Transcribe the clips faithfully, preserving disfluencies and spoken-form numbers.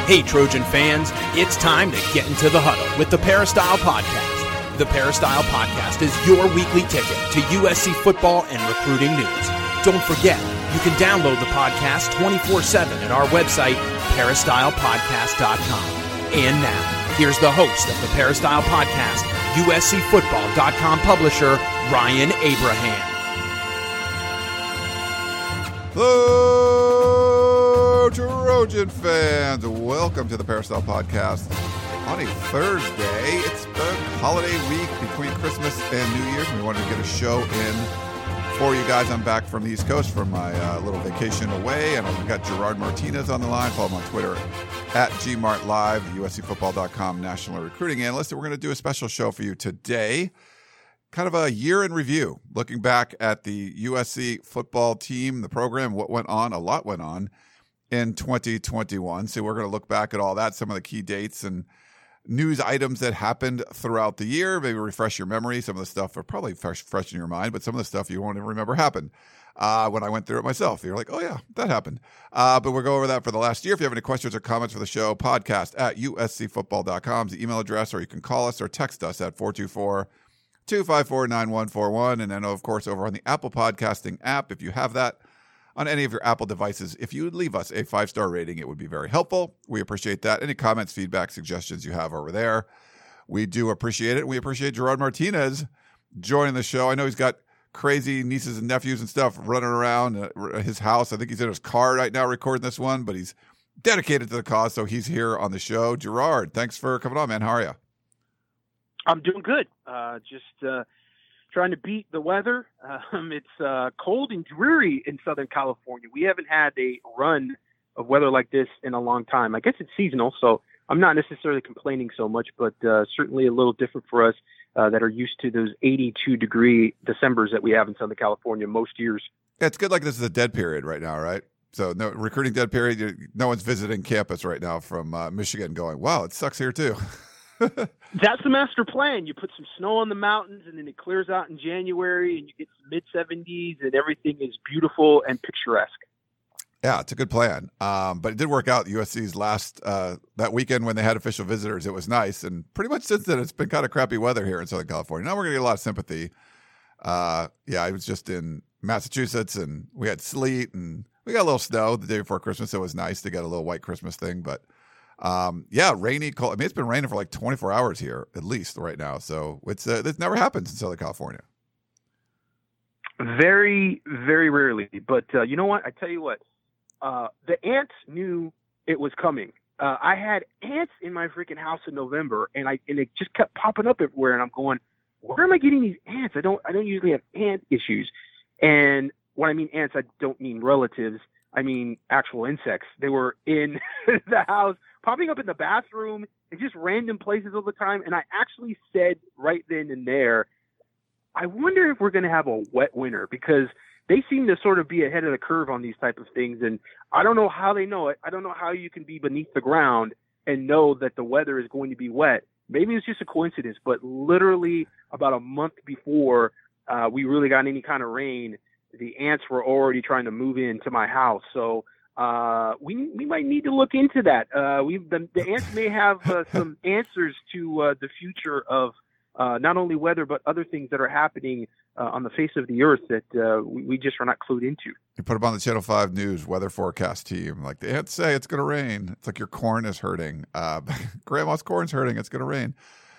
Hey, Trojan fans, it's time to get into the huddle with the Peristyle Podcast. The Peristyle Podcast is your weekly ticket to U S C football and recruiting news. Don't forget, you can download the podcast twenty-four seven at our website, peristyle podcast dot com. And now, here's the host of the Peristyle Podcast, U S C football dot com publisher, Ryan Abraham. Hello, Trojan fans. Welcome to the Peristyle Podcast on a Thursday. It's the holiday week between Christmas and New Year's. We wanted to get a show in for you guys. I'm back from the East Coast from my uh, little vacation away, and I've got Gerard Martinez on the line. Follow him on Twitter at G Mart Live, the U S C football dot com national recruiting analyst. And we're going to do a special show for you today. Kind of a year in review, looking back at the U S C football team, the program, what went on, a lot went on in twenty twenty-one. So we're going to look back at all that, some of the key dates and news items that happened throughout the year, maybe refresh your memory. Some of the stuff are probably fresh, fresh in your mind, but some of the stuff you won't even remember happened. Uh, when I went through it myself, you're like, oh yeah, that happened. Uh, but we'll go over that for the last year. If you have any questions or comments for the show, podcast at U S C football dot com is the email address, or you can call us or text us at four two four, two five four, nine one four one. And then, of course, over on the Apple Podcasting app, if you have that on any of your Apple devices, if you would leave us a five-star rating, it would be very helpful. We appreciate that. Any comments, feedback, suggestions you have over there, we do appreciate it. We appreciate Gerard Martinez joining the show. I know he's got crazy nieces and nephews and stuff running around his house. I think he's in his car right now recording this one, but he's dedicated to the cause, so he's here on the show. Gerard, thanks for coming on, man. How are you? I'm doing good. Uh, just uh, trying to beat the weather. Um, it's uh, cold and dreary in Southern California. We haven't had a run of weather like this in a long time. I guess it's seasonal, so I'm not necessarily complaining so much, but uh, certainly a little different for us uh, that are used to those eighty-two degree Decembers that we have in Southern California most years. Yeah, it's good like this is a dead period right now, right? So no recruiting dead period. No one's visiting campus right now from uh, Michigan going, wow, it sucks here too. That's the master plan. You put some snow on the mountains, and then it clears out in January, and you get mid seventies, and everything is beautiful and picturesque. Yeah, it's a good plan. Um, but it did work out. U S C's last uh, that weekend when they had official visitors, it was nice, and pretty much since then it's been kind of crappy weather here in Southern California. Now we're gonna get a lot of sympathy. Uh, yeah, I was just in Massachusetts, and we had sleet, and we got a little snow the day before Christmas. So it was nice to get a little white Christmas thing, but. Um, yeah, rainy, cold. I mean, it's been raining for like twenty-four hours here, at least right now. So it's, uh, this never happens in Southern California. Very, very rarely. But, uh, you know what? I tell you what, uh, the ants knew it was coming. Uh, I had ants in my freaking house in November, and I, and it just kept popping up everywhere. And I'm going, where am I getting these ants? I don't, I don't usually have ant issues. And when I mean ants, I don't mean relatives. I mean actual insects. They were in the house, popping up in the bathroom and just random places all the time. And I actually said right then and there, I wonder if we're going to have a wet winter, because they seem to sort of be ahead of the curve on these type of things. And I don't know how they know it. I don't know how you can be beneath the ground and know that the weather is going to be wet. Maybe it's just a coincidence, but literally about a month before uh, we really got any kind of rain, the ants were already trying to move into my house. So uh, we we might need to look into that. Uh, we the, the ants may have uh, some answers to uh, the future of uh, not only weather, but other things that are happening uh, on the face of the earth that uh, we, we just are not clued into. You put them on the Channel five News weather forecast team. Like, the ants say it's going to rain. It's like your corn is hurting. Uh, grandma's corn's hurting. It's going to rain.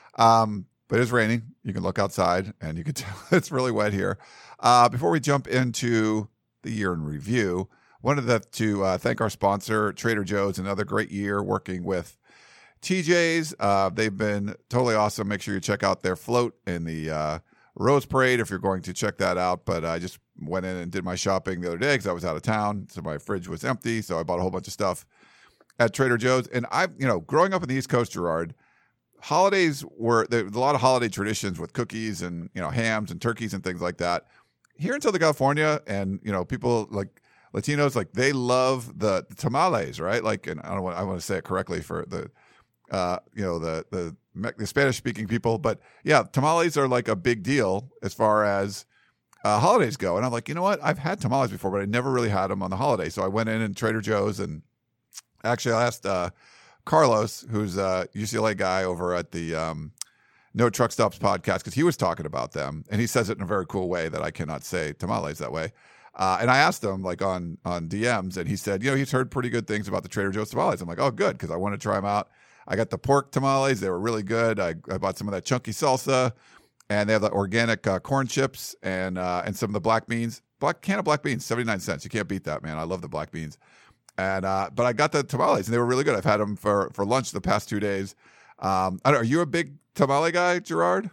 Um, but it's raining. You can look outside, and you can tell it's really wet here. Uh, before we jump into the year in review, wanted to, to uh, thank our sponsor, Trader Joe's. Another great year working with T J's. Uh, they've been totally awesome. Make sure you check out their float in the uh, Rose Parade if you're going to check that out. But I just went in and did my shopping the other day because I was out of town, so my fridge was empty. So I bought a whole bunch of stuff at Trader Joe's. And I, you know, growing up in the East Coast, Gerard, holidays were there was a lot of holiday traditions with cookies and, you know, hams and turkeys and things like that. Here in Southern California, and, you know, people like Latinos, like, they love the, the tamales, right? Like, and I don't want I want to say it correctly for the, uh, you know, the the, the Spanish speaking people, but yeah, tamales are like a big deal as far as uh, holidays go. And I'm like, you know what? I've had tamales before, but I never really had them on the holiday. So I went in and Trader Joe's, and actually I asked uh, Carlos, who's a U C L A guy over at the um, No Truck Stops podcast, because he was talking about them, and he says it in a very cool way that I cannot say tamales that way. Uh, and I asked him like on on D Ms, and he said, you know, he's heard pretty good things about the Trader Joe's tamales. I'm like, oh, good, because I want to try them out. I got the pork tamales; they were really good. I, I bought some of that chunky salsa, and they have the organic uh, corn chips and uh, and some of the black beans. Black can of black beans, seventy-nine cents. You can't beat that, man. I love the black beans. And uh, but I got the tamales, and they were really good. I've had them for, for lunch the past two days. Um, I don't, are you a big tamale guy, Gerard?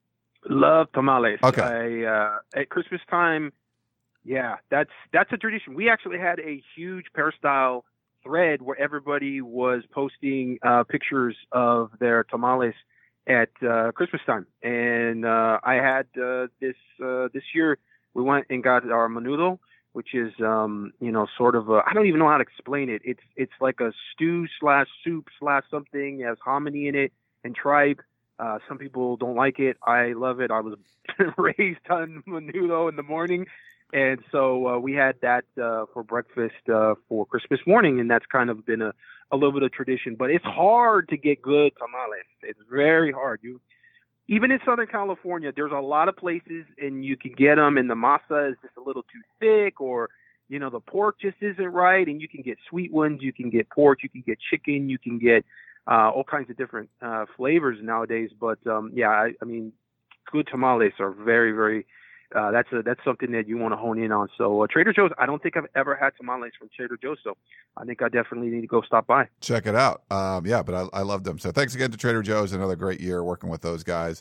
Love tamales. Okay. I, uh, at Christmas time, yeah, that's that's a tradition. We actually had a huge Peristyle thread where everybody was posting uh, pictures of their tamales at uh, Christmas time, and uh, I had uh, this uh, this year. We went and got our menudo, which is, um, you know, sort of a, I don't even know how to explain it. It's it's like a stew slash soup slash something. It has hominy in it and tripe. Uh, some people don't like it. I love it. I was raised on menudo in the morning. And so uh, we had that uh, for breakfast uh, for Christmas morning, and that's kind of been a, a little bit of tradition. But it's hard to get good tamales. It's very hard. You Even in Southern California, there's a lot of places, and you can get them, and the masa is just a little too thick, or, you know, the pork just isn't right, and you can get sweet ones, you can get pork, you can get chicken, you can get uh, all kinds of different uh, flavors nowadays. But, um, yeah, I, I mean, good tamales are very, very uh, – that's a, that's something that you want to hone in on. So uh, Trader Joe's, I don't think I've ever had tamales from Trader Joe's, so I think I definitely need to go stop by. Check it out. Um, yeah, but I, I loved them. So thanks again to Trader Joe's. Another great year working with those guys.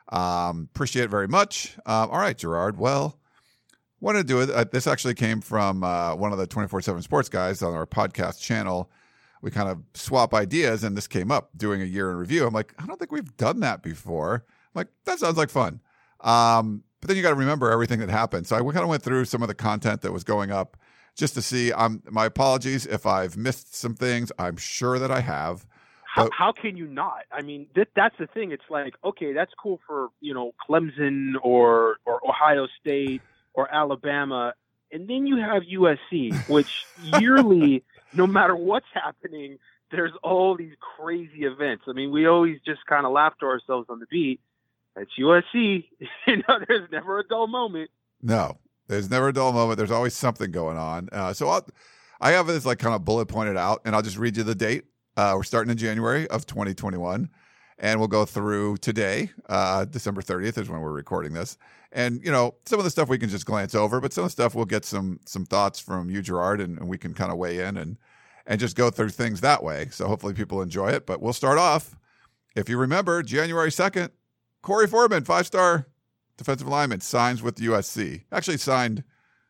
Um, appreciate it very much. Um, all right, Gerard. Well, wanted to do it. Uh, this actually came from uh, one of the twenty-four seven Sports guys on our podcast channel. We kind of swap ideas, and this came up doing a year in review. I'm like, I don't think we've done that before. I'm like, that sounds like fun. Um, but then you got to remember everything that happened. So I kind of went through some of the content that was going up just to see. Um, my apologies if I've missed some things. I'm sure that I have. How, how can you not? I mean, that, that's the thing. It's like, okay, that's cool for, you know, Clemson or, or Ohio State or Alabama. And then you have U S C, which yearly, no matter what's happening, there's all these crazy events. I mean, we always just kind of laugh to ourselves on the beat. It's U S C. You know, there's never a dull moment. No, there's never a dull moment. There's always something going on. Uh, so I'll, I have this like kind of bullet pointed out, and I'll just read you the date. Uh, we're starting in January of twenty twenty-one, and we'll go through today. Uh, December thirtieth is when we're recording this. And, you know, some of the stuff we can just glance over, but some of the stuff we'll get some some thoughts from you, Gerard, and, and we can kind of weigh in and, and just go through things that way. So hopefully people enjoy it. But we'll start off, if you remember, January second, Corey Foreman, five-star defensive lineman, signs with U S C. Actually signed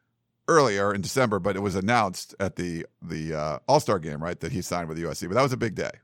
earlier in December, but it was announced at the the uh, All-Star game, right, that he signed with U S C. But that was a big day.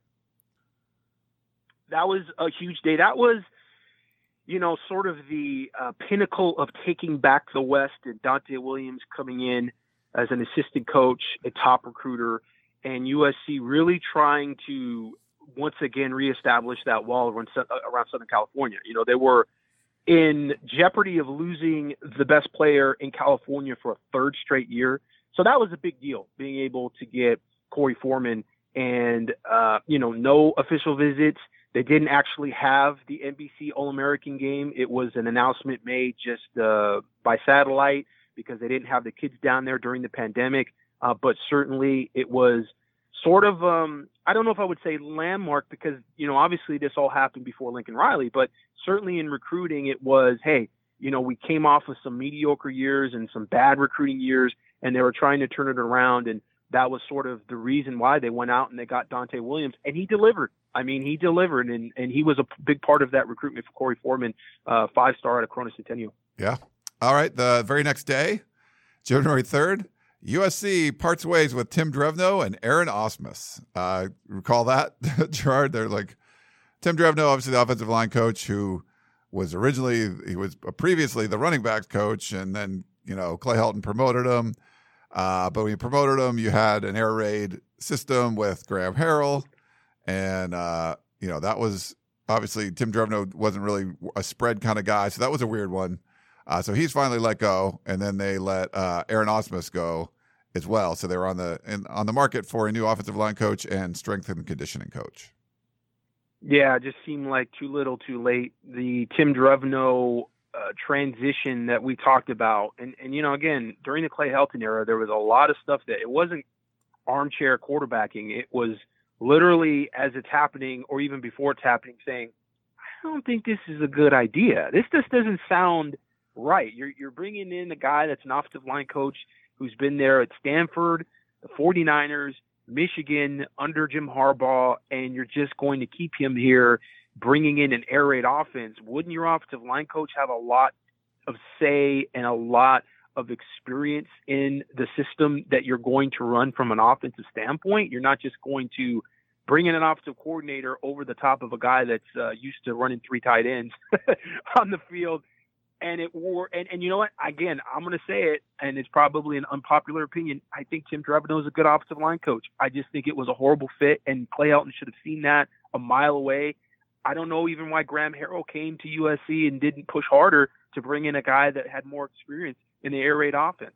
That was a huge day. That was, you know, sort of the uh, pinnacle of taking back the West, and Dante Williams coming in as an assistant coach, a top recruiter, and U S C really trying to once again reestablish that wall around, around Southern California. You know, they were in jeopardy of losing the best player in California for a third straight year. So that was a big deal, being able to get Corey Foreman, and, uh, you know, no official visits. They didn't actually have the N B C All-American game. It was an announcement made just uh, by satellite because they didn't have the kids down there during the pandemic. Uh, but certainly it was sort of, um, I don't know if I would say landmark, because, you know, obviously this all happened before Lincoln Riley, but certainly in recruiting it was, hey, you know, we came off of some mediocre years and some bad recruiting years, and they were trying to turn it around. And that was sort of the reason why they went out and they got Dante Williams, and he delivered. I mean, he delivered, and, and he was a big part of that recruitment for Corey Foreman, uh, five-star out of Corona Centennial. Yeah. All right. The very next day, January third, U S C parts ways with Tim Drevno and Aaron Osmus. Uh, recall that, Gerard? They're like, Tim Drevno, obviously the offensive line coach, who was originally, he was previously the running backs coach, and then, you know, Clay Helton promoted him. Uh, but when you promoted him, you had an air raid system with Graham Harrell. And, uh, you know, that was obviously Tim Drevno wasn't really a spread kind of guy. So that was a weird one. Uh, so he's finally let go. And then they let uh, Aaron Osmus go as well. So they were on the in, on the market for a new offensive line coach and strength and conditioning coach. Yeah, it just seemed like too little, too late. The Tim Drevno uh, transition that we talked about, and and you know, again, during the Clay Helton era, there was a lot of stuff that it wasn't armchair quarterbacking. It was literally as it's happening, or even before it's happening, saying, "I don't think this is a good idea. This just doesn't sound right." You're you're bringing in a guy that's an offensive line coach who's been there at Stanford, the 49ers, Michigan under Jim Harbaugh, and you're just going to keep him here bringing in an air raid offense. Wouldn't your offensive line coach have a lot of say and a lot of experience in the system that you're going to run from an offensive standpoint? You're not just going to bring in an offensive coordinator over the top of a guy that's uh, used to running three tight ends on the field. And it wore, and, and you know what? Again, I'm going to say it, and it's probably an unpopular opinion. I think Tim Drevno is a good offensive line coach. I just think it was a horrible fit, and Clay Helton should have seen that a mile away. I don't know even why Graham Harrell came to U S C and didn't push harder to bring in a guy that had more experience in the air raid offense.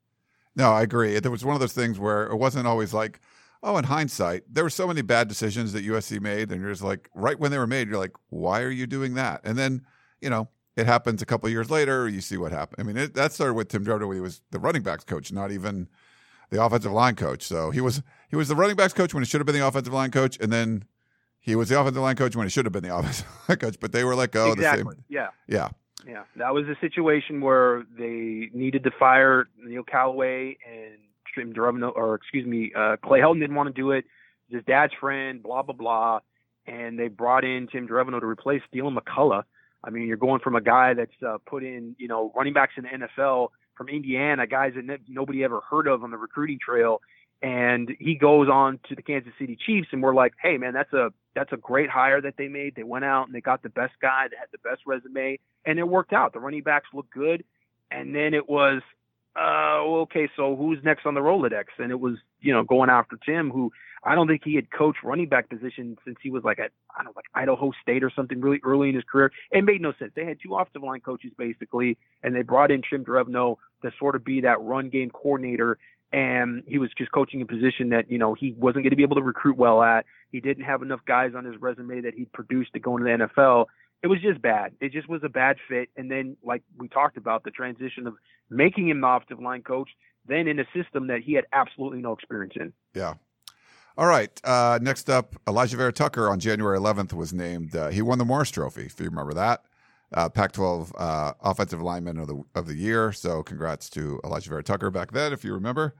No, I agree. There was one of those things where it wasn't always like, oh, in hindsight, there were so many bad decisions that U S C made, and you're just like, right when they were made, you're like, why are you doing that? And then, you know, it happens a couple of years later, you see what happened. I mean, it, that started with Tim Drevno when he was the running backs coach, not even the offensive line coach. So he was he was the running backs coach when he should have been the offensive line coach, and then he was the offensive line coach when he should have been the offensive line coach. But they were let go. Exactly. The same. Yeah. Yeah. Yeah. That was a situation where they needed to fire Neil Callaway, and Tim Drevno, or excuse me, uh, Clay Helton didn't want to do it. His dad's friend, blah, blah, blah. And they brought in Tim Drevno to replace Dylan McCullough. I mean, you're going from a guy that's uh, put in, you know, running backs in the N F L from Indiana, guys that ne- nobody ever heard of on the recruiting trail, and he goes on to the Kansas City Chiefs, and we're like, hey, man, that's a that's a great hire that they made. They went out and they got the best guy that had the best resume, and it worked out. The running backs looked good, and then it was, uh, okay, so who's next on the Rolodex? And it was, you know, going after Tim, who I don't think he had coached running back position since he was like at, I don't know, like Idaho State or something really early in his career. It made no sense. They had two offensive line coaches basically, and they brought in Tim Drevno to sort of be that run game coordinator. And he was just coaching a position that, you know, he wasn't going to be able to recruit well at. He didn't have enough guys on his resume that he'd produced to go into the N F L. It was just bad. It just was a bad fit. And then, like we talked about, the transition of making him the offensive line coach, then in a system that he had absolutely no experience in. Yeah. All right. Uh, next up, Elijah Vera Tucker on January eleventh was named. Uh, he won the Morris Trophy, if you remember that. Uh, Pac twelve uh, Offensive Lineman of the of the Year. So congrats to Elijah Vera Tucker back then, if you remember.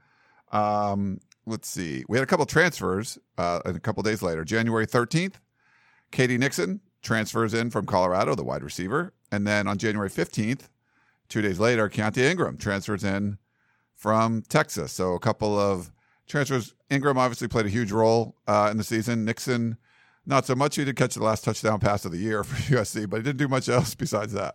Um, let's see. We had a couple transfers uh, a couple days later. January thirteenth, Katie Nixon transfers in from Colorado, the wide receiver. And then on January fifteenth, two days later, Keontae Ingram transfers in from Texas. So a couple of transfers. Ingram obviously played a huge role uh, in the season. Nixon, not so much. He did catch the last touchdown pass of the year for U S C, but he didn't do much else besides that.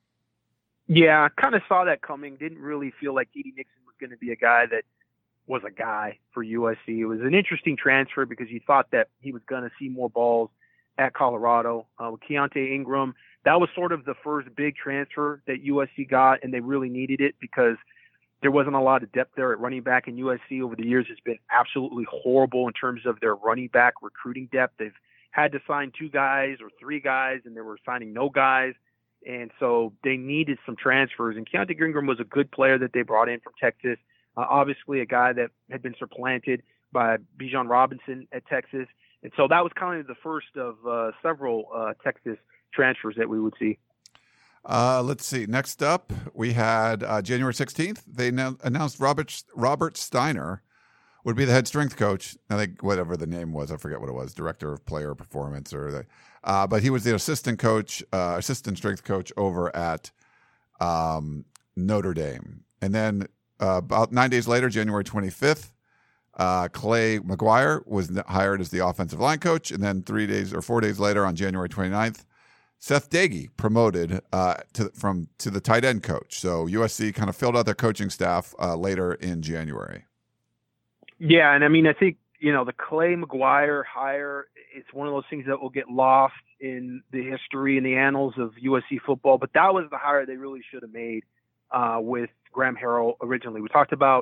Yeah, I kind of saw that coming. Didn't really feel like Katie Nixon was going to be a guy that was a guy for U S C. It was an interesting transfer because you thought that he was going to see more balls at Colorado. Uh, with Keontae Ingram, that was sort of the first big transfer that U S C got, and they really needed it because there wasn't a lot of depth there at running back, and U S C over the years has been absolutely horrible in terms of their running back recruiting depth. They've had to sign two guys or three guys, and they were signing no guys. And so they needed some transfers. And Keontae Ingram was a good player that they brought in from Texas. Uh, obviously a guy that had been supplanted by Bijan Robinson at Texas. And so that was kind of the first of uh, several uh, Texas transfers that we would see. Uh, let's see. Next up, we had uh, January sixteenth. They now announced Robert Robert Steiner would be the head strength coach. I think whatever the name was, I forget what it was, director of player performance or the. Uh, but he was the assistant coach, uh, assistant strength coach over at um, Notre Dame. And then uh, about nine days later, January twenty-fifth, uh, Clay McGuire was hired as the offensive line coach. And then three days or four days later, on January twenty-ninth. Seth Doege promoted uh, to from to the tight end coach. So U S C kind of filled out their coaching staff uh, later in January. Yeah, and I mean, I think, you know, the Clay McGuire hire, it's one of those things that will get lost in the history and the annals of U S C football. But that was the hire they really should have made uh, with Graham Harrell originally. We talked about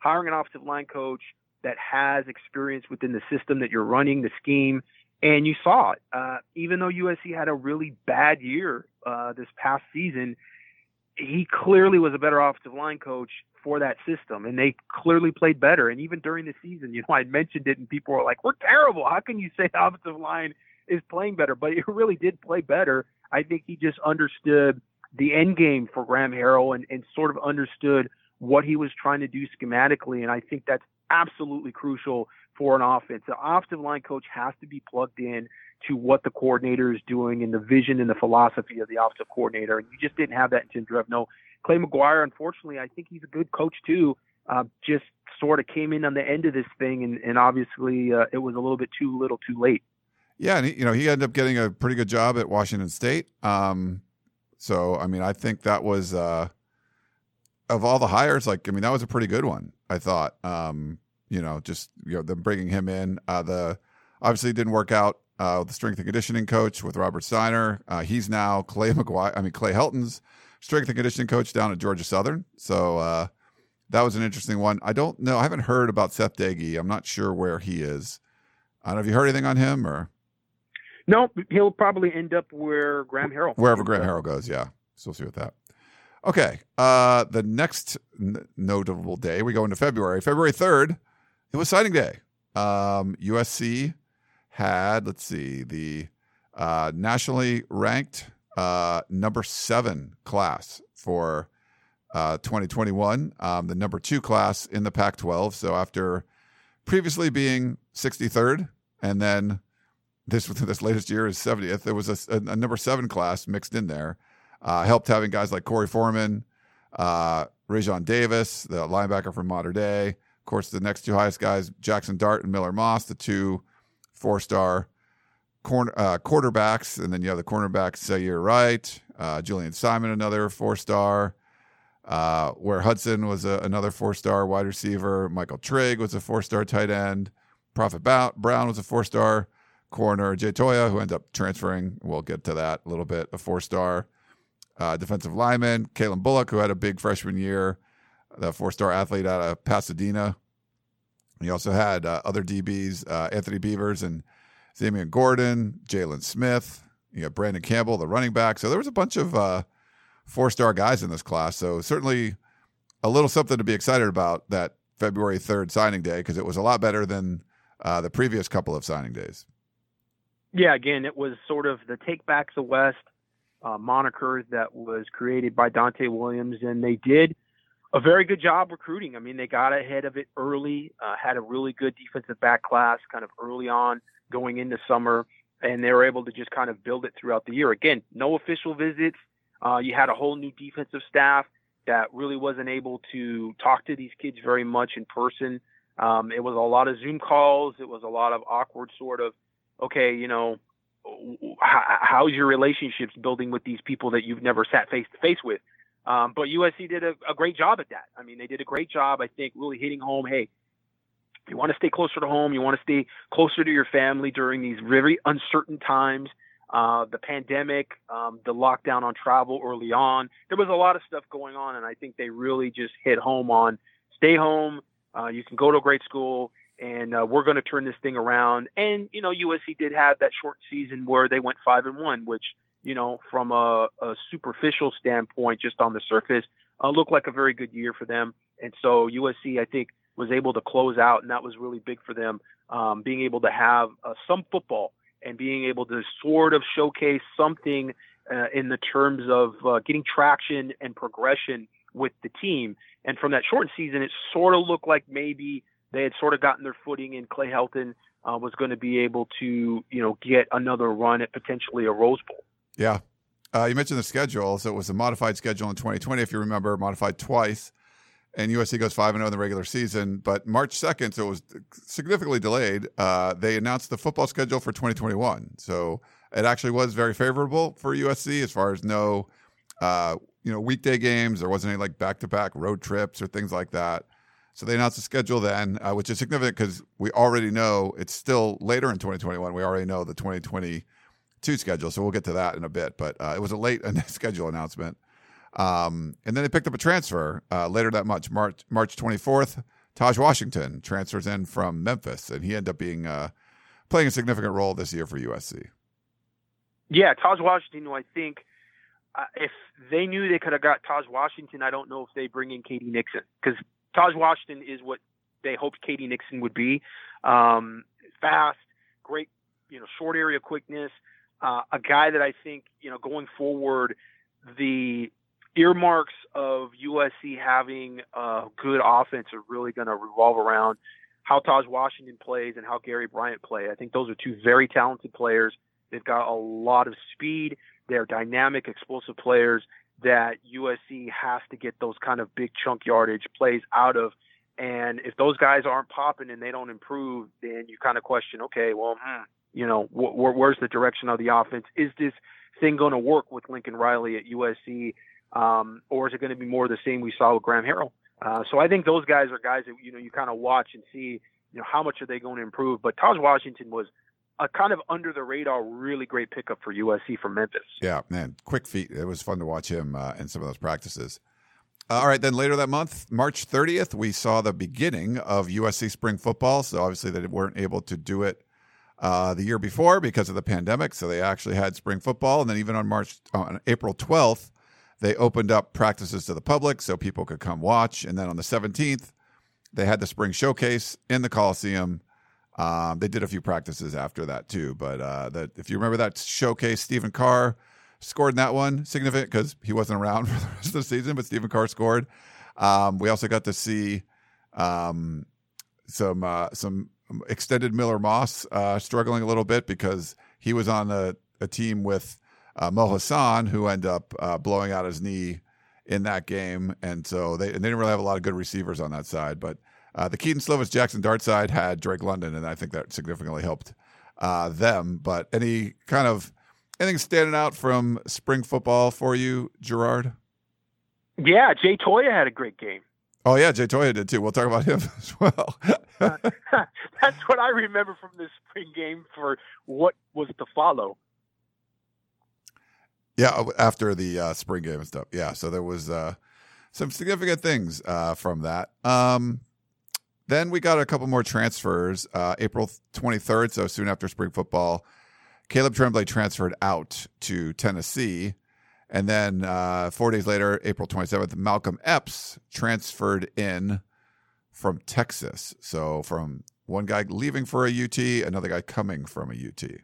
hiring an offensive line coach that has experience within the system that you're running, the scheme, and you saw it. Uh, even though U S C had a really bad year uh, this past season, he clearly was a better offensive line coach for that system, and they clearly played better. And even during the season, you know, I mentioned it, and people were like, "We're terrible. How can you say the offensive line is playing better?" But it really did play better. I think he just understood the end game for Graham Harrell and, and sort of understood what he was trying to do schematically, and I think that's absolutely crucial for an offense. The offensive line coach has to be plugged in to what the coordinator is doing and the vision and the philosophy of the offensive coordinator. And you just didn't have that in Tim Drevno. Clay McGuire, unfortunately, I think he's a good coach too. Uh, just sort of came in on the end of this thing, and, and obviously uh, it was a little bit too little, too late. Yeah, and he, you know, he ended up getting a pretty good job at Washington State. Um, so, I mean, I think that was uh, of all the hires, like, I mean, that was a pretty good one. I thought, um, you know, just you know, them bringing him in. Uh, the obviously it didn't work out. Uh, with the strength and conditioning coach with Robert Steiner. Uh, he's now Clay McGuire. I mean, Clay Helton's strength and conditioning coach down at Georgia Southern. So uh, that was an interesting one. I don't know. I haven't heard about Seth Dagey. I'm not sure where he is. I don't know. Have you heard anything on him or? No, he'll probably end up where Graham Harrell. Wherever Graham Harrell goes. Yeah. So we'll see with that. Okay. Uh, the next n- notable day, we go into February, February third. It was signing day. Um, U S C had, let's see, the uh, nationally ranked uh, number seven class for uh, twenty twenty-one, um, the number two class in the Pac twelve. So after previously being sixty-third, and then this this latest year is seventieth, there was a, a, a number seven class mixed in there. Uh, helped having guys like Corey Foreman, uh, Rajon Davis, the linebacker from Mater Dei. Of course, the next two highest guys, Jackson Dart and Miller Moss, the two four-star corner, uh, quarterbacks, and then you have the cornerback Zaire Wright, uh, Julian Simon, another four-star, uh, where Hudson was a, another four-star wide receiver. Michael Trigg was a four-star tight end. Prophet Brown was a four-star corner. Jay Toya, who ended up transferring, we'll get to that a little bit, a four-star uh, defensive lineman. Kalen Bullock, who had a big freshman year, the four-star athlete out of Pasadena. He also had uh, other D Bs, uh, Anthony Beavers and Zamian Gordon, Jalen Smith. You got Brandon Campbell, the running back. So there was a bunch of uh, four-star guys in this class. So certainly a little something to be excited about that February third signing day, because it was a lot better than uh, the previous couple of signing days. Yeah, again, it was sort of the Take Back the West uh, moniker that was created by Dante Williams, and they did a very good job recruiting. I mean, they got ahead of it early, uh, had a really good defensive back class kind of early on going into summer, and they were able to just kind of build it throughout the year. Again, no official visits. Uh, you had a whole new defensive staff that really wasn't able to talk to these kids very much in person. Um, it was a lot of Zoom calls. It was a lot of awkward sort of, okay, you know, how, how's your relationships building with these people that you've never sat face to face with? Um, but U S C did a, a great job at that. I mean, they did a great job, I think, really hitting home. Hey, you want to stay closer to home. You want to stay closer to your family during these very uncertain times. Uh, the pandemic, um, the lockdown on travel early on. There was a lot of stuff going on, and I think they really just hit home on stay home. Uh, you can go to a great school, and uh, we're going to turn this thing around. And, you know, U S C did have that short season where they went five and one, which, you know, from a, a superficial standpoint, just on the surface, uh, looked like a very good year for them. And so U S C, I think, was able to close out, and that was really big for them, um, being able to have uh, some football and being able to sort of showcase something uh, in the terms of uh, getting traction and progression with the team. And from that short season, it sort of looked like maybe they had sort of gotten their footing, and Clay Helton uh, was going to be able to, you know, get another run at potentially a Rose Bowl. Yeah. Uh, you mentioned the schedule. So it was a modified schedule in twenty twenty, if you remember, modified twice. And U S C goes five and oh in the regular season. But March second, so it was significantly delayed, uh, they announced the football schedule for twenty twenty-one. So it actually was very favorable for U S C as far as no uh, you know, weekday games. There wasn't any like back-to-back road trips or things like that. So they announced the schedule then, uh, which is significant because we already know it's still later in twenty twenty-one. We already know the twenty twenty-two schedule, so we'll get to that in a bit. But uh, it was a late schedule announcement. Um, and then they picked up a transfer uh, later that March, March March twenty-fourth. Taj Washington transfers in from Memphis, and he ended up being uh, playing a significant role this year for U S C. Yeah, Taj Washington, who I think uh, if they knew they could have got Taj Washington, I don't know if they bring in K D Nixon, because Taj Washington is what they hoped K D Nixon would be. Um, fast, great, you know, short area quickness, uh, a guy that I think, you know, going forward, the earmarks of U S C having a good offense are really going to revolve around how Taj Washington plays and how Gary Bryant play. I think those are two very talented players. They've got a lot of speed. They're dynamic, explosive players that U S C has to get those kind of big chunk yardage plays out of. And if those guys aren't popping and they don't improve, then you kind of question, okay, well, hmm, you know, wh- wh- where's the direction of the offense? Is this thing going to work with Lincoln Riley at U S C? Um, or is it going to be more of the same we saw with Graham Harrell? Uh, so I think those guys are guys that, you know, you kind of watch and see, you know, how much are they going to improve. But Taj Washington was a kind of under the radar, really great pickup for U S C from Memphis. Yeah, man, quick feet. It was fun to watch him uh, in some of those practices. Uh, all right, then later that month, March thirtieth, we saw the beginning of U S C spring football. So obviously they weren't able to do it uh, the year before because of the pandemic. So they actually had spring football. And then even on March, on April twelfth, they opened up practices to the public so people could come watch. And then on the seventeenth, they had the spring showcase in the Coliseum. Um, they did a few practices after that too. But uh, that, if you remember that showcase, Stephen Carr scored in that one, significant because he wasn't around for the rest of the season, but Stephen Carr scored. Um, we also got to see um, some uh, some extended Miller Moss uh, struggling a little bit because he was on a, a team with uh, Mo Hassan, who ended up uh, blowing out his knee in that game. And so they, and they didn't really have a lot of good receivers on that side. But uh, the Keaton Slovis Jackson Dart side had Drake London, and I think that significantly helped uh, them. But any kind of anything standing out from spring football for you, Gerard? Yeah, Jay Toya had a great game. Oh, yeah, Jay Toya did too. We'll talk about him as well. uh, that's what I remember from this spring game for what was to follow. Yeah, after the uh, spring game and stuff. Yeah, so there was uh, some significant things uh, from that. Um, then we got a couple more transfers. Uh, April twenty-third, so soon after spring football, Caleb Tremblay transferred out to Tennessee. And then uh, four days later, April twenty-seventh, Malcolm Epps transferred in from Texas. So from one guy leaving for a U T, another guy coming from a U T.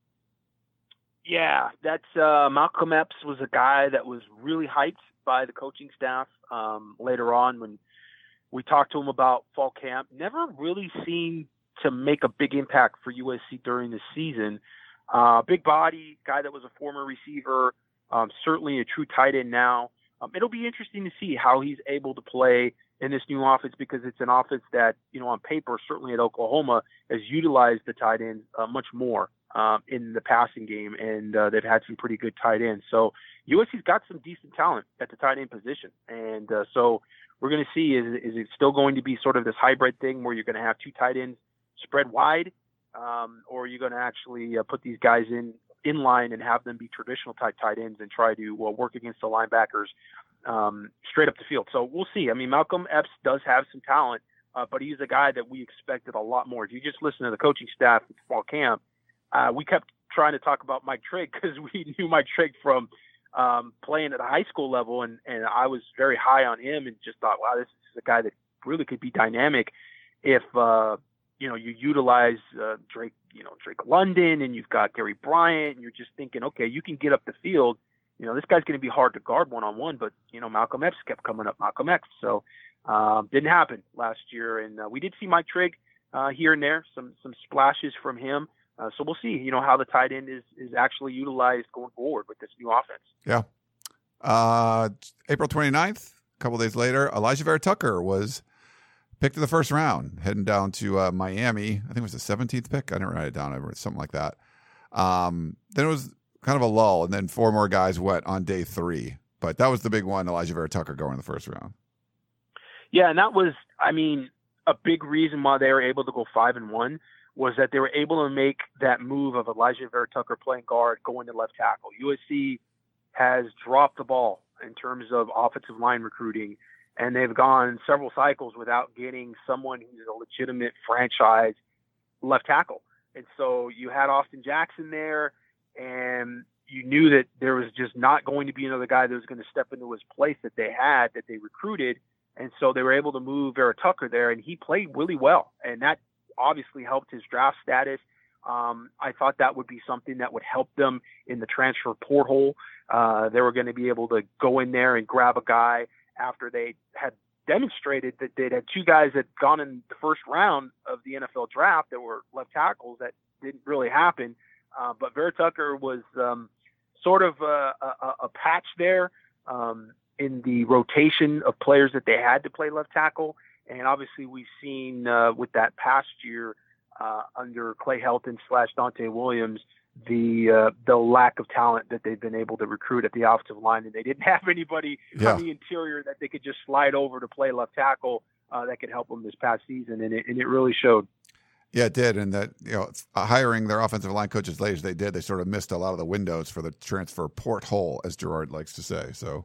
Yeah, that's uh, Malcolm Epps was a guy that was really hyped by the coaching staff um, later on when we talked to him about fall camp. Never really seemed to make a big impact for U S C during the season. Uh, big body, guy that was a former receiver, um, certainly a true tight end now. Um, it'll be interesting to see how he's able to play in this new offense because it's an offense that, you know, on paper, certainly at Oklahoma, has utilized the tight end uh, much more um, in the passing game, and uh, they've had some pretty good tight ends. So U S C's got some decent talent at the tight end position, and uh, so we're going to see is is it still going to be sort of this hybrid thing where you're going to have two tight ends spread wide, um, or are you going to actually uh, put these guys in in line and have them be traditional type tight ends and try to well, work against the linebackers um, straight up the field. So we'll see. I mean, Malcolm Epps does have some talent, uh, but he's a guy that we expected a lot more. If you just listen to the coaching staff at fall camp, uh, we kept trying to talk about Mike Trigg because we knew Mike Trigg from um, playing at a high school level, and, and I was very high on him and just thought, wow, this is a guy that really could be dynamic if uh, you know you utilize uh, Drake, you know Drake London, and you've got Gary Bryant, and you're just thinking, okay, you can get up the field. You know, this guy's going to be hard to guard one on one, but you know Malcolm Epps kept coming up, Malcolm Epps, so um, didn't happen last year, and uh, we did see Mike Trigg uh, here and there, some some splashes from him. Uh, so we'll see, you know, how the tight end is, is actually utilized going forward with this new offense. Yeah. Uh, April twenty-ninth, a couple days later, Elijah Vera Tucker was picked in the first round, heading down to uh, Miami. I think it was the seventeenth pick. I didn't write it down. I wrote something like that. Um, then it was kind of a lull, and then four more guys went on day three. But that was the big one, Elijah Vera Tucker going in the first round. Yeah, and that was, I mean, a big reason why they were able to go five and one. Was that they were able to make that move of Elijah Vera Tucker playing guard, going to left tackle. U S C has dropped the ball in terms of offensive line recruiting, and they've gone several cycles without getting someone who's a legitimate franchise left tackle. And so you had Austin Jackson there, and you knew that there was just not going to be another guy that was going to step into his place that they had, that they recruited. And so they were able to move Vera Tucker there, and he played really well. And that obviously helped his draft status. Um, I thought that would be something that would help them in the transfer portal. Uh, they were going to be able to go in there and grab a guy after they had demonstrated that they had two guys that had gone in the first round of the N F L draft that were left tackles. That didn't really happen. Uh, but Vera Tucker was um, sort of a, a, a patch there um, in the rotation of players that they had to play left tackle. And obviously we've seen uh, with that past year uh, under Clay Helton slash Dante Williams, the uh, the lack of talent that they've been able to recruit at the offensive line. And they didn't have anybody yeah. on the interior that they could just slide over to play left tackle uh, that could help them this past season. And it, and it really showed. Yeah, it did. And that, you know, hiring their offensive line coach as late as they did, they sort of missed a lot of the windows for the transfer porthole, as Gerard likes to say. So,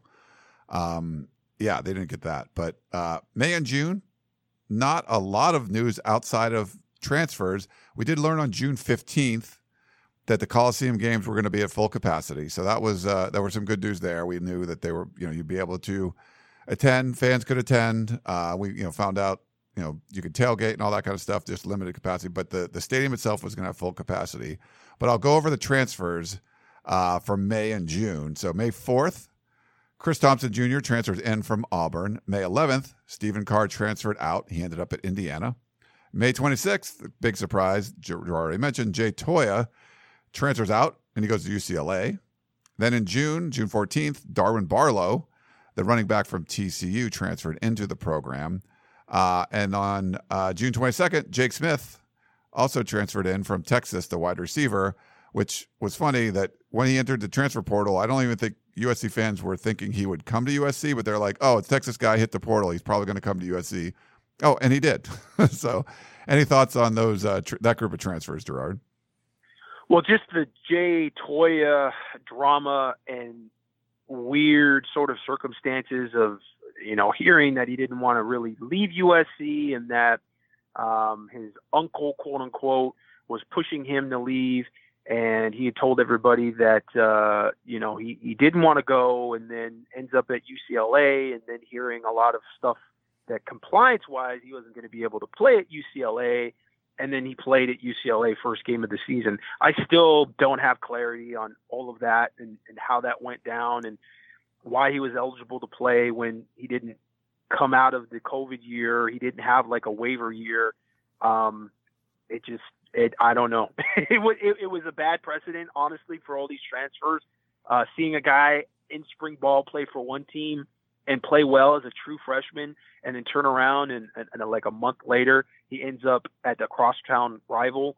um, yeah, they didn't get that. But uh, May and June, not a lot of news outside of transfers. We did learn on June fifteenth that the Coliseum games were going to be at full capacity. So that was uh, there was some good news there. We knew that they were, you know, you'd be able to attend, fans could attend. Uh, we, you know, found out, you know, you could tailgate and all that kind of stuff, just limited capacity. But the, the stadium itself was going to have full capacity. But I'll go over the transfers uh, for May and June. So May fourth, Chris Thompson Junior transferred in from Auburn. May eleventh, Stephen Carr transferred out. He ended up at Indiana. May twenty-sixth, big surprise, Gerard already mentioned, Jay Toya transfers out, and he goes to U C L A. Then in June, June fourteenth, Darwin Barlow, the running back from T C U, transferred into the program. Uh, and on uh, June twenty-second, Jake Smith also transferred in from Texas, the wide receiver, which was funny that when he entered the transfer portal, I don't even think U S C fans were thinking he would come to U S C, but they're like, oh, it's Texas guy, hit the portal. He's probably going to come to U S C. Oh, and he did. So any thoughts on those uh, tr- that group of transfers, Gerard? Well, just the Jay Toya drama and weird sort of circumstances of, you know, hearing that he didn't want to really leave U S C and that um, his uncle, quote unquote, was pushing him to leave. And he had told everybody that, uh, you know, he, he didn't want to go, and then ends up at U C L A, and then hearing a lot of stuff that compliance-wise he wasn't going to be able to play at U C L A, and then he played at U C L A first game of the season. I still don't have clarity on all of that and, and how that went down and why he was eligible to play when he didn't come out of the COVID year. He didn't have like a waiver year. Um, it just, it, I don't know. it was, it, it was a bad precedent, honestly, for all these transfers. Uh, seeing a guy in spring ball play for one team and play well as a true freshman, and then turn around and, and, and like a month later, he ends up at the crosstown rival.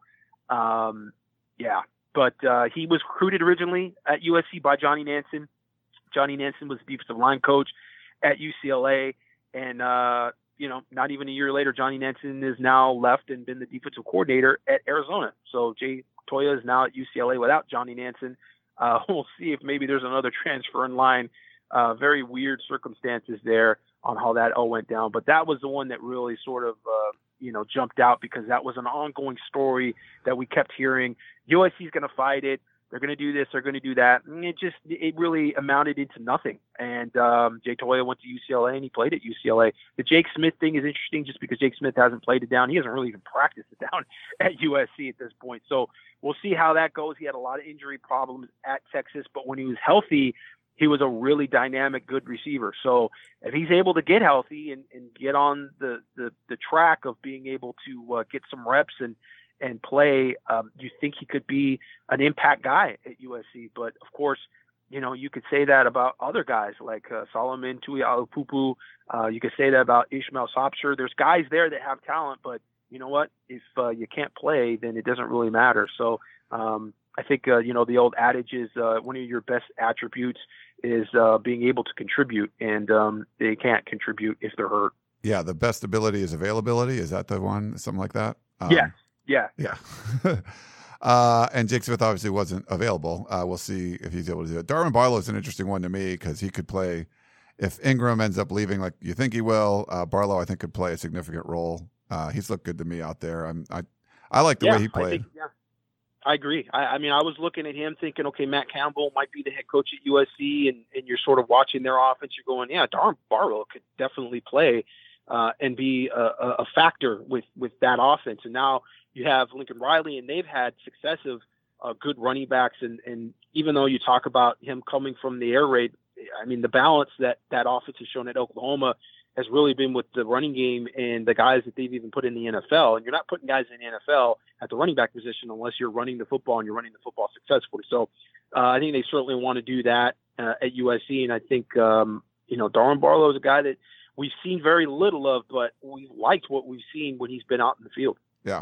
Um, yeah, but uh, he was recruited originally at U S C by Johnny Nansen. Johnny Nansen was the defensive line coach at U C L A, and uh, you know, not even a year later, Johnny Nansen is now left and been the defensive coordinator at Arizona. So Jay Toya is now at U C L A without Johnny Nansen. Uh, we'll see if maybe there's another transfer in line. Uh, very weird circumstances there on how that all went down. But that was the one that really sort of, uh, you know, jumped out, because that was an ongoing story that we kept hearing. U S C is going to fight it. They're going to do this. They're going to do that. And it just, it really amounted into nothing. And um, Jay Toya went to U C L A and he played at U C L A. The Jake Smith thing is interesting just because Jake Smith hasn't played it down. He hasn't really even practiced it down at U S C at this point. So we'll see how that goes. He had a lot of injury problems at Texas, but when he was healthy, he was a really dynamic, good receiver. So if he's able to get healthy and, and get on the, the, the track of being able to uh, get some reps and, and play, um, you think he could be an impact guy at U S C. But of course, you know, you could say that about other guys like uh, Solomon Tuiapupu. Uh, you could say that about Ishmael Sopsher. There's guys there that have talent, but you know what? If uh, you can't play, then it doesn't really matter. So um, I think, uh, you know, the old adage is uh, one of your best attributes is uh, being able to contribute, and um, they can't contribute if they're hurt. Yeah, the best ability is availability. Is that the one? Something like that? Um, yeah, yeah. Yeah. uh, and Jake Smith obviously wasn't available. Uh, we'll see if he's able to do it. Darwin Barlow is an interesting one to me because he could play if Ingram ends up leaving like you think he will, uh, Barlow I think could play a significant role. Uh, he's looked good to me out there. I'm, I I like the yeah, way he played. I think, yeah. I agree. I, I mean, I was looking at him thinking, okay, Matt Campbell might be the head coach at U S C, and, and you're sort of watching their offense. You're going, yeah, Darren Barlow could definitely play uh, and be a, a factor with, with that offense. And now you have Lincoln Riley, and they've had successive uh, good running backs. And, and even though you talk about him coming from the air raid, I mean, the balance that that offense has shown at Oklahoma has really been with the running game and the guys that they've even put in the N F L. And you're not putting guys in the N F L at the running back position unless you're running the football and you're running the football successfully. So uh, I think they certainly want to do that uh, at U S C. And I think, um, you know, Darren Barlow is a guy that we've seen very little of, but we liked what we've seen when he's been out in the field. Yeah.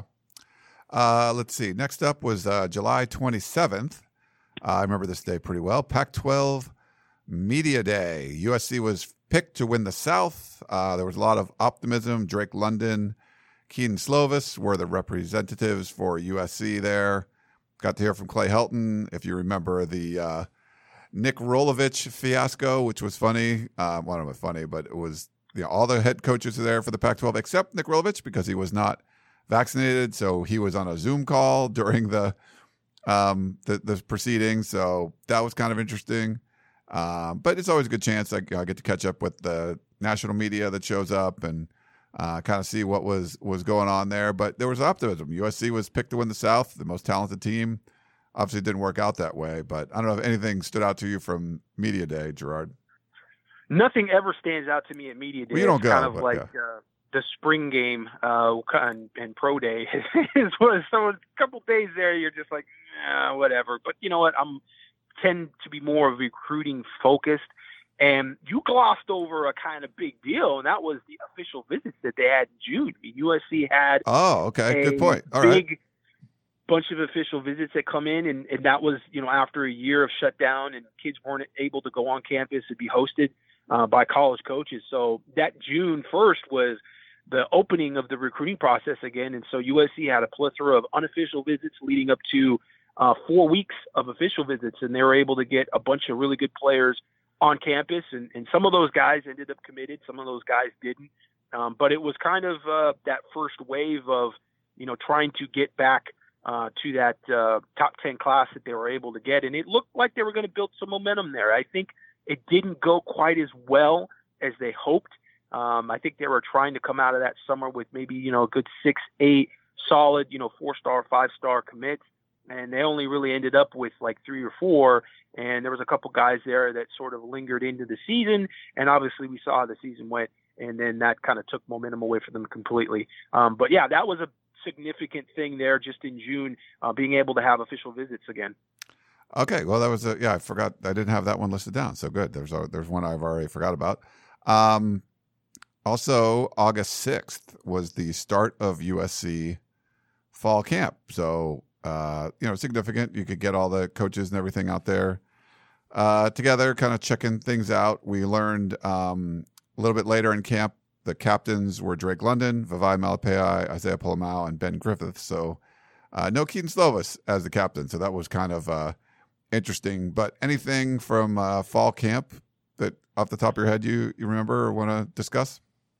Uh, let's see. Next up was uh, July twenty-seventh. Uh, I remember this day pretty well. Pac twelve Media Day. U S C was picked to win the South. Uh, there was a lot of optimism. Drake London, Keaton Slovis were the representatives for U S C there. Got to hear from Clay Helton. If you remember the uh, Nick Rolovich fiasco, which was funny. Uh, well, not funny, but it was, you know, all the head coaches are there for the Pac twelve except Nick Rolovich because he was not vaccinated. So he was on a Zoom call during the um, the, the proceedings. So that was kind of interesting. Um, but it's always a good chance I, I get to catch up with the national media that shows up and uh, kind of see what was, was going on there. But there was optimism. U S C was picked to win the South, the most talented team. Obviously, it didn't work out that way. But I don't know if anything stood out to you from Media Day, Gerard. Nothing ever stands out to me at Media Day. Well, you don't it's go, kind of but, like yeah. uh, the spring game uh, and, and pro day is what. So a couple days there, you're just like, eh, whatever. But you know what? I'm tend to be more recruiting focused, and you glossed over a kind of big deal, and that was the official visits that they had in June. I mean, U S C had oh, okay, good point. All big right. bunch of official visits that come in, and, and that was, you know, after a year of shutdown and kids weren't able to go on campus and be hosted uh, by college coaches. So that June first was the opening of the recruiting process again, and so U S C had a plethora of unofficial visits leading up to Uh, four weeks of official visits, and they were able to get a bunch of really good players on campus, and, and some of those guys ended up committed, some of those guys didn't. Um, but it was kind of uh, that first wave of, you know, trying to get back uh, to that uh, top ten class that they were able to get, and it looked like they were going to build some momentum there. I think it didn't go quite as well as they hoped. Um, I think they were trying to come out of that summer with maybe, you know, a good six, eight solid, you know, four-star, five-star commits. And they only really ended up with like three or four. And there was a couple guys there that sort of lingered into the season. And obviously we saw how the season went. And then that kind of took momentum away from them completely. Um, but yeah, that was a significant thing there just in June, uh, being able to have official visits again. Okay. Well, that was a, yeah, I forgot. I didn't have that one listed down. So good. There's a, there's one I've already forgot about. Um, also August sixth was the start of U S C fall camp. So, Uh, you know, significant. You could get all the coaches and everything out there uh, together, kind of checking things out. We learned um, a little bit later in camp the captains were Drake London, Vavae Malepeai, Isaiah Polamau, and Ben Griffith. So uh, no Keaton Slovis as the captain. So that was kind of uh, interesting. But anything from uh, fall camp that off the top of your head you, you remember or want to discuss?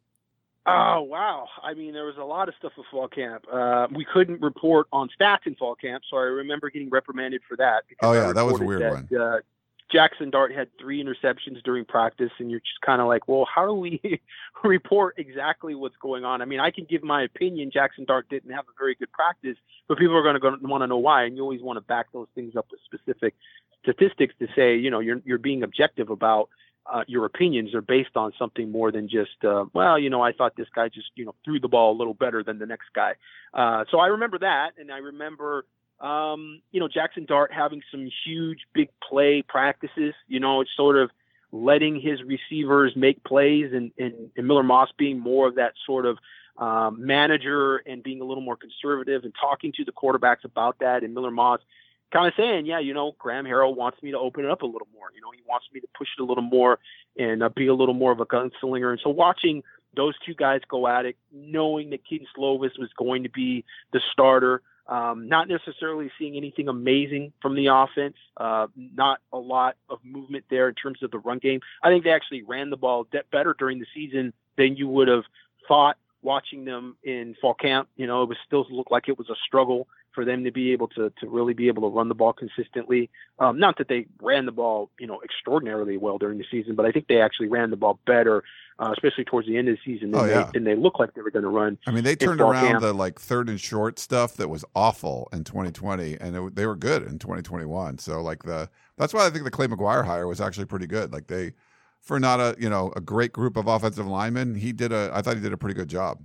Oh, wow. I mean, there was a lot of stuff at fall camp. Uh, we couldn't report on stats in fall camp, so I remember getting reprimanded for that. Oh, yeah, that was a weird that, one. Uh, Jackson Dart had three interceptions during practice, and you're just kind of like, well, how do we report exactly what's going on? I mean, I can give my opinion. Jackson Dart didn't have a very good practice, but people are going to want to know why, and you always want to back those things up with specific statistics to say, you know, you're you're being objective about Uh, your opinions are based on something more than just, uh, well, you know, I thought this guy just, you know, threw the ball a little better than the next guy. Uh, so I remember that. And I remember, um, you know, Jackson Dart having some huge big play practices, you know, it's sort of letting his receivers make plays and, and, and Miller Moss being more of that sort of um, manager and being a little more conservative and talking to the quarterbacks about that. And Miller Moss kind of saying, yeah, you know, Graham Harrell wants me to open it up a little more. You know, he wants me to push it a little more and uh, be a little more of a gunslinger. And so watching those two guys go at it, knowing that Keaton Slovis was going to be the starter, Um, not necessarily seeing anything amazing from the offense. Uh, not a lot of movement there in terms of the run game. I think they actually ran the ball de- better during the season than you would have thought watching them in fall camp. You know, it was still looked like it was a struggle for them to be able to to really be able to run the ball consistently. Um, not that they ran the ball, you know, extraordinarily well during the season, but I think they actually ran the ball better, uh, especially towards the end of the season than, oh, yeah. they, than they looked like they were going to run. I mean, they turned around camp. the like third and short stuff that was awful in twenty twenty, and it, they were good in twenty twenty-one. So like the that's why I think the Clay McGuire hire was actually pretty good. Like they, for not a you know a great group of offensive linemen, he did a I thought he did a pretty good job.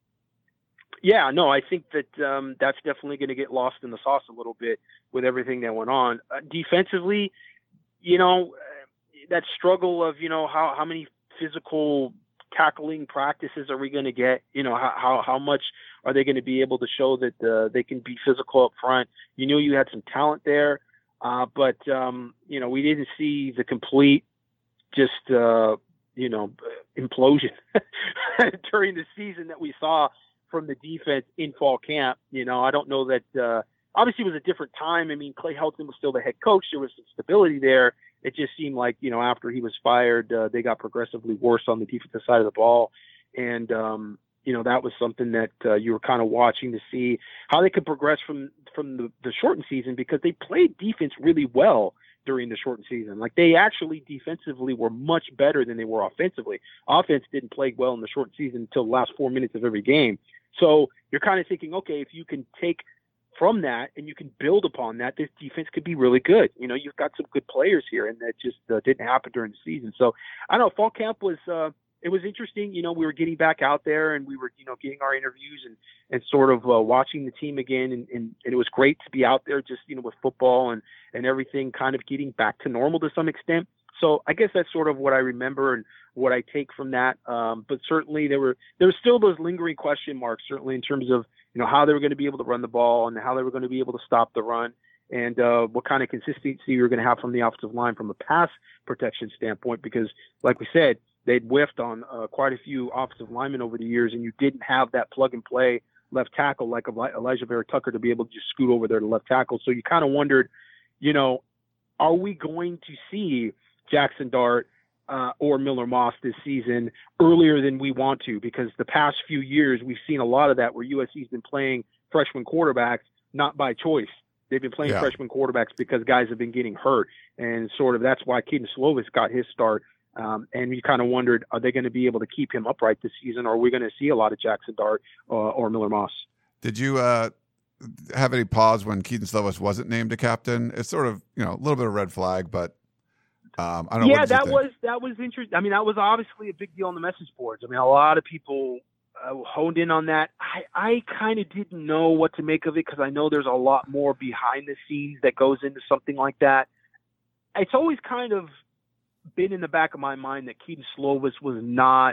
Yeah, no, I think that um, that's definitely going to get lost in the sauce a little bit with everything that went on. Uh, defensively, you know, that struggle of, you know, how, how many physical tackling practices are we going to get? You know, how, how, how much are they going to be able to show that uh, they can be physical up front? You knew you had some talent there, uh, but, um, you know, we didn't see the complete just, uh, you know, implosion during the season that we saw from the defense in fall camp. You know, I don't know that, uh, obviously it was a different time. I mean, Clay Helton was still the head coach. There was some stability there. It just seemed like, you know, after he was fired, uh, they got progressively worse on the defensive side of the ball. And, um, you know, that was something that uh, you were kind of watching to see how they could progress from, from the, the shortened season, because they played defense really well during the shortened season. Like they actually defensively were much better than they were offensively. Offense didn't play well in the shortened season until the last four minutes of every game. So you're kind of thinking, okay, if you can take from that and you can build upon that, this defense could be really good. You know, you've got some good players here, and that just uh, didn't happen during the season. So I don't know, fall camp was, uh, it was interesting. You know, we were getting back out there and we were, you know, getting our interviews and, and sort of uh, watching the team again. And, and, and it was great to be out there just, you know, with football and, and everything kind of getting back to normal to some extent. So I guess that's sort of what I remember and what I take from that. Um, but certainly there were there were still those lingering question marks, certainly in terms of, you know, how they were going to be able to run the ball and how they were going to be able to stop the run, and uh, what kind of consistency you were going to have from the offensive line from a pass protection standpoint. Because, like we said, they'd whiffed on uh, quite a few offensive linemen over the years, and you didn't have that plug and play left tackle like Elijah Vera Tucker to be able to just scoot over there to left tackle. So you kind of wondered, you know, are we going to see Jackson Dart uh, or Miller Moss this season earlier than we want to? Because the past few years, we've seen a lot of that where U S C's been playing freshman quarterbacks, not by choice. They've been playing yeah. freshman quarterbacks because guys have been getting hurt. And sort of that's why Kedon Slovis got his start. Um, and you kind of wondered, are they going to be able to keep him upright this season, or are we going to see a lot of Jackson Dart uh, or Miller Moss? Did you uh, have any pause when Kedon Slovis wasn't named a captain? It's sort of, you know, a little bit of a red flag, but Um, I don't yeah, know, that was that was interesting. I mean, that was obviously a big deal on the message boards. I mean, a lot of people uh, honed in on that. I, I kind of didn't know what to make of it, because I know there's a lot more behind the scenes that goes into something like that. It's always kind of been in the back of my mind that Kedon Slovis was not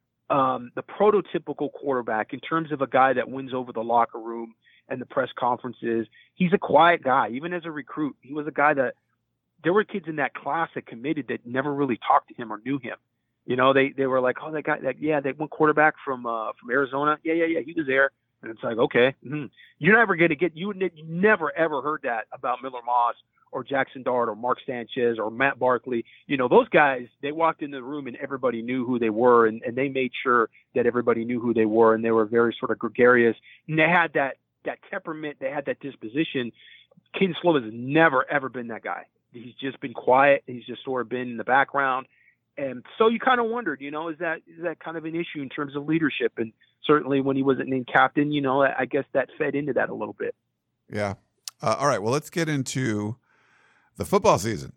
um, the prototypical quarterback in terms of a guy that wins over the locker room and the press conferences. He's a quiet guy. Even as a recruit, he was a guy that, there were kids in that class that committed that never really talked to him or knew him. You know, they, they were like, oh, that guy, that, yeah, that one quarterback from, uh, from Arizona. Yeah, yeah, yeah. He was there. And it's like, okay, mm-hmm. You're never going to get, you, you never ever heard that about Miller Moss or Jackson Dart or Mark Sanchez or Matt Barkley. You know, those guys, they walked into the room and everybody knew who they were, and, and they made sure that everybody knew who they were, and they were very sort of gregarious. And they had that, that temperament, they had that disposition. Kedon Slovis has never, ever been that guy. He's just been quiet. He's just sort of been in the background. And so you kind of wondered, you know, is that is that kind of an issue in terms of leadership? And certainly when he wasn't named captain, you know, I guess that fed into that a little bit. Yeah. Uh, all right. Well, let's get into the football season.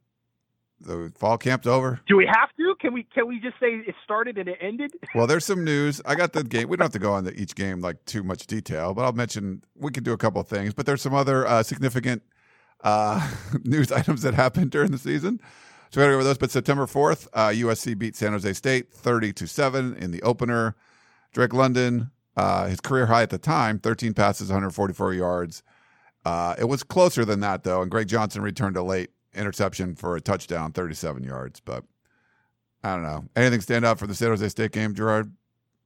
The fall camp's over. Do we have to? Can we can we just say it started and it ended? Well, there's some news. I got the game. We don't have to go into each game like too much detail, but I'll mention we could do a couple of things. But there's some other uh, significant Uh, news items that happened during the season. So we're going to go over those. But September fourth, uh, U S C beat San Jose State thirty to seven in the opener. Drake London, uh, his career high at the time, thirteen passes, one hundred forty-four yards. Uh, it was closer than that, though, and Greg Johnson returned a late interception for a touchdown, thirty-seven yards. But I don't know. Anything stand out for the San Jose State game, Gerard?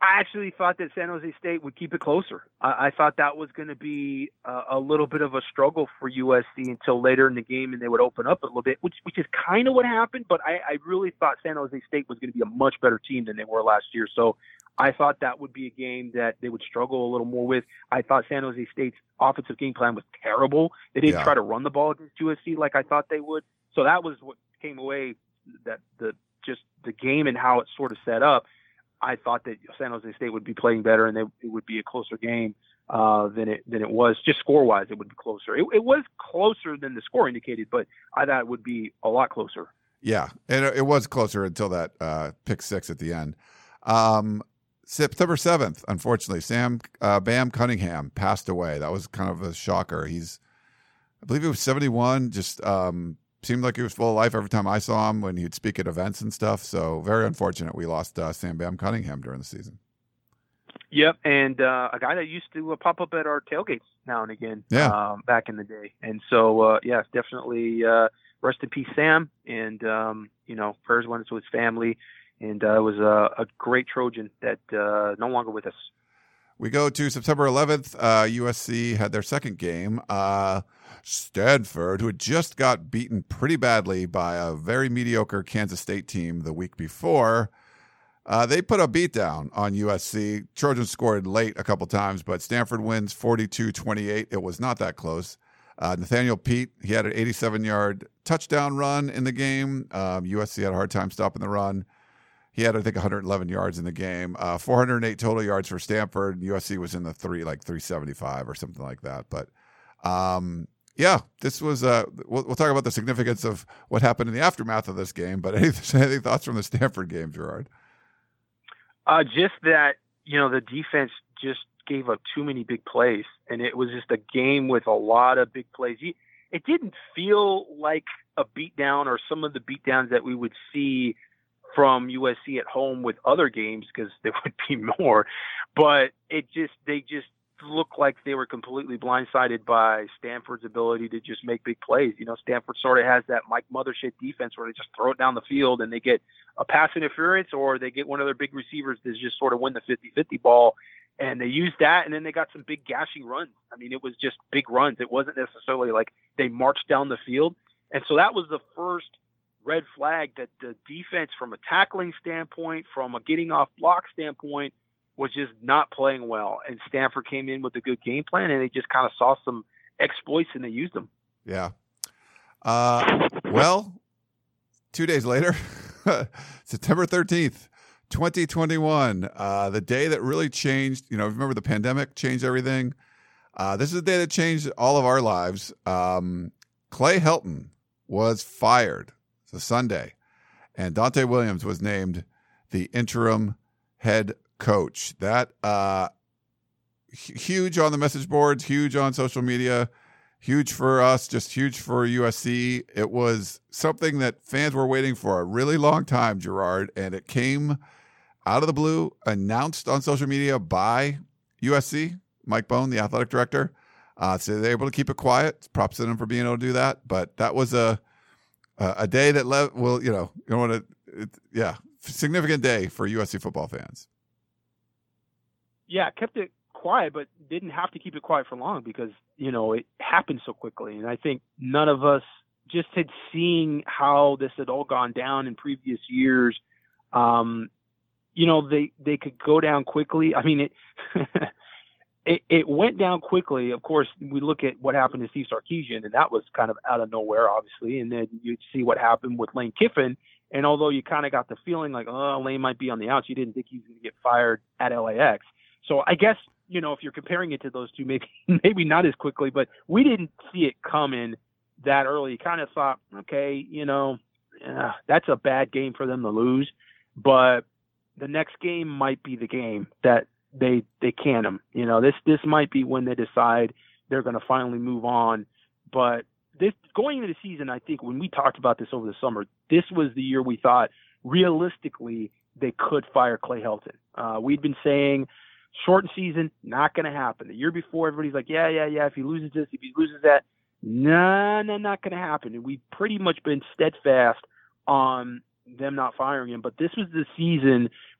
I actually thought that San Jose State would keep it closer. I, I thought that was going to be a, a little bit of a struggle for U S C until later in the game, and they would open up a little bit, which which is kind of what happened. But I, I really thought San Jose State was going to be a much better team than they were last year. So I thought that would be a game that they would struggle a little more with. I thought San Jose State's offensive game plan was terrible. They didn't Yeah. try to run the ball against U S C like I thought they would. So that was what came away, that the just the game and how it sort of set up. I thought that San Jose State would be playing better, and they, it would be a closer game uh, than it than it was. Just score-wise, it would be closer. It, it was closer than the score indicated, but I thought it would be a lot closer. Yeah, and it, it was closer until that uh, pick six at the end. Um, September seventh, unfortunately, Sam uh, Bam Cunningham passed away. That was kind of a shocker. He's, I believe he was seventy-one, just um, seemed like he was full of life every time I saw him when he'd speak at events and stuff. So very unfortunate we lost uh, Sam Bam Cunningham during the season. Yep, and uh, a guy that used to uh, pop up at our tailgates now and again Yeah. um, back in the day. And so, uh, yeah, definitely uh, rest in peace, Sam. And, um, you know, prayers went to his family. And uh, it was a, a great Trojan that uh, no longer with us. We go to September eleventh. Uh, U S C had their second game. Uh, Stanford, who had just got beaten pretty badly by a very mediocre Kansas State team the week before, uh, they put a beat down on U S C. Trojans scored late a couple times, but Stanford wins forty-two twenty-eight. It was not that close. Uh, Nathaniel Pete, he had an eighty-seven-yard touchdown run in the game. Um, U S C had a hard time stopping the run. He had, I think, one hundred eleven yards in the game. Uh, four hundred eight total yards for Stanford. U S C was in the three, like three seventy-five or something like that. But, um, yeah, this was. Uh, we'll, we'll talk about the significance of what happened in the aftermath of this game. But any, any thoughts from the Stanford game, Gerard? Uh, just that, you know, the defense just gave up too many big plays, and it was just a game with a lot of big plays. It didn't feel like a beatdown or some of the beatdowns that we would see from U S C at home with other games, because there would be more, but it just, they just looked like they were completely blindsided by Stanford's ability to just make big plays. You know, Stanford sort of has that Mike Mothership defense where they just throw it down the field and they get a pass interference, or they get one of their big receivers to just sort of win the fifty-fifty ball. And they used that, and then they got some big gashing runs. I mean, it was just big runs. It wasn't necessarily like they marched down the field. And so that was the first red flag that the defense, from a tackling standpoint, from a getting off block standpoint, was just not playing well. And Stanford came in with a good game plan, and they just kind of saw some exploits and they used them. Yeah. Uh, well, two days later, September thirteenth, twenty twenty-one, uh, the day that really changed, you know, remember the pandemic changed everything. Uh, this is the day that changed all of our lives. Um, Clay Helton was fired. It's a Sunday. And Dante Williams was named the interim head coach. That uh, huge on the message boards, huge on social media, huge for us, just huge for U S C. It was something that fans were waiting for a really long time, Gerard, and it came out of the blue, announced on social media by U S C, Mike Bone, the athletic director. Uh, so they're able to keep it quiet. Props to them for being able to do that. But that was a a day that le- will, you know, you don't want to, it, yeah, significant day for U S C football fans. Yeah, kept it quiet, but didn't have to keep it quiet for long because, you know, it happened so quickly. And I think none of us just had seen how this had all gone down in previous years. Um, you know, they, they could go down quickly. I mean, it, it, it went down quickly. Of course, we look at what happened to Steve Sarkisian, and that was kind of out of nowhere, obviously. And then you'd see what happened with Lane Kiffin. And although you kind of got the feeling like, oh, Lane might be on the outs, you didn't think he was going to get fired at L A X. So I guess, you know, if you're comparing it to those two, maybe maybe not as quickly, but we didn't see it coming that early. Kind of thought, okay, you know, uh, that's a bad game for them to lose, but the next game might be the game that they they can them. You know, this this might be when they decide they're going to finally move on. But this going into the season, I think when we talked about this over the summer, this was the year we thought realistically they could fire Clay Helton. Uh, we'd been saying, shortened season, not going to happen. The year before, everybody's like, yeah, yeah, yeah, if he loses this, if he loses that, nah, nah, not going to happen. And we've pretty much been steadfast on them not firing him. But this was the season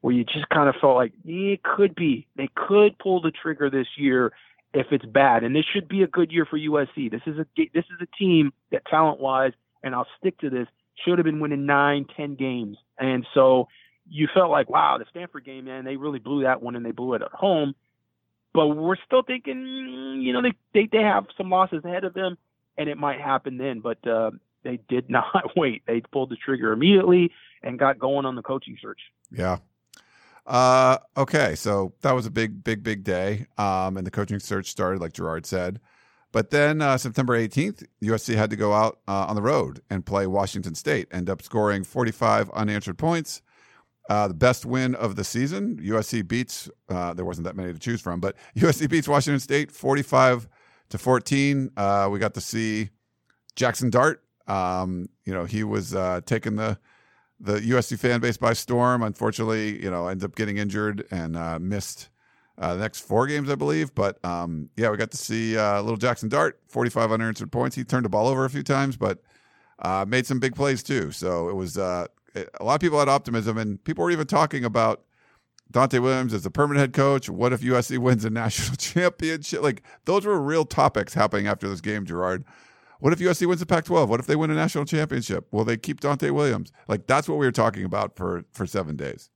where you just kind of felt like yeah, it could be. They could pull the trigger this year if it's bad. And this should be a good year for U S C. This is a this is a team that talent-wise, and I'll stick to this, should have been winning nine, ten games. And so you felt like, wow, the Stanford game, man, they really blew that one, and they blew it at home. But we're still thinking, you know, they they, they have some losses ahead of them, and it might happen then. But uh, they did not wait. They pulled the trigger immediately and got going on the coaching search. Yeah. Uh, okay, so that was a big, big, big day, um, and the coaching search started, like Gerard said. But then uh, September eighteenth, U S C had to go out uh, on the road and play Washington State, end up scoring forty-five unanswered points. Uh, the best win of the season. U S C beats, uh, there wasn't that many to choose from, but U S C beats Washington State forty-five to fourteen. Uh, we got to see Jackson Dart. Um, you know, he was uh, taking the the U S C fan base by storm. Unfortunately, you know, ends up getting injured and uh, missed uh, the next four games, I believe. But um, yeah, we got to see uh, little Jackson Dart, forty-five unanswered points. He turned the ball over a few times, but uh, made some big plays too. So it was uh, a lot of people had optimism, and people were even talking about Dante Williams as the permanent head coach. What if U S C wins a national championship? Like, those were real topics happening after this game, Gerard. What if U S C wins the Pac twelve? What if they win a national championship? Will they keep Dante Williams? Like, that's what we were talking about for, for seven days.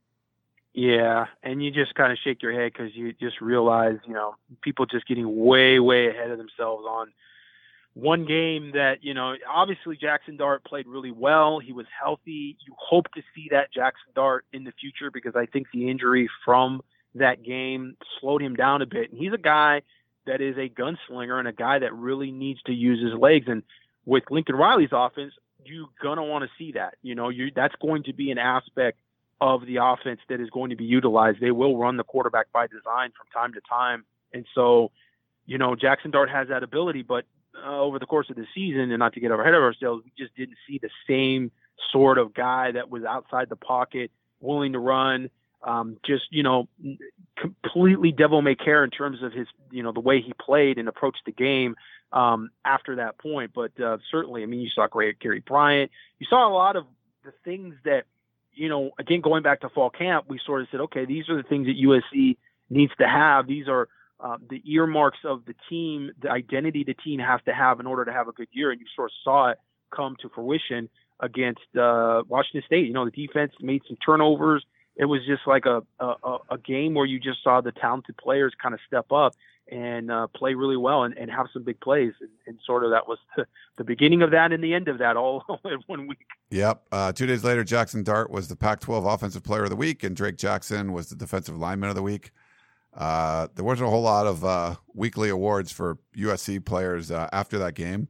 Yeah, and you just kind of shake your head because you just realize, you know, people just getting way, way ahead of themselves on one game that, you know, obviously Jackson Dart played really well. He was healthy. You hope to see that Jackson Dart in the future because I think the injury from that game slowed him down a bit. And he's a guy that is a gunslinger and a guy that really needs to use his legs. And with Lincoln Riley's offense, you're going to want to see that. You know, you that's going to be an aspect of the offense that is going to be utilized. They will run the quarterback by design from time to time. And so, you know, Jackson Dart has that ability, but uh, over the course of the season, and not to get ahead of ourselves, we just didn't see the same sort of guy that was outside the pocket, willing to run, um, just, you know, completely devil may care in terms of his, you know, the way he played and approached the game um, after that point. But uh, certainly, I mean, you saw great Gary Bryant. You saw a lot of the things that, you know, again, going back to fall camp, we sort of said, okay, these are the things that U S C needs to have. These are uh, the earmarks of the team, the identity the team has to have in order to have a good year. And you sort of saw it come to fruition against uh, Washington State. You know, the defense made some turnovers. It was just like a, a, a game where you just saw the talented players kind of step up and uh, play really well and, and have some big plays. And, and sort of that was the, the beginning of that and the end of that all in one week. Yep. Uh, two days later, Jackson Dart was the Pac twelve Offensive Player of the Week, and Drake Jackson was the Defensive Lineman of the Week. Uh, there wasn't a whole lot of uh, weekly awards for U S C players uh, after that game.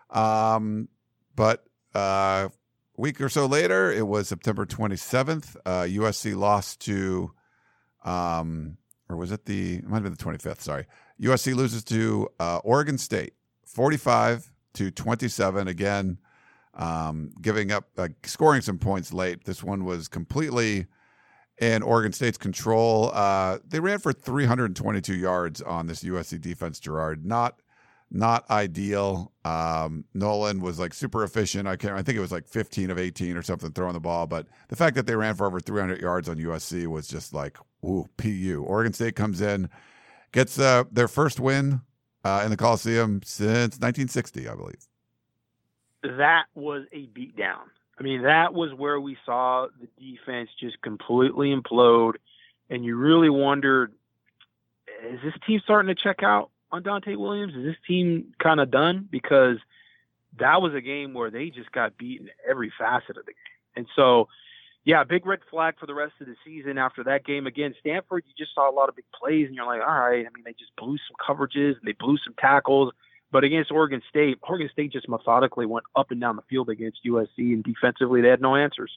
Um, but uh, a week or so later, it was September twenty-seventh. Uh, U S C lost to, um, or was it the, it might have been the twenty-fifth, sorry. U S C loses to uh, Oregon State, forty-five to twenty-seven. Again, um, giving up, uh, scoring some points late. This one was completely in Oregon State's control. Uh, they ran for three hundred twenty-two yards on this U S C defense, Gerard. Not not ideal. Um, Nolan was like super efficient. I can't. I think it was like fifteen of eighteen or something throwing the ball. But the fact that they ran for over three hundred yards on U S C was just like, ooh, P U. Oregon State comes in, gets uh, their first win uh, in the Coliseum since nineteen sixty, I believe. That was a beatdown. I mean, that was where we saw the defense just completely implode, and you really wondered, is this team starting to check out on Dante Williams? Is this team kind of done? Because that was a game where they just got beaten every facet of the game. And so, yeah, big red flag for the rest of the season after that game. Again, Stanford, you just saw a lot of big plays, and you're like, all right, I mean, they just blew some coverages, and they blew some tackles. But against Oregon State, Oregon State just methodically went up and down the field against U S C, and defensively they had no answers.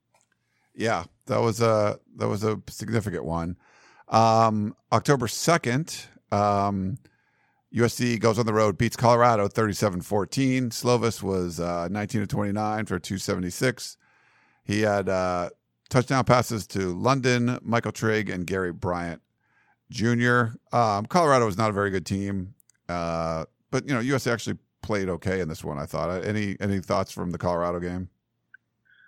Yeah, that was a that was a significant one. Um, October second, um, U S C goes on the road, beats Colorado thirty-seven fourteen. Slovis was uh, nineteen of twenty-nine for two seventy-six. He had uh, touchdown passes to London, Michael Trigg, and Gary Bryant Junior Um, Colorado was not a very good team. Uh, But, you know, U S C actually played okay in this one, I thought. Any any thoughts from the Colorado game?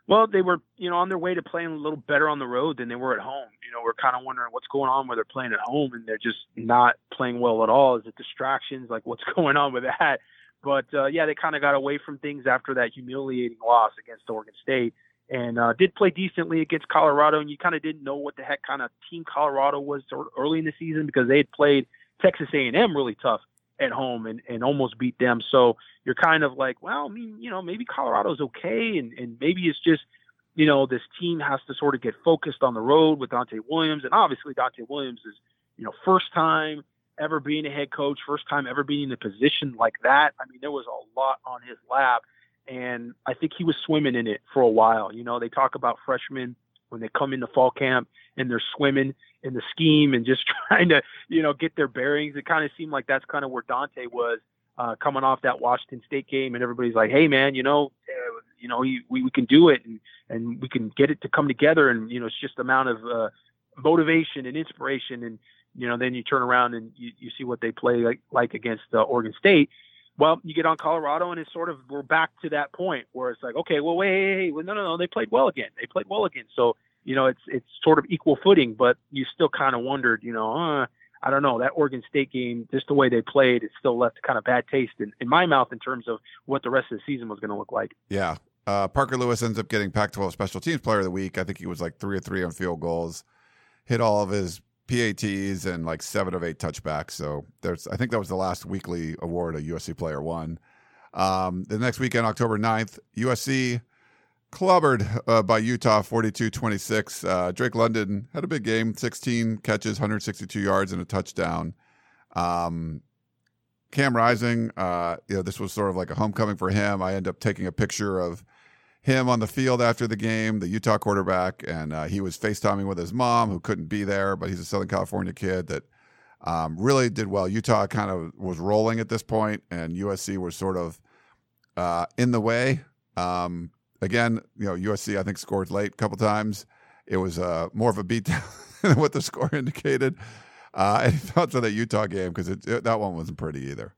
Well, they were, you know, on their way to playing a little better on the road than they were at home. You know, we're kind of wondering what's going on where they're playing at home and they're just not playing well at all. Is it distractions? Like, what's going on with that? But, uh, yeah, they kind of got away from things after that humiliating loss against Oregon State and uh, did play decently against Colorado. And you kind of didn't know what the heck kind of team Colorado was early in the season because they had played Texas A and M really tough at home and, and almost beat them. So you're kind of like, well, I mean, you know, maybe Colorado's okay. And, and maybe it's just, you know, this team has to sort of get focused on the road with Dante Williams. And obviously Dante Williams is, you know, first time ever being a head coach, first time ever being in a position like that. I mean, there was a lot on his lap and I think he was swimming in it for a while. You know, they talk about freshmen when they come into fall camp and they're swimming in the scheme and just trying to, you know, get their bearings. It kind of seemed like that's kind of where Dante was uh, coming off that Washington State game. And everybody's like, hey, man, you know, uh, you know, we, we can do it and, and we can get it to come together. And, you know, it's just amount of uh, motivation and inspiration. And, you know, then you turn around and you, you see what they play like, like against uh, Oregon State. Well, you get on Colorado and it's sort of, we're back to that point where it's like, okay, well, wait, hey, hey, well, no, no, no, they played well again. They played well again. So, you know, it's it's sort of equal footing, but you still kind of wondered, you know, uh, I don't know, that Oregon State game, just the way they played, it still left kind of bad taste in, in my mouth in terms of what the rest of the season was going to look like. Yeah. Uh, Parker Lewis ends up getting Pac twelve Special Teams Player of the Week. I think he was like three or three on field goals, hit all of his P A Ts and like seven of eight touchbacks. So there's, I think that was the last weekly award a U S C player won. Um, the next weekend, October ninth, U S C clobbered uh, by Utah forty-two twenty-six. Uh, Drake London had a big game, sixteen catches, one hundred sixty-two yards, and a touchdown. Um, Cam Rising, uh, you know, this was sort of like a homecoming for him. I end up taking a picture of him on the field after the game, the Utah quarterback, and uh, he was FaceTiming with his mom, who couldn't be there, but he's a Southern California kid that um, really did well. Utah kind of was rolling at this point, and U S C was sort of uh, in the way. Um, Again, you know, U S C, I think, scored late a couple times. It was uh, more of a beatdown than what the score indicated. Uh, and thoughts on that Utah game, because it, it, that one wasn't pretty either.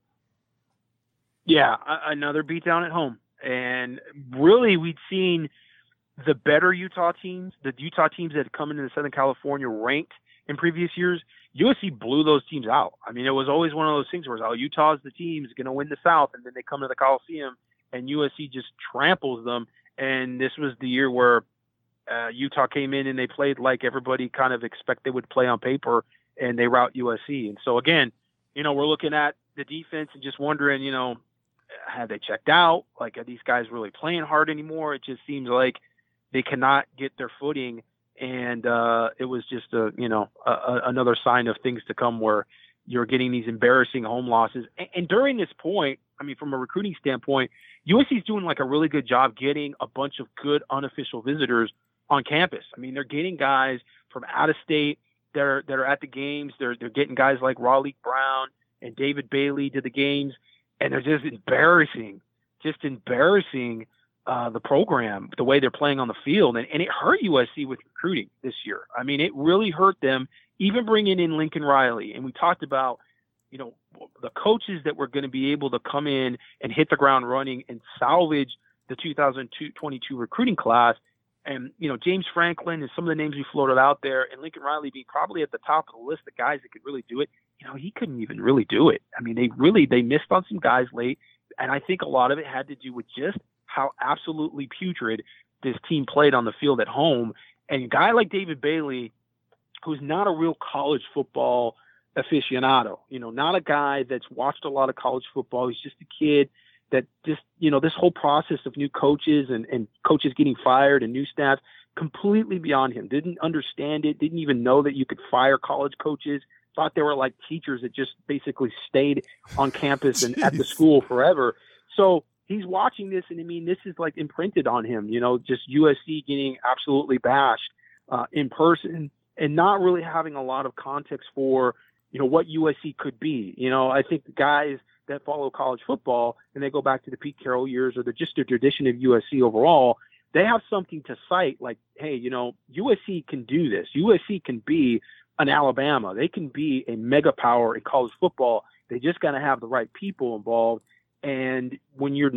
Yeah, another beatdown at home. And really, we'd seen the better Utah teams, the Utah teams that had come into Southern California ranked in previous years. U S C blew those teams out. I mean, it was always one of those things where, oh, Utah's the team is going to win the South, and then they come to the Coliseum, and U S C just tramples them. And this was the year where uh, Utah came in and they played like everybody kind of expect they would play on paper, and they rout U S C. And so, again, you know, we're looking at the defense and just wondering, you know, have they checked out? Like, are these guys really playing hard anymore? It just seems like they cannot get their footing. And uh, it was just, a, you know, a, a, another sign of things to come where you're getting these embarrassing home losses. And, and during this point, I mean, from a recruiting standpoint, U S C is doing like a really good job getting a bunch of good unofficial visitors on campus. I mean, they're getting guys from out of state that are that are at the games. They're they're getting guys like Raleigh Brown and David Bailey to the games, and they're just embarrassing, just embarrassing uh, the program, the way they're playing on the field, and and it hurt U S C with recruiting this year. I mean, it really hurt them, even bringing in Lincoln Riley. And we talked about, you know, the coaches that were going to be able to come in and hit the ground running and salvage the two thousand twenty-two recruiting class. And, you know, James Franklin and some of the names we floated out there, and Lincoln Riley being probably at the top of the list of guys that could really do it. You know, he couldn't even really do it. I mean, they really, they missed on some guys late. And I think a lot of it had to do with just how absolutely putrid this team played on the field at home. And a guy like David Bailey, who's not a real college football aficionado, you know, not a guy that's watched a lot of college football. He's just a kid that just, you know, this whole process of new coaches and, and coaches getting fired and new staff, completely beyond him. Didn't understand it. Didn't even know that you could fire college coaches. Thought they were like teachers that just basically stayed on campus and at the school forever. So he's watching this, and I mean, this is like imprinted on him, you know, just U S C getting absolutely bashed uh, in person and not really having a lot of context for, you know, what U S C could be. You know, I think the guys that follow college football and they go back to the Pete Carroll years or the just the tradition of U S C overall, they have something to cite like, hey, you know, U S C can do this. U S C can be an Alabama. They can be a mega power in college football. They just got to have the right people involved. And when you're not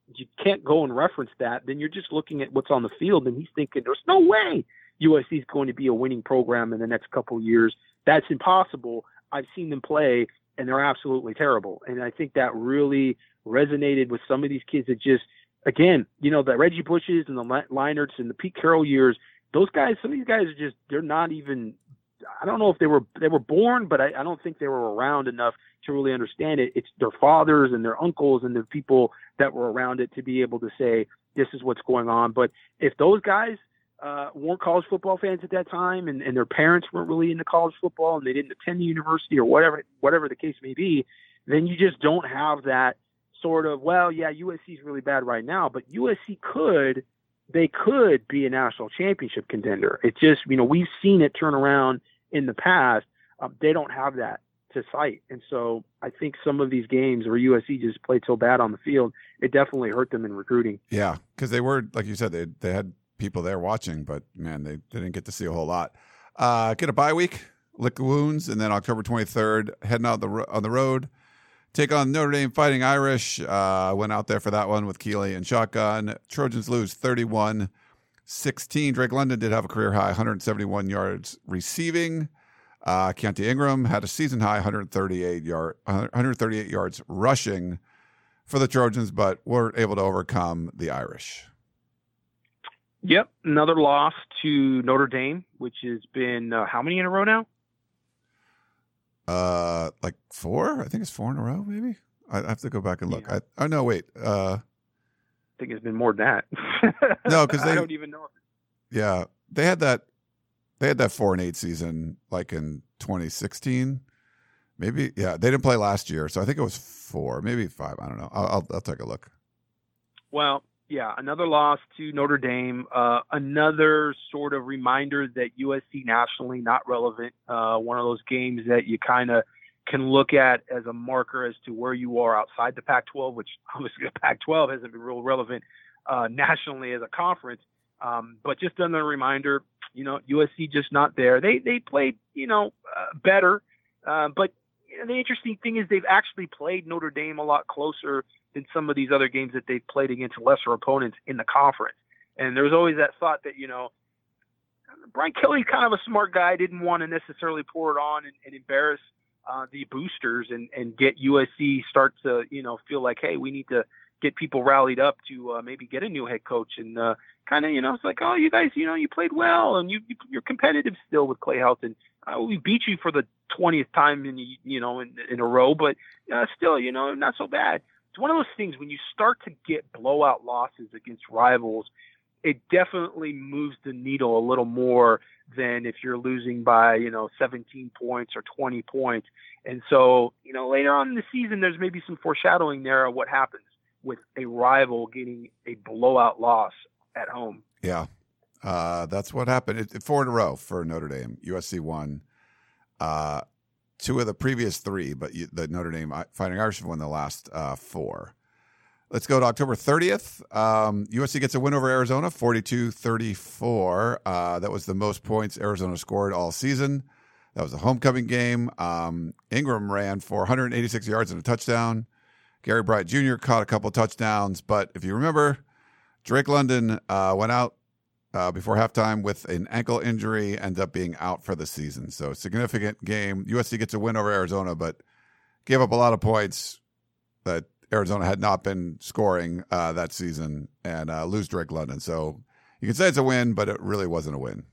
you can't go and reference that. Then you're just looking at what's on the field, and he's thinking, there's no way U S C is going to be a winning program in the next couple of years. That's impossible. I've seen them play, and they're absolutely terrible. And I think that really resonated with some of these kids that just, again, you know, the Reggie Bushes and the Leinerts and the Pete Carroll years, those guys, some of these guys are just, they're not even, I don't know if they were, they were born, but I, I don't think they were around enough to really understand it. It's their fathers and their uncles and the people that were around it to be able to say, this is what's going on. But if those guys uh, weren't college football fans at that time, and, and their parents weren't really into college football, and they didn't attend the university or whatever, whatever the case may be, then you just don't have that sort of, well, yeah, U S C is really bad right now, but U S C could, they could be a national championship contender. It just, you know, we've seen it turn around in the past. Um, they don't have that to cite. And so I think some of these games where U S C just played so bad on the field, it definitely hurt them in recruiting. Yeah, because they were, like you said, they they had people there watching, but man, they, they didn't get to see a whole lot. Uh, get a bye week, lick the wounds, and then October twenty-third, heading out the on the road, take on Notre Dame Fighting Irish. Uh, went out there for that one with Keeley and shotgun. Trojans lose thirty-one sixteen. Drake London did have a career high one hundred seventy-one yards receiving. Uh, Keontae Ingram had a season high one hundred thirty-eight yard, one hundred thirty-eight yards rushing for the Trojans, but weren't able to overcome the Irish. Yep, another loss to Notre Dame, which has been uh, how many in a row now? Uh, like four. I think it's four in a row. Maybe I have to go back and look. Yeah. I oh no, wait. Uh, I think it's been more than that. No, because I don't even know. Yeah, they had that. They had that four and eight season like in twenty sixteen. Maybe, yeah, they didn't play last year, so I think it was four, maybe five. I don't know. I'll I'll, I'll take a look. Well, yeah, another loss to Notre Dame. Uh, another sort of reminder that U S C nationally not relevant. Uh, one of those games that you kind of can look at as a marker as to where you are outside the Pac twelve, which obviously the Pac twelve hasn't been real relevant uh, nationally as a conference. Um, but just another reminder, you know, U S C just not there. They they played, you know, uh, better. Uh, but you know, the interesting thing is they've actually played Notre Dame a lot closer than some of these other games that they've played against lesser opponents in the conference. And there's always that thought that, you know, Brian Kelly's kind of a smart guy, didn't want to necessarily pour it on and, and embarrass uh, the boosters and, and get U S C start to, you know, feel like, hey, we need to get people rallied up to uh, maybe get a new head coach. And uh, kind of, you know, it's like, oh, you guys, you know, you played well and you, you're competitive still with Clay Helton. Uh, we beat you for the twentieth time in, you know, in, in a row, but uh, still, you know, not so bad. It's one of those things when you start to get blowout losses against rivals, it definitely moves the needle a little more than if you're losing by, you know, seventeen points or twenty points. And so, you know, later on in the season, there's maybe some foreshadowing there of what happens with a rival getting a blowout loss at home. Yeah, uh, that's what happened. It, it, four in a row for Notre Dame. U S C won uh, two of the previous three, but you, the Notre Dame Fighting Irish won the last uh, four. Let's go to October thirtieth. Um, U S C gets a win over Arizona, forty-two thirty-four. Uh, that was the most points Arizona scored all season. That was a homecoming game. Um, Ingram ran for one hundred eighty-six yards and a touchdown. Gary Bryant Junior caught a couple touchdowns. But if you remember, Drake London uh, went out uh, before halftime with an ankle injury, ended up being out for the season. So significant game. U S C gets a win over Arizona, but gave up a lot of points that Arizona had not been scoring uh, that season, and uh, lose Drake London. So you can say it's a win, but it really wasn't a win.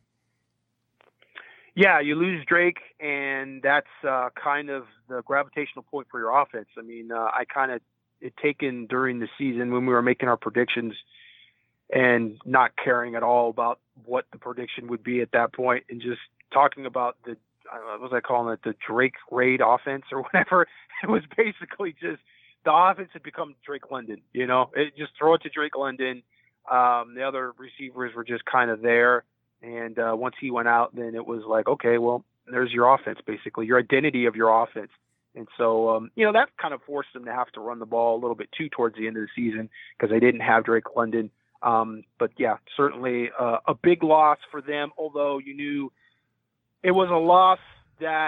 Yeah, you lose Drake, and that's uh, kind of the gravitational point for your offense. I mean, uh, I kind of had taken during the season when we were making our predictions and not caring at all about what the prediction would be at that point, and just talking about the, uh, what was I calling it, the Drake raid offense or whatever. It was basically just the offense had become Drake London, you know, it just throw it to Drake London. Um, the other receivers were just kind of there. And uh, once he went out, then it was like, okay, well, there's your offense, basically, your identity of your offense. And so, um, you know, that kind of forced them to have to run the ball a little bit too towards the end of the season because they didn't have Drake London. Um, but, yeah, certainly uh, a big loss for them, although you knew it was a loss that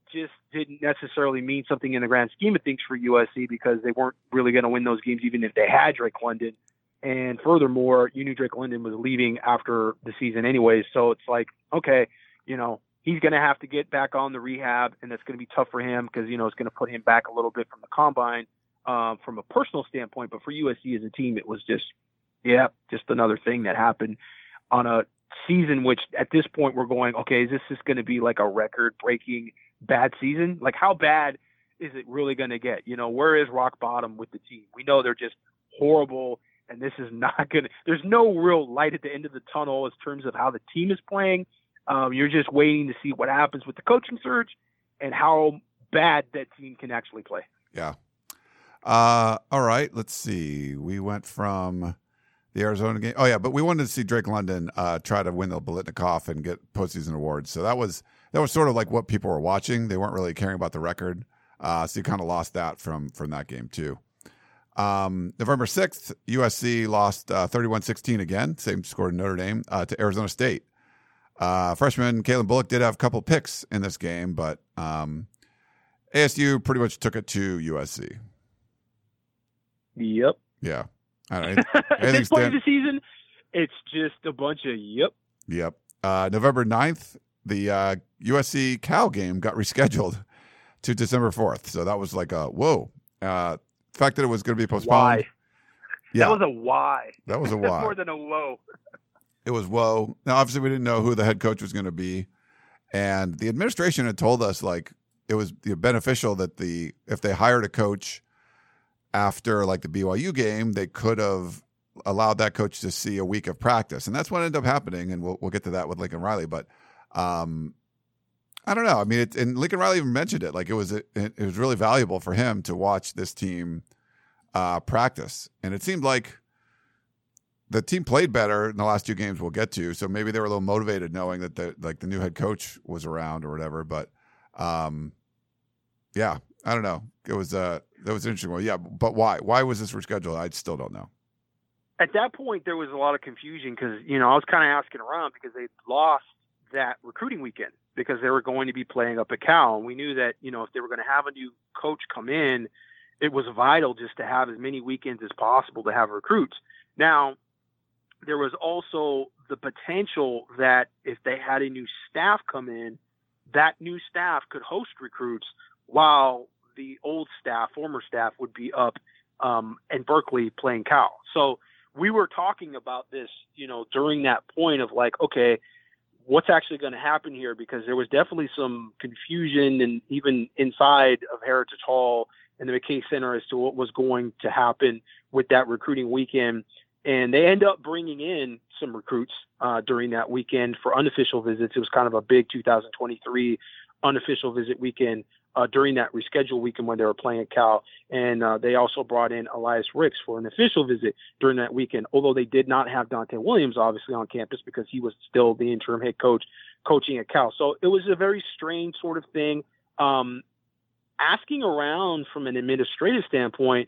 just didn't necessarily mean something in the grand scheme of things for U S C because they weren't really going to win those games even if they had Drake London. And furthermore, you knew Drake London was leaving after the season anyways. So it's like, okay, you know, he's going to have to get back on the rehab, and that's going to be tough for him because, you know, it's going to put him back a little bit from the combine um, from a personal standpoint. But for U S C as a team, it was just, yeah, just another thing that happened on a season which at this point we're going, okay, is this just going to be like a record-breaking bad season? Like, how bad is it really going to get? You know, where is rock bottom with the team? We know they're just horrible, and this is not going to – there's no real light at the end of the tunnel in terms of how the team is playing. Um, you're just waiting to see what happens with the coaching search and how bad that team can actually play. Yeah. Uh, all right, let's see. We went from – the Arizona game. Oh yeah, but we wanted to see Drake London uh, try to win the Biletnikoff and get postseason awards. So that was that was sort of like what people were watching. They weren't really caring about the record. Uh, so you kind of lost that from from that game too. Um, November sixth, U S C lost uh, thirty-one sixteen again. Same score in Notre Dame uh, to Arizona State. Uh, freshman Kalen Bullock did have a couple picks in this game, but um, A S U pretty much took it to U S C. Yep. Yeah. All right. At this point of the season, it's just a bunch of yep. Yep. Uh, November ninth, the uh, U S C Cal game got rescheduled to December fourth. So that was like a whoa. Uh, the fact that it was going to be postponed. Why? Yeah. That was a why. That was a why. More than a whoa. It was whoa. Now, obviously, we didn't know who the head coach was going to be. And the administration had told us like it was beneficial that the if they hired a coach after like the B Y U game, they could have allowed that coach to see a week of practice. And that's what ended up happening. And we'll we'll get to that with Lincoln Riley. But um, I don't know. I mean, it, and Lincoln Riley even mentioned it. Like it was, it, it was really valuable for him to watch this team uh, practice. And it seemed like the team played better in the last two games we'll get to. So maybe they were a little motivated knowing that the, like the new head coach was around or whatever. But um, yeah, I don't know. It was uh that was an interesting one. Yeah, but why? Why was this rescheduled? I still don't know. At that point, there was a lot of confusion because, you know, I was kind of asking around because they lost that recruiting weekend because they were going to be playing up at Cal. And we knew that, you know, if they were going to have a new coach come in, it was vital just to have as many weekends as possible to have recruits. Now, there was also the potential that if they had a new staff come in, that new staff could host recruits while the old staff, former staff, would be up um, in Berkeley playing Cal. So we were talking about this, you know, during that point of like, okay, what's actually going to happen here? Because there was definitely some confusion and even inside of Heritage Hall and the McKay Center as to what was going to happen with that recruiting weekend. And they end up bringing in some recruits uh, during that weekend for unofficial visits. It was kind of a big two thousand twenty-three unofficial visit weekend uh, during that rescheduled weekend when they were playing at Cal. And uh, they also brought in Elias Ricks for an official visit during that weekend, although they did not have Dante Williams, obviously, on campus because he was still the interim head coach coaching at Cal. So it was a very strange sort of thing. Um, asking around from an administrative standpoint,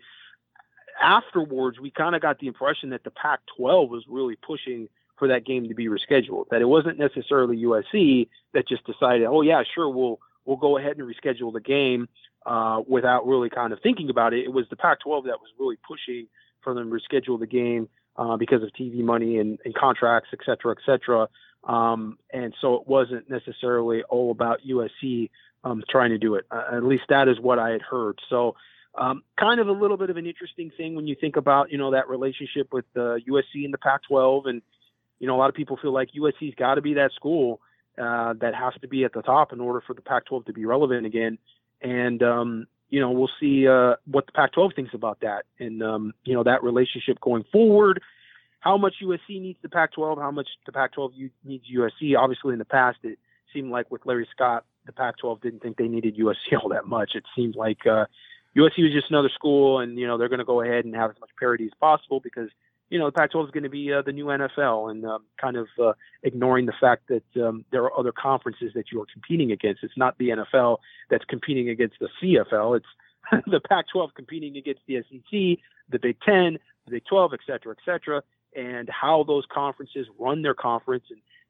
afterwards, we kind of got the impression that the Pac twelve was really pushing for that game to be rescheduled, that it wasn't necessarily U S C that just decided, oh, yeah, sure, we'll we'll go ahead and reschedule the game uh, without really kind of thinking about it. It was the Pac twelve that was really pushing for them to reschedule the game uh, because of T V money and, and contracts, et cetera, et cetera. Um, and so it wasn't necessarily all about U S C um, trying to do it. Uh, at least that is what I had heard. So Um, kind of a little bit of an interesting thing when you think about, you know, that relationship with the uh, U S C and the Pac twelve. And, you know, a lot of people feel like U S C's got to be that school uh, that has to be at the top in order for the Pac twelve to be relevant again. And, um, you know, we'll see uh, what the Pac twelve thinks about that and, um, you know, that relationship going forward, how much U S C needs the Pac twelve, how much the Pac twelve needs U S C. Obviously, in the past, it seemed like with Larry Scott, the Pac twelve didn't think they needed U S C all that much. It seemed like uh, U S C was just another school, and, you know, they're going to go ahead and have as much parity as possible because, you know, the Pac twelve is going to be uh, the new N F L and um, kind of uh, ignoring the fact that um, there are other conferences that you are competing against. It's not the N F L that's competing against the C F L. It's the Pac twelve competing against the S E C, the Big Ten, the Big twelve, et cetera, et cetera, and how those conferences run their conference and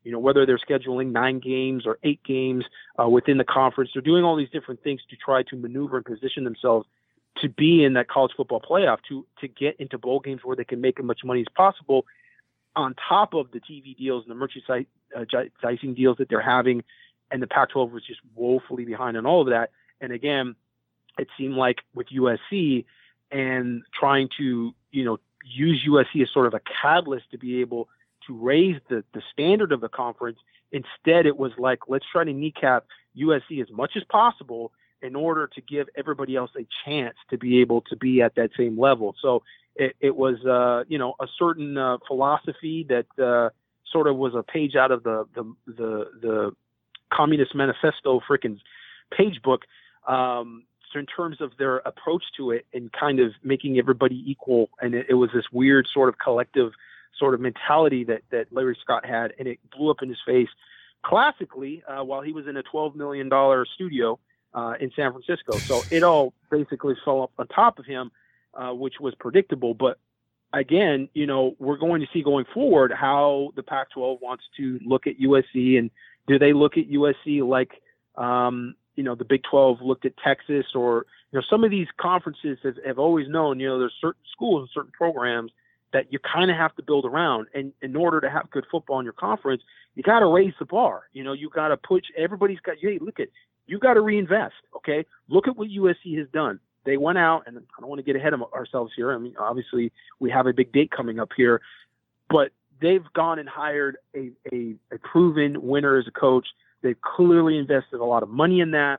you know, whether they're scheduling nine games or eight games uh, within the conference. They're doing all these different things to try to maneuver and position themselves to be in that college football playoff, to to get into bowl games where they can make as much money as possible, on top of the T V deals and the merchandising deals that they're having. And the Pac twelve was just woefully behind on all of that. And again, it seemed like with U S C and trying to, you know, use U S C as sort of a catalyst to be able to raise the, the standard of the conference. Instead, it was like, let's try to kneecap U S C as much as possible in order to give everybody else a chance to be able to be at that same level. So it, it was, uh, you know, a certain uh, philosophy that uh, sort of was a page out of the the the, the Communist Manifesto freaking page book, um, so in terms of their approach to it and kind of making everybody equal. And it, it was this weird sort of collective sort of mentality that, that Larry Scott had, and it blew up in his face classically uh, while he was in a twelve million dollars studio uh, in San Francisco. So it all basically fell up on top of him, uh, which was predictable. But again, you know, we're going to see going forward how the Pac twelve wants to look at U S C, and do they look at U S C like, um, you know, the Big twelve looked at Texas, or, you know, some of these conferences have, have always known, you know, there's certain schools and certain programs that you kind of have to build around. And in order to have good football in your conference, you got to raise the bar. You know, you got to put, everybody's got, hey, look at, you got to reinvest. Okay. Look at what U S C has done. They went out, and I don't want to get ahead of ourselves here. I mean, obviously we have a big date coming up here, but they've gone and hired a, a, a proven winner as a coach. They've clearly invested a lot of money in that.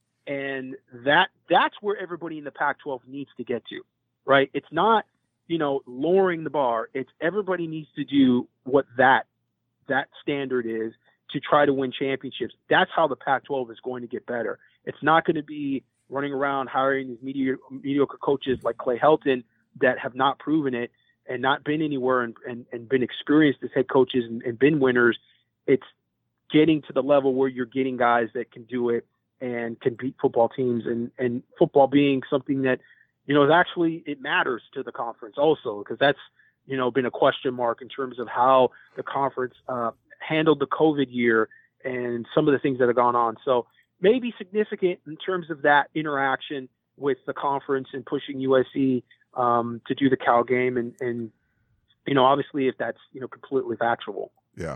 And that that's where everybody in the Pac twelve needs to get to, right? It's not, you know, lowering the bar. It's everybody needs to do what that that standard is to try to win championships. That's how the Pac twelve is going to get better. It's not going to be running around hiring these mediocre, mediocre coaches like Clay Helton that have not proven it and not been anywhere and, and, and been experienced as head coaches and, and been winners. It's getting to the level where you're getting guys that can do it and can beat football teams, and, and football being something that, you know, is actually, it matters to the conference also, because that's, you know, been a question mark in terms of how the conference uh, handled the COVID year and some of the things that have gone on. So maybe significant in terms of that interaction with the conference and pushing U S C um, to do the Cal game. And, and, you know, obviously if that's, you know, completely factual. Yeah.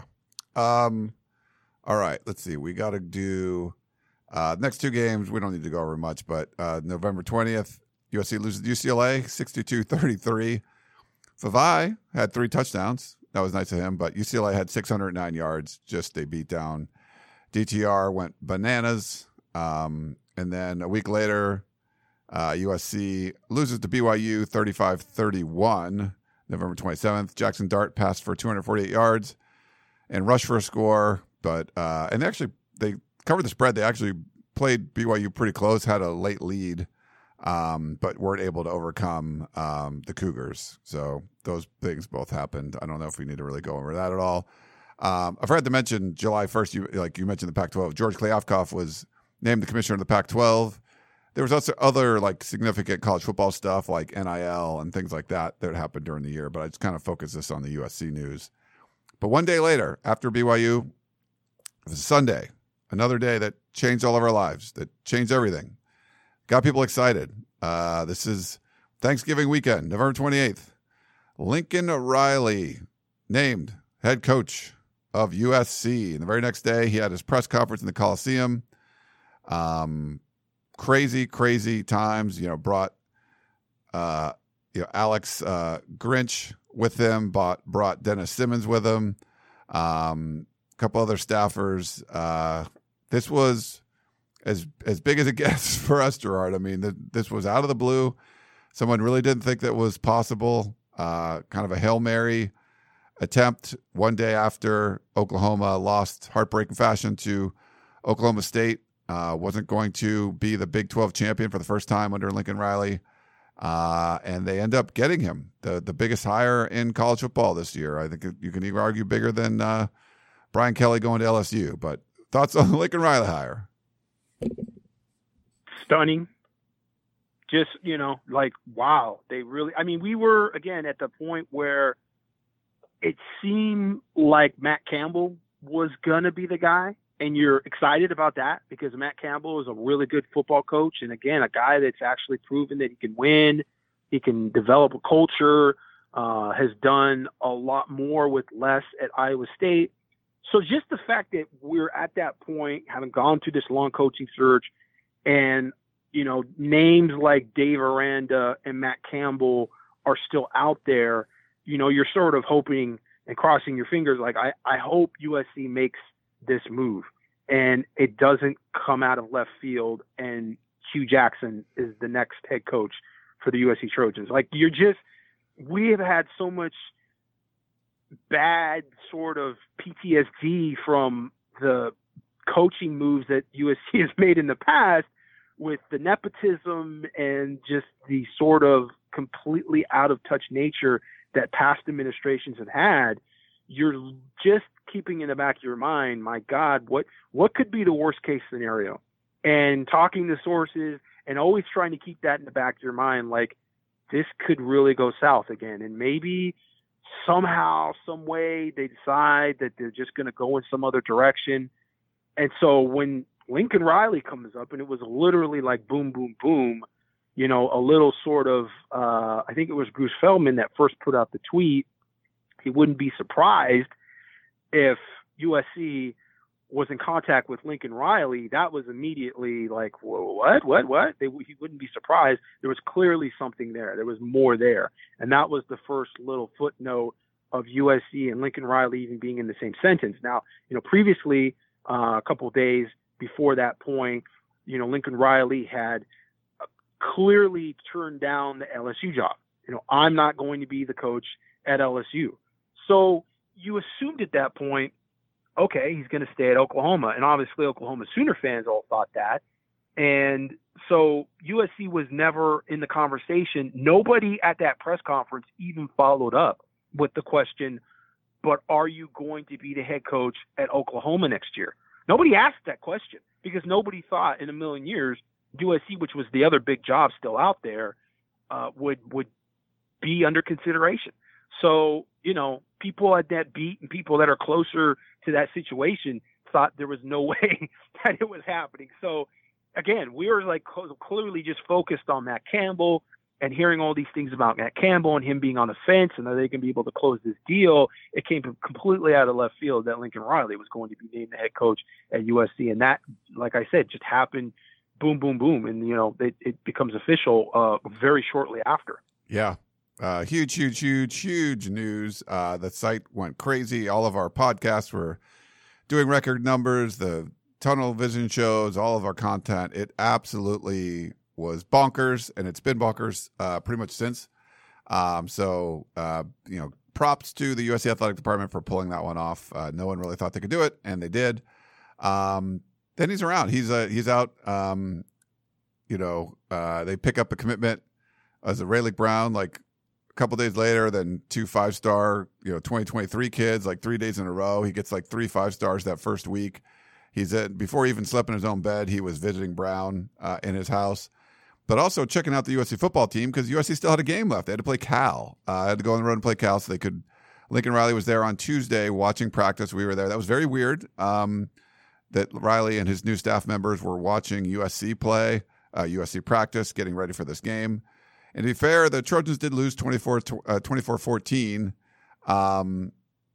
Um, all right. Let's see. We got to do uh, next two games. We don't need to go over much, but uh, November twentieth, U S C loses to U C L A sixty-two thirty-three. Favai had three touchdowns. That was nice of him, but U C L A had six hundred nine yards. Just a beat down. D T R went bananas. Um, and then a week later, uh, U S C loses to B Y U thirty-five thirty-one, November twenty-seventh. Jackson Dart passed for two hundred forty-eight yards and rushed for a score. But, uh, and actually, they covered the spread. They actually played B Y U pretty close, had a late lead, um, but weren't able to overcome um, the Cougars. So those things both happened. I don't know if we need to really go over that at all. Um, I forgot to mention July first, you like you mentioned the Pac twelve. George Kliavkoff was named the commissioner of the Pac twelve. There was also other like significant college football stuff like N I L and things like that that happened during the year, but I just kind of focused this on the U S C news. But one day later, after B Y U, it was a Sunday, another day that changed all of our lives, that changed everything. Got people excited. Uh, this is Thanksgiving weekend, November twenty-eighth. Lincoln Riley named head coach of U S C. And the very next day, he had his press conference in the Coliseum. Um, crazy, crazy times. You know, brought uh, you know Alex uh, Grinch with him. Brought brought Dennis Simmons with him. Um, a couple other staffers. Uh, this was as as big as it gets for us, Gerard. I mean, the, this was out of the blue. Someone really didn't think that was possible. Uh, kind of a Hail Mary attempt one day after Oklahoma lost heartbreaking fashion to Oklahoma State. Uh, wasn't going to be the Big twelve champion for the first time under Lincoln Riley. Uh, and they end up getting him, the, the biggest hire in college football this year. I think you can even argue bigger than uh, Brian Kelly going to L S U. But thoughts on the Lincoln Riley hire? Stunning. Just, you know, like, wow. They really, I mean, we were, again, at the point where it seemed like Matt Campbell was going to be the guy, and you're excited about that because Matt Campbell is a really good football coach. And again, a guy that's actually proven that he can win, he can develop a culture, uh, has done a lot more with less at Iowa State. So just the fact that we're at that point, having gone through this long coaching search, and, you know, names like Dave Aranda and Matt Campbell are still out there, you know, you're sort of hoping and crossing your fingers. Like, I, I hope U S C makes this move and it doesn't come out of left field and Hugh Jackson is the next head coach for the U S C Trojans. Like, you're just, we have had so much bad sort of P T S D from the coaching moves that U S C has made in the past, with the nepotism and just the sort of completely out of touch nature that past administrations have had. You're just keeping in the back of your mind, my God, what, what could be the worst case scenario? And talking to sources and always trying to keep that in the back of your mind, like, this could really go south again. And maybe somehow, some way they decide that they're just going to go in some other direction. And so when Lincoln Riley comes up, and it was literally like boom, boom, boom, you know, a little sort of, uh, I think it was Bruce Feldman that first put out the tweet. He wouldn't be surprised if U S C was in contact with Lincoln Riley. That was immediately like, whoa, what, what, what? They, he wouldn't be surprised. There was clearly something there. There was more there. And that was the first little footnote of U S C and Lincoln Riley even being in the same sentence. Now, you know, previously, uh, a couple of days before that point, you know, Lincoln Riley had clearly turned down the L S U job. You know, I'm not going to be the coach at L S U. So you assumed at that point, okay, he's going to stay at Oklahoma. And obviously Oklahoma Sooner fans all thought that. And so U S C was never in the conversation. Nobody at that press conference even followed up with the question, but are you going to be the head coach at Oklahoma next year? Nobody asked that question because nobody thought in a million years U S C, which was the other big job still out there, uh, would would be under consideration. So, you know, people at that beat and people that are closer to that situation thought there was no way that it was happening. So, again, we were like clearly just focused on Matt Campbell and hearing all these things about Matt Campbell and him being on the fence and that they can be able to close this deal. It came completely out of left field that Lincoln Riley was going to be named the head coach at U S C. And that, like I said, just happened, boom, boom, boom. And, you know, it, it becomes official uh, very shortly after. Yeah. Uh, huge, huge, huge, huge news. Uh, the site went crazy. All of our podcasts were doing record numbers. The Tunnel Vision shows, all of our content. It absolutely was bonkers, and it's been bonkers uh, pretty much since. Um, so, uh, you know, props to the U S C Athletic Department for pulling that one off. Uh, no one really thought they could do it, and they did. Um, then he's around. He's uh, he's out. Um, you know, uh, they pick up a commitment as a Rayleigh Brown, like a couple days later, then two five-star, you know, twenty twenty-three kids, like three days in a row. He gets like three five-stars that first week. He's at, before he even slept in his own bed, he was visiting Brown uh, in his house, but also checking out the U S C football team because U S C still had a game left. They had to play Cal. Uh, I had to go on the road and play Cal so they could. Lincoln Riley was there on Tuesday watching practice. We were there. That was very weird um, that Riley and his new staff members were watching U S C play, uh, U S C practice, getting ready for this game. And to be fair, the Trojans did lose twenty-four fourteen. Um,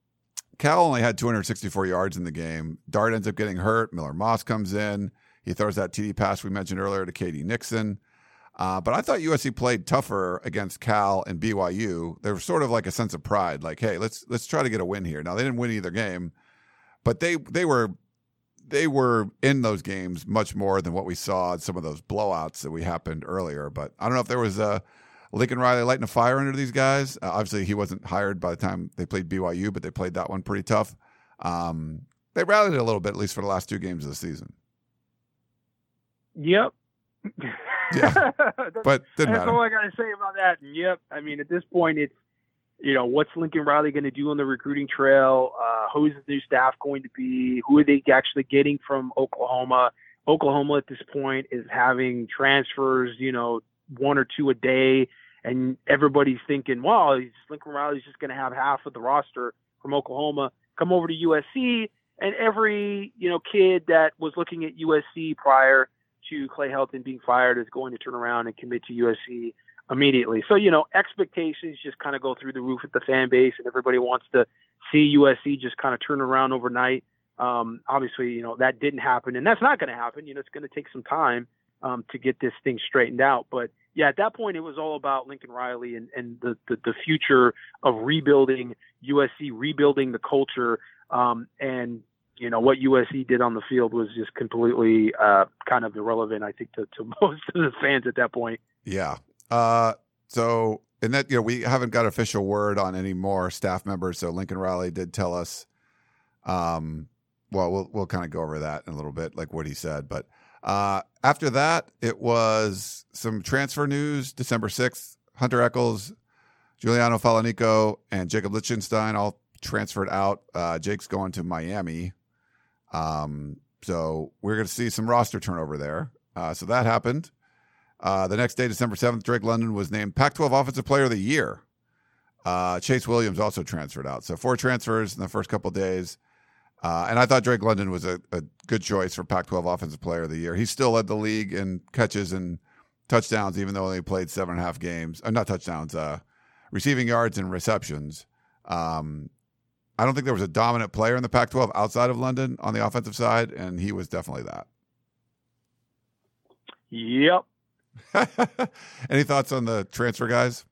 Cal only had two hundred sixty-four yards in the game. Dart ends up getting hurt. Miller Moss comes in. He throws that T D pass we mentioned earlier to K D Nixon. Uh, but I thought U S C played tougher against Cal and B Y U. There was sort of like a sense of pride, like, hey, let's let's try to get a win here. Now they didn't win either game, but they they were they were in those games much more than what we saw in some of those blowouts that we happened earlier. But I don't know if there was a Lincoln Riley lighting a fire under these guys. Uh, obviously, he wasn't hired by the time they played B Y U, but they played that one pretty tough. Um, they rallied a little bit, at least for the last two games of the season. Yep. Yeah, but didn't that's matter. all I got to say about that. Yep. I mean, at this point, it's, you know, what's Lincoln Riley going to do on the recruiting trail? Uh, who is the new staff going to be? Who are they actually getting from Oklahoma? Oklahoma at this point is having transfers, you know, one or two a day, and everybody's thinking, well, Lincoln Riley's just going to have half of the roster from Oklahoma come over to U S C, and every, you know, kid that was looking at U S C prior to Clay Helton being fired is going to turn around and commit to U S C immediately. So, you know, expectations just kind of go through the roof at the fan base, and everybody wants to see U S C just kind of turn around overnight. Um, obviously, you know, that didn't happen, and that's not going to happen. You know, it's going to take some time um, to get this thing straightened out. But yeah, at that point, it was all about Lincoln Riley and, and the, the, the future of rebuilding U S C, rebuilding the culture. Um, and, you know, what U S C did on the field was just completely uh, kind of irrelevant, I think, to, to most of the fans at that point. Yeah. Uh, so, and that, you know, we haven't got official word on any more staff members. So Lincoln Riley did tell us, um, well, we'll, we'll kind of go over that in a little bit, like what he said. But uh, after that, it was some transfer news. December sixth, Hunter Echols, Giuliano Falanico, and Jacob Lichtenstein all transferred out. Uh, Jake's going to Miami. Um, so we're going to see some roster turnover there. Uh, so that happened. Uh, the next day, December seventh, Drake London was named Pac twelve Offensive Player of the Year. Uh, Chase Williams also transferred out. So four transfers in the first couple of days. Uh, and I thought Drake London was a, a good choice for Pac twelve Offensive Player of the Year. He still led the league in catches and touchdowns, even though he played seven and a half games. Uh, not touchdowns, uh, receiving yards and receptions. Um, I don't think there was a dominant player in the Pac twelve outside of London on the offensive side, and he was definitely that. Yep. Any thoughts on the transfer guys?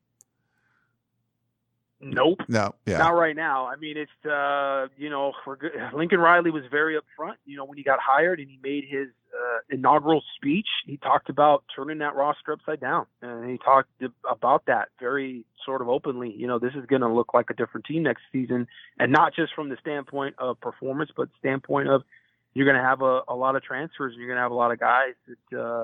Nope. No. Yeah. Not right now. I mean, it's, uh, you know, for good. Lincoln Riley was very upfront, you know, when he got hired and he made his uh, inaugural speech. He talked about turning that roster upside down. And he talked about that very sort of openly. You know, this is going to look like a different team next season. And not just from the standpoint of performance, but the standpoint of you're going to have a, a lot of transfers. And you're going to have a lot of guys that uh,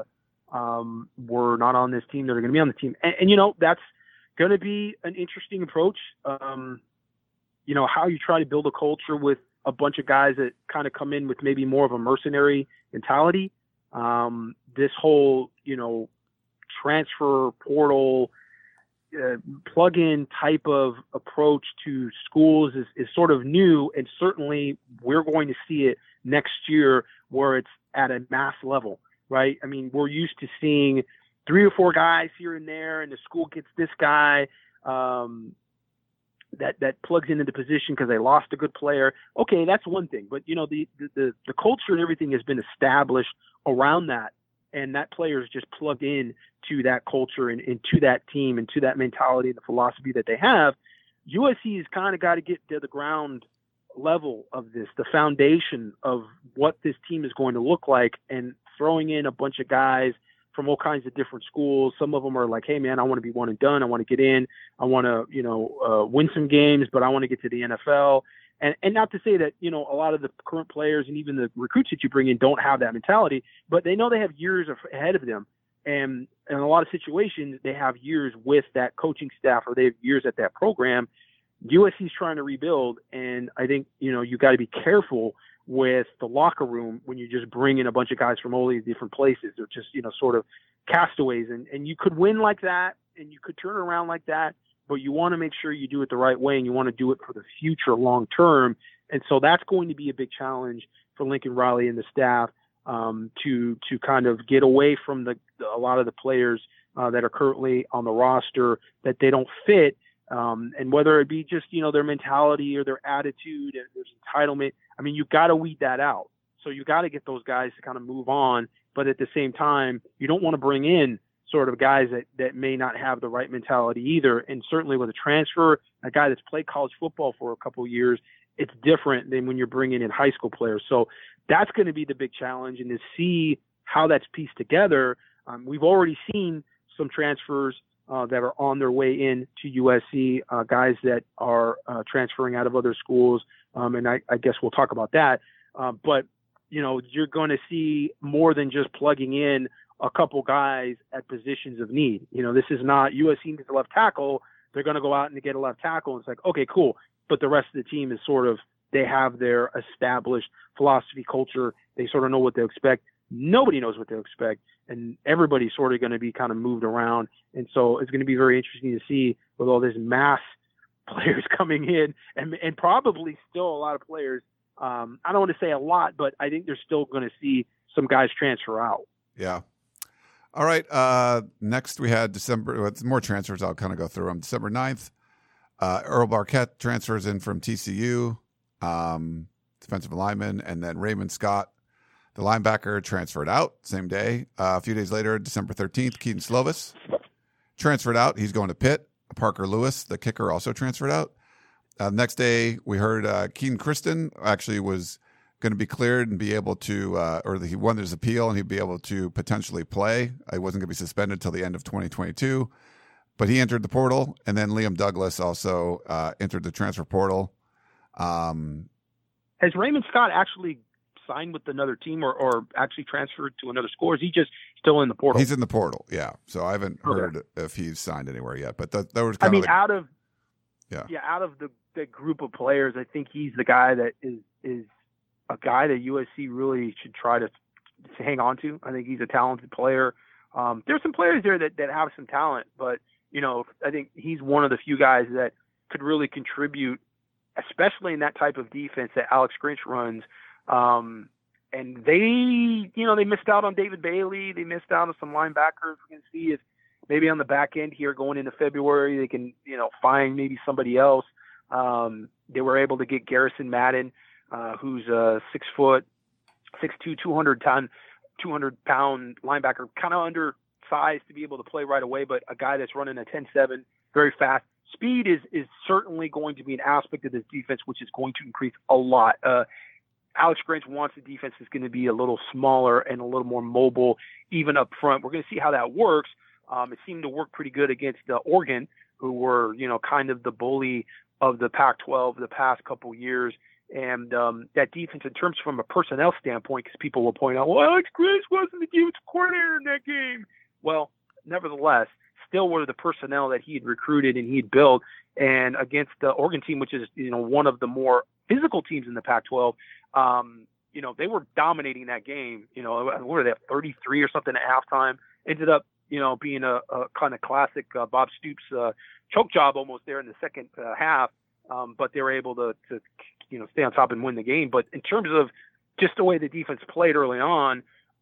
um, were not on this team that are going to be on the team. And, and you know, that's going to be an interesting approach. Um, you know, how you try to build a culture with a bunch of guys that kind of come in with maybe more of a mercenary mentality. Um, this whole, you know, transfer portal, uh, plug-in type of approach to schools is, is sort of new. And certainly we're going to see it next year where it's at a mass level, right? I mean, we're used to seeing three or four guys here and there, and the school gets this guy um, that that plugs into the position because they lost a good player. Okay, that's one thing. But, you know, the, the, the culture and everything has been established around that, and that player is just plugged in to that culture and, and to that team and to that mentality and the philosophy that they have. U S C has kind of got to get to the ground level of this, the foundation of what this team is going to look like, and throwing in a bunch of guys from all kinds of different schools. Some of them are like, hey man, I want to be one and done. I want to get in. I want to, you know, uh, win some games, but I want to get to the N F L. And and not to say that, you know, a lot of the current players and even the recruits that you bring in don't have that mentality, but they know they have years ahead of them. And in a lot of situations, they have years with that coaching staff, or they have years at that program. U S C's trying to rebuild. And I think, you know, you got to be careful with the locker room when you just bring in a bunch of guys from all these different places. They're just, you know, sort of castaways. And, and you could win like that, and you could turn around like that, but you want to make sure you do it the right way, and you want to do it for the future long term. And so that's going to be a big challenge for Lincoln Riley and the staff um, to to kind of get away from the a lot of the players uh, that are currently on the roster that they don't fit. Um, and whether it be just, you know, their mentality or their attitude and there's entitlement, I mean, you've got to weed that out. So you got to get those guys to kind of move on. But at the same time, you don't want to bring in sort of guys that, that may not have the right mentality either. And certainly with a transfer, a guy that's played college football for a couple of years, it's different than when you're bringing in high school players. So that's going to be the big challenge, and to see how that's pieced together. Um, we've already seen some transfers Uh, that are on their way in to U S C, uh, guys that are uh, transferring out of other schools. Um, and I, I guess we'll talk about that. Uh, but, you know, you're going to see more than just plugging in a couple guys at positions of need. You know, this is not U S C needs a left tackle. They're going to go out and get a left tackle. And it's like, okay, cool. But the rest of the team is sort of, they have their established philosophy, culture. They sort of know what they expect. Nobody knows what to expect, and everybody's sort of going to be kind of moved around. And so it's going to be very interesting to see with all this mass players coming in, and and probably still a lot of players Um, I don't want to say a lot, but I think they're still going to see some guys transfer out. Yeah. All right. Uh, next, we had December. Well, it's more transfers. I'll kind of go through them. December ninth, uh, Earl Barquette transfers in from T C U, um, defensive lineman, and then Raymond Scott, the linebacker, transferred out same day. Uh, a few days later, December thirteenth, Keaton Slovis transferred out. He's going to Pitt. Parker Lewis, the kicker, also transferred out. Uh, next day, we heard uh, Keaton Kristen actually was going to be cleared and be able to, uh, or he won his appeal and he'd be able to potentially play. He wasn't going to be suspended until the end of twenty twenty-two, but he entered the portal. And then Liam Douglas also uh, entered the transfer portal. Um, Has Raymond Scott actually signed with another team or, or actually transferred to another school? Or is he just still in the portal? He's in the portal, yeah. So I haven't Okay. heard if he's signed anywhere yet, but that, that was I kind mean, of like, out of yeah. yeah, out of the, the group of players, I think he's the guy that is is a guy that U S C really should try to, to hang on to. I think he's a talented player. Um, there's some players there that, that have some talent, but you know, I think he's one of the few guys that could really contribute, especially in that type of defense that Alex Grinch runs. Um, and they, you know, they missed out on David Bailey. They missed out on some linebackers. We can see if maybe on the back end here going into February, they can, you know, find maybe somebody else. Um, they were able to get Garrison Madden, uh, who's a six foot, six two, two hundred ton, two hundred pound linebacker, kind of undersized to be able to play right away, but a guy that's running a ten seven, very fast. Speed is, is certainly going to be an aspect of this defense, which is going to increase a lot. Uh, Alex Grinch wants the defense is going to be a little smaller and a little more mobile, even up front. We're going to see how that works. Um, it seemed to work pretty good against uh, Oregon, who were, you know, kind of the bully of the Pac twelve the past couple years. And um, that defense, in terms from a personnel standpoint, because people will point out, well, Alex Grinch wasn't the defensive coordinator in that game. Well, nevertheless, still were the personnel that he had recruited and he had built. And against the Oregon team, which is, you know, one of the more physical teams in the Pac twelve, um, you know, they were dominating that game. You know, what were they, thirty-three or something at halftime? Ended up, you know, being a, a kind of classic uh, Bob Stoops uh, choke job almost there in the second uh, half. Um, but they were able to, to, you know, stay on top and win the game. But in terms of just the way the defense played early on,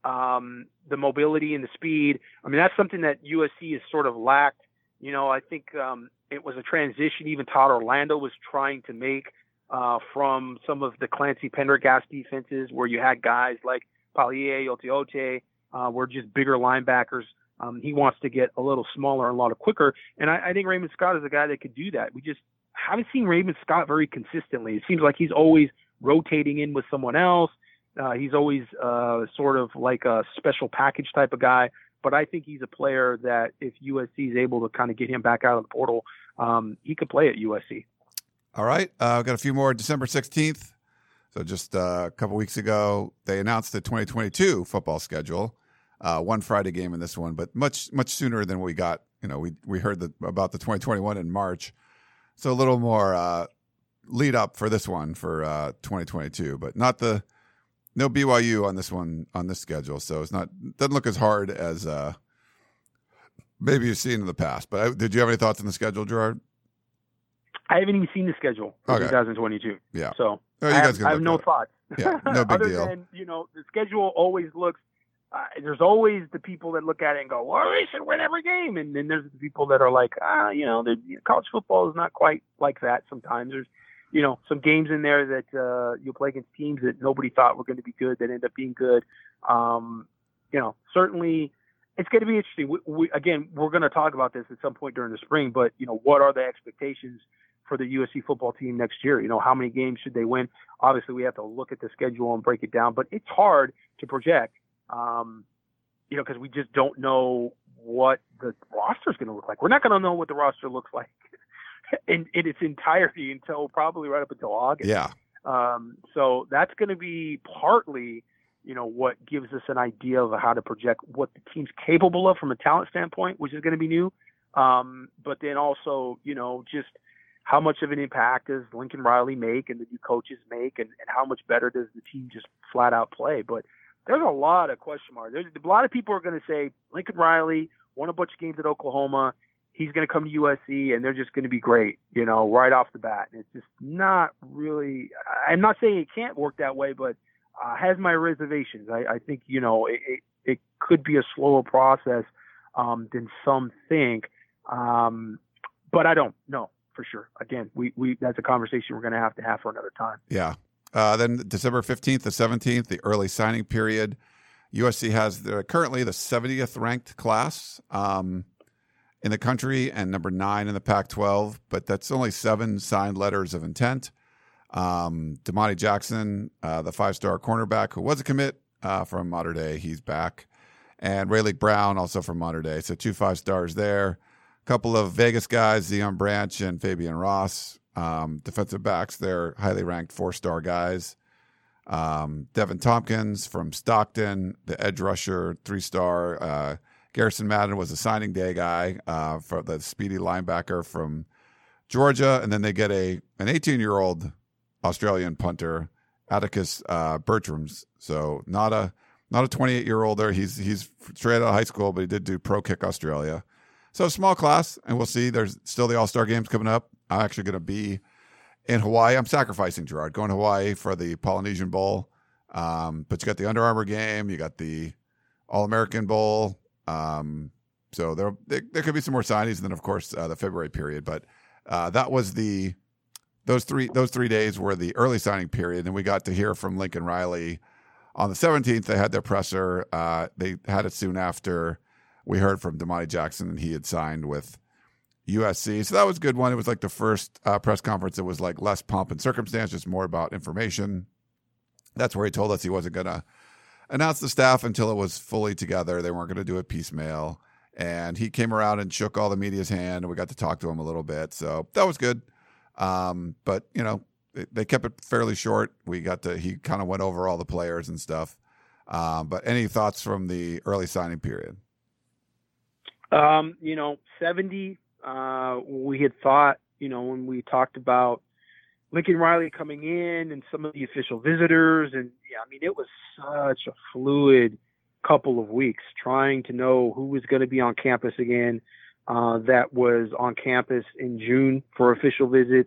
um, the mobility and the speed, I mean, that's something that U S C has sort of lacked. You know, I think um, it was a transition even Todd Orlando was trying to make uh, from some of the Clancy Pendergast defenses where you had guys like Palier, Otiote, uh, were just bigger linebackers. Um, he wants to get a little smaller and a lot quicker. And I, I think Raymond Scott is a guy that could do that. We just haven't seen Raymond Scott very consistently. It seems like he's always rotating in with someone else. Uh, he's always uh, sort of like a special package type of guy. But I think he's a player that if U S C is able to kind of get him back out of the portal, um, he could play at U S C. All right. Uh, I've got a few more. December sixteenth. So just uh, a couple weeks ago, they announced the twenty twenty-two football schedule. Uh, one Friday game in this one, but much, much sooner than we got. You know, we, we heard the, about the twenty twenty-one in March. So a little more uh, lead up for this one for uh, twenty twenty-two, but not the no B Y U on this one on this schedule. So it's not doesn't look as hard as uh, maybe you've seen in the past. But I, did you have any thoughts on the schedule, Gerard? I haven't even seen the schedule for Okay. twenty twenty-two. Yeah. So Oh, you I guys have, can I have look no that up. thoughts. Yeah, no big Other deal. than, you know, the schedule always looks. Uh, there's always the people that look at it and go, well, we should win every game. And then there's the people that are like, ah, you know, the, college football is not quite like that sometimes. There's, you know, some games in there that uh, you'll play against teams that nobody thought were going to be good that end up being good. Um, you know, certainly it's going to be interesting. We, we, again, we're going to talk about this at some point during the spring, but, you know, what are the expectations for the U S C football team next year? You know, how many games should they win? Obviously, we have to look at the schedule and break it down, but it's hard to project. Um, you know, because we just don't know what the roster is going to look like. We're not going to know what the roster looks like in, in its entirety until probably right up until August. Yeah. Um, so that's going to be partly, you know, what gives us an idea of how to project what the team's capable of from a talent standpoint, which is going to be new. Um, but then also, you know, just how much of an impact does Lincoln Riley make and the new coaches make, and, and how much better does the team just flat out play? But there's a lot of question marks. There's a lot of people are going to say Lincoln Riley won a bunch of games at Oklahoma. he's going to come to U S C and they're just going to be great, you know, right off the bat. And it's just not really, I'm not saying it can't work that way, but uh, has my reservations. I, I think, you know, it, it, it could be a slower process um, than some think. Um, but I don't know for sure. Again, we, we, that's a conversation we're going to have to have for another time. Yeah. Uh, then December fifteenth to seventeenth, the early signing period. U S C has the, currently the seventieth ranked class um, in the country and number nine in the Pac twelve, but that's only seven signed letters of intent. Um, Damani Jackson, uh, the five-star cornerback who was a commit uh, from Mater Dei, he's back. And Rayleigh Brown, also from Mater Dei. So two five-stars there. A couple of Vegas guys, Zion Branch and Fabian Ross. Um, defensive backs, they're highly ranked four-star guys. Um, Devin Tompkins from Stockton, the edge rusher, three-star. Uh, Garrison Madden was a signing day guy uh, for the speedy linebacker from Georgia. And then they get a an eighteen-year-old Australian punter, Atticus uh, Bertrams. So not a not a twenty-eight-year-older. He's he's straight out of high school, but he did do Pro Kick Australia. So small class, and we'll see. There's still the All-Star games coming up. I'm actually going to be in Hawaii. I'm sacrificing, Gerard, going to Hawaii for the Polynesian Bowl. Um, but you got the Under Armour game. You got the All-American Bowl. Um, so there, there there could be some more signings, and then, of course, uh, the February period. But uh, that was the those three those three days were the early signing period. And we got to hear from Lincoln Riley on the seventeenth. They had their presser. Uh, they had it soon after we heard from Damani Jackson, and he had signed with U S C. So that was a good one. It was like the first uh, press conference. It was like less pomp and circumstance, just more about information. That's where he told us he wasn't going to announce the staff until it was fully together. They weren't going to do it piecemeal. And he came around and shook all the media's hand, and we got to talk to him a little bit. So that was good. Um, but, you know, they, they kept it fairly short. We got to, he kind of went over all the players and stuff. Um, but any thoughts from the early signing period? Um, you know, seventy, uh, we had thought, you know, when we talked about Lincoln Riley coming in and some of the official visitors, and yeah, I mean, it was such a fluid couple of weeks trying to know who was going to be on campus again, uh, that was on campus in June for official visits,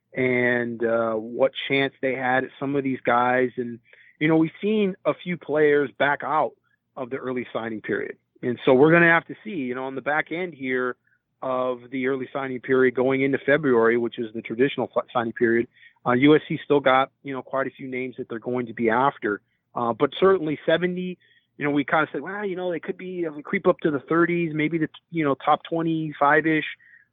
and uh, what chance they had at some of these guys. And, you know, we've seen a few players back out of the early signing period. And so we're going to have to see, you know, on the back end here of the early signing period going into February, which is the traditional signing period, uh, U S C still got, you know, quite a few names that they're going to be after. Uh, but certainly seventy, you know, we kind of said, well, you know, they could be uh, creep up to the thirties, maybe the, you know, top twenty-five-ish.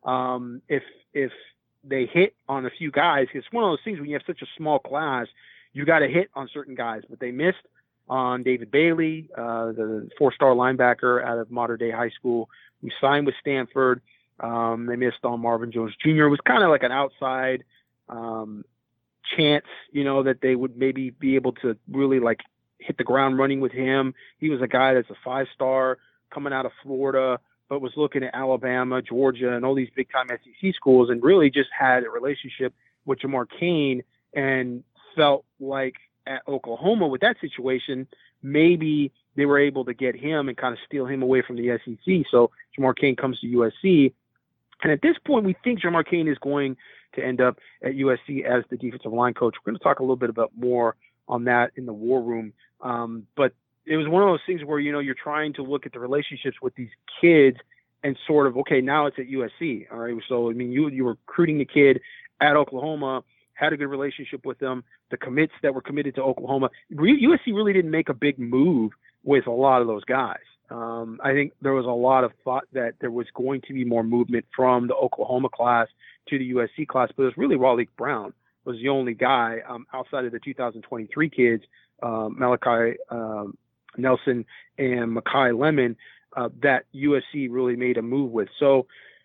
Um, if, if they hit on a few guys, it's one of those things when you have such a small class, you got to hit on certain guys, but they missed on David Bailey, uh, the four-star linebacker out of Mater Dei High School. We signed with Stanford. Um, they missed on Marvin Jones Junior It was kind of like an outside um, chance, you know, that they would maybe be able to really like hit the ground running with him. He was a guy that's a five-star coming out of Florida, but was looking at Alabama, Georgia, and all these big-time S E C schools, and really just had a relationship with Jamar Cain and felt like at Oklahoma with that situation, maybe they were able to get him and kind of steal him away from the S E C. So Jamar Cain comes to U S C. And at this point, we think Jamar Cain is going to end up at U S C as the defensive line coach. We're going to talk a little bit about more on that in the war room. Um, but it was one of those things where, you know, you're trying to look at the relationships with these kids and sort of, okay, now it's at U S C. All right. So, I mean, you, you were recruiting the kid at Oklahoma, had a good relationship with them. The commits that were committed to Oklahoma, U S C really didn't make a big move with a lot of those guys. Um, I think there was a lot of thought that there was going to be more movement from the Oklahoma class to the U S C class, but it was really Raleigh Brown was the only guy um, outside of the two thousand twenty-three kids, um, Malachi um, Nelson and Makai Lemon, uh, that U S C really made a move with. So,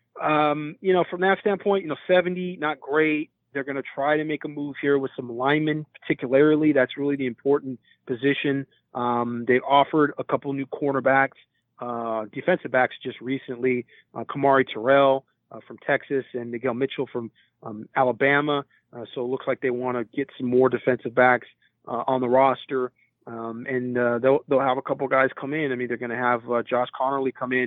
um, you know, from that standpoint, you know, seventy, not great. They're going to try to make a move here with some linemen, particularly. That's really the important position. Um, they offered a couple new cornerbacks, uh, defensive backs just recently, uh, Kamari Terrell uh, from Texas and Miguel Mitchell from um, Alabama. Uh, so it looks like they want to get some more defensive backs uh, on the roster. Um, and uh, they'll, they'll have a couple guys come in. I mean, they're going to have uh, Josh Connerly come in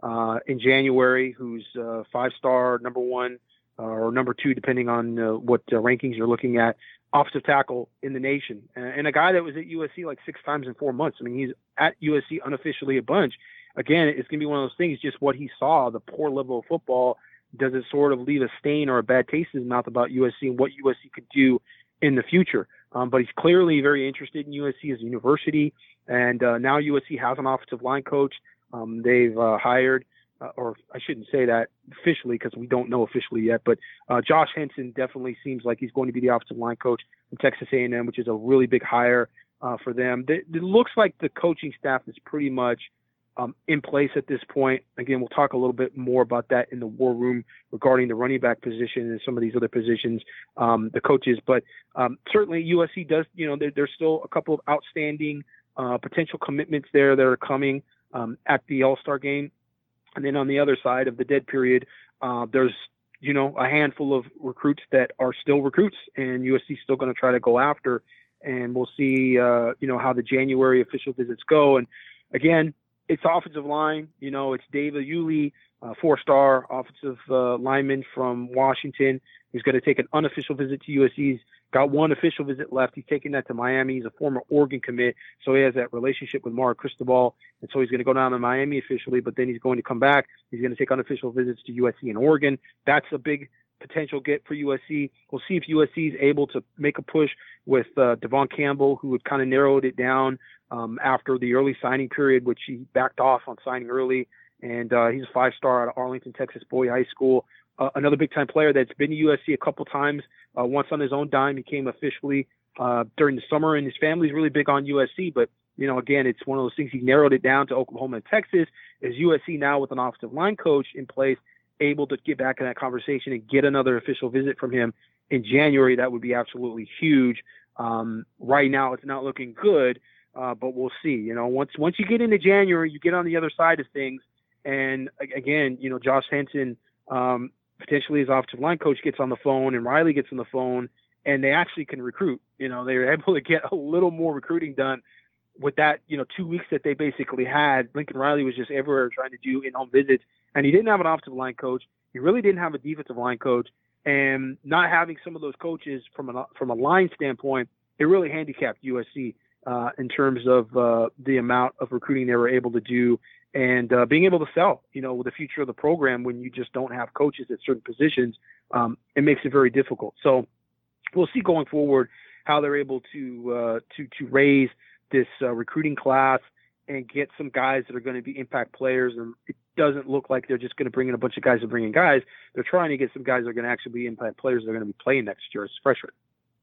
uh, in January, who's uh, five-star, number one, uh, or number two, depending on uh, what uh, rankings you're looking at, offensive tackle in the nation. And, and a guy that was at U S C like six times in four months. I mean, he's at U S C unofficially a bunch. Again, it's going to be one of those things, just what he saw, the poor level of football, does it sort of leave a stain or a bad taste in his mouth about U S C and what U S C could do in the future? Um, but he's clearly very interested in U S C as a university. And uh, now U S C has an offensive line coach. Um, they've uh, hired, uh, or I shouldn't say that officially because we don't know officially yet, but uh, Josh Henson definitely seems like he's going to be the offensive line coach from Texas A and M, which is a really big hire uh, for them. It, it looks like the coaching staff is pretty much um, in place at this point. Again, we'll talk a little bit more about that in the war room regarding the running back position and some of these other positions, um, the coaches. But um, certainly U S C does, you know, there, there's still a couple of outstanding uh, potential commitments there that are coming um, at the All-Star game. And then on the other side of the dead period, uh, there's, you know, a handful of recruits that are still recruits, and U S C is still going to try to go after. And we'll see, uh, you know, how the January official visits go. And again, it's offensive line. You know, it's David Yulee, uh, four-star offensive uh, lineman from Washington, who's going to take an unofficial visit to U S C. He's got one official visit left. He's taking that to Miami. He's a former Oregon commit, so he has that relationship with Mario Cristobal, and so he's going to go down to Miami officially, but then he's going to come back. He's going to take unofficial visits to U S C and Oregon. That's a big potential get for U S C. We'll see if U S C is able to make a push with uh, Devon Campbell, who had kind of narrowed it down um, after the early signing period, which he backed off on signing early. And uh, he's a five-star out of Arlington, Texas Bowie High School. Uh, another big-time player that's been to U S C a couple times, uh, once on his own dime. He came officially uh, during the summer, and his family's really big on U S C. But, you know, again, it's one of those things. He narrowed it down to Oklahoma and Texas. Is U S C now with an offensive line coach in place able to get back in that conversation and get another official visit from him in January? That would be absolutely huge. Um, right now, it's not looking good, uh, but we'll see. You know, once once you get into January, you get on the other side of things. And again, you know, Josh Henson, um, potentially his offensive line coach, gets on the phone, and Riley gets on the phone, and they actually can recruit. You know, they were able to get a little more recruiting done with that, you know, two weeks that they basically had. Lincoln Riley was just everywhere trying to do in-home visits, and he didn't have an offensive line coach. He really didn't have a defensive line coach, and not having some of those coaches from a, from a line standpoint, it really handicapped U S C uh, in terms of uh, the amount of recruiting they were able to do. And uh, being able to sell, you know, the future of the program when you just don't have coaches at certain positions, um, it makes it very difficult. So we'll see going forward how they're able to uh, to to raise this uh, recruiting class and get some guys that are going to be impact players. And it doesn't look like they're just going to bring in a bunch of guys to bring in guys. They're trying to get some guys that are going to actually be impact players that are going to be playing next year as freshmen.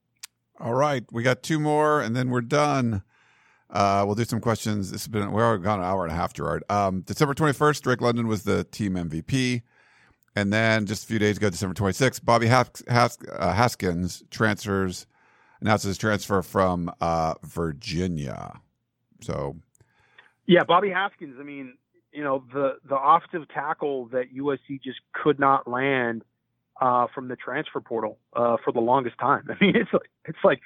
All right, we got two more, and then we're done. Uh, we'll do some questions. This has been, we're already gone an hour and a half, Gerard. Um, December twenty-first, Drake London was the team M V P. And then just a few days ago, December twenty-sixth, Bobby Has- Has- uh, Haskins transfers, announces his transfer from uh, Virginia. So, yeah, Bobby Haskins, I mean, you know, the, the offensive tackle that U S C just could not land uh, from the transfer portal uh, for the longest time. I mean, it's like, it's like,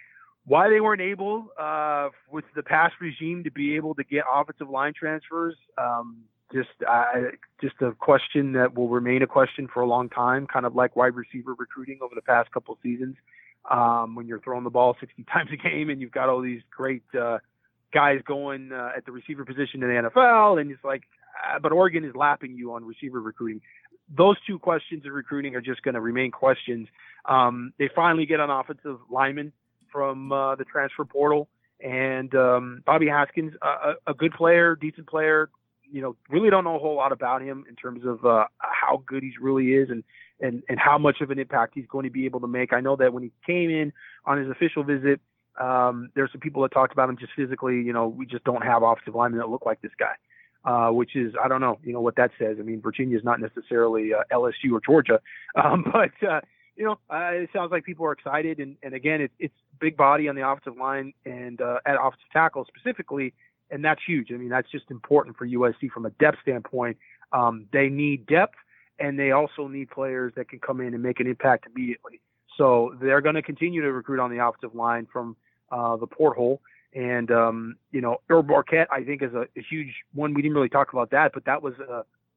why they weren't able, uh, with the past regime, to be able to get offensive line transfers, um, just uh, just a question that will remain a question for a long time, kind of like wide receiver recruiting over the past couple of seasons, um, when you're throwing the ball sixty times a game and you've got all these great uh, guys going uh, at the receiver position in the N F L, and it's like, uh, but Oregon is lapping you on receiver recruiting. Those two questions of recruiting are just going to remain questions. Um, they finally get an offensive lineman from uh, the transfer portal, and um, Bobby Haskins, uh, a, a good player, decent player. You know, really don't know a whole lot about him in terms of uh, how good he really is and, and, and how much of an impact he's going to be able to make. I know that when he came in on his official visit, um, there's some people that talked about him just physically. You know, we just don't have offensive linemen that look like this guy, uh, which is, I don't know, you know, what that says. I mean, Virginia is not necessarily uh, L S U or Georgia, um, but, uh, you know, uh, it sounds like people are excited. And, and again, it, it's big body on the offensive line and uh, at offensive tackle specifically. And that's huge. I mean, that's just important for U S C from a depth standpoint. Um, they need depth, and they also need players that can come in and make an impact immediately. So they're going to continue to recruit on the offensive line from uh, the porthole. And, um, you know, Herb Marquette, I think, is a, a huge one. We didn't really talk about that, but that was a,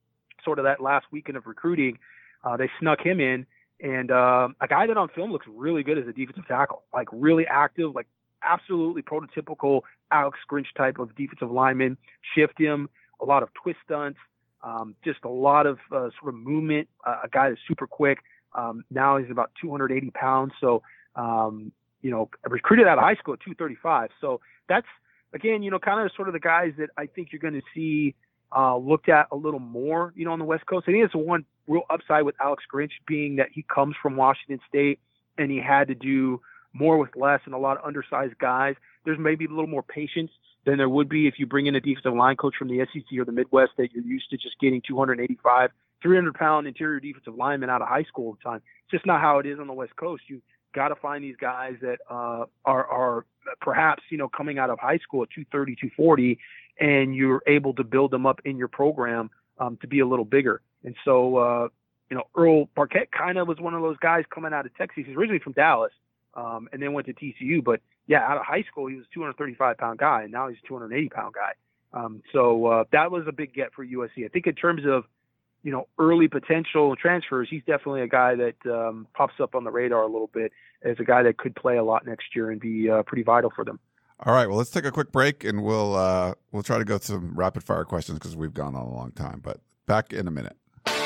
sort of that last weekend of recruiting, uh, they snuck him in. And uh, a guy that on film looks really good as a defensive tackle, like really active, like absolutely prototypical Alex Grinch type of defensive lineman. Shift him, a lot of twist stunts, um, just a lot of uh, sort of movement. Uh, a guy that's super quick. Um, now he's about two hundred eighty pounds. So, um, you know, recruited out of high school at two thirty-five. So that's, again, you know, kind of sort of the guys that I think you're going to see uh, looked at a little more, you know, on the West Coast. I think it's the one real upside with Alex Grinch being that he comes from Washington State and he had to do more with less and a lot of undersized guys. There's maybe a little more patience than there would be if you bring in a defensive line coach from the S E C or the Midwest that you're used to just getting two eighty-five, three hundred pound interior defensive linemen out of high school all the time. It's just not how it is on the West Coast. You got to find these guys that uh, are, are perhaps, you know, coming out of high school at two thirty, two forty, and you're able to build them up in your program um, to be a little bigger. And so, uh, you know, Earl Parquet kind of was one of those guys coming out of Texas. He's originally from Dallas um, and then went to T C U. But, yeah, out of high school, he was a two thirty-five pound guy, and now he's a two eighty pound guy. Um, so uh, that was a big get for U S C. I think in terms of, you know, early potential transfers, he's definitely a guy that um, pops up on the radar a little bit as a guy that could play a lot next year and be uh, pretty vital for them. All right, well, let's take a quick break, and we'll uh, we'll try to go through some rapid fire questions because we've gone on a long time. But back in a minute.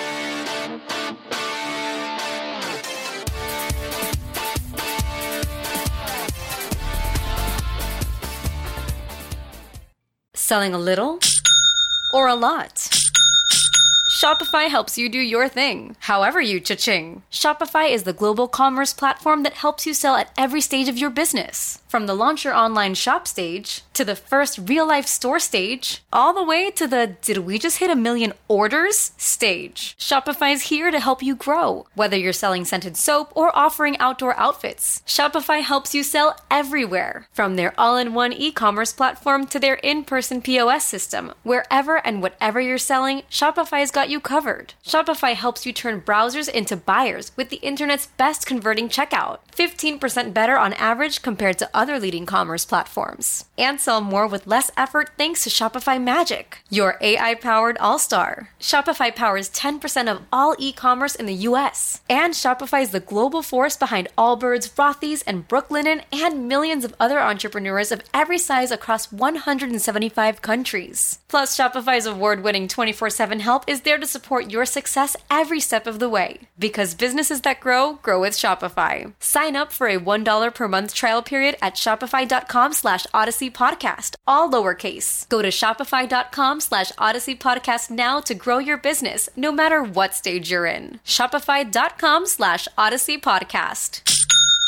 Selling a little or a lot? Shopify helps you do your thing, however you cha-ching. Shopify is the global commerce platform that helps you sell at every stage of your business. From the launch your online shop stage, to the first real-life store stage, all the way to the did we just hit a million orders stage. Shopify's here to help you grow. Whether you're selling scented soap or offering outdoor outfits, Shopify helps you sell everywhere. From their all-in-one e-commerce platform to their in-person P O S system, wherever and whatever you're selling, Shopify's got you covered. Shopify helps you turn browsers into buyers with the internet's best converting checkout. fifteen percent better on average compared to other leading commerce platforms. And sell more with less effort thanks to Shopify Magic, your A I-powered all-star. Shopify powers ten percent of all e-commerce in the U S. And Shopify is the global force behind Allbirds, Rothy's, and Brooklinen, and millions of other entrepreneurs of every size across one hundred seventy-five countries. Plus, Shopify's award-winning twenty-four seven help is there to support your success every step of the way. Because businesses that grow, grow with Shopify. Sign up for a one dollar per month trial period at shopify.com slash Odyssey Podcast, all lowercase. Go to shopify.com slash Odyssey Podcast now to grow your business, no matter what stage you're in. Shopify.com slash Odyssey Podcast.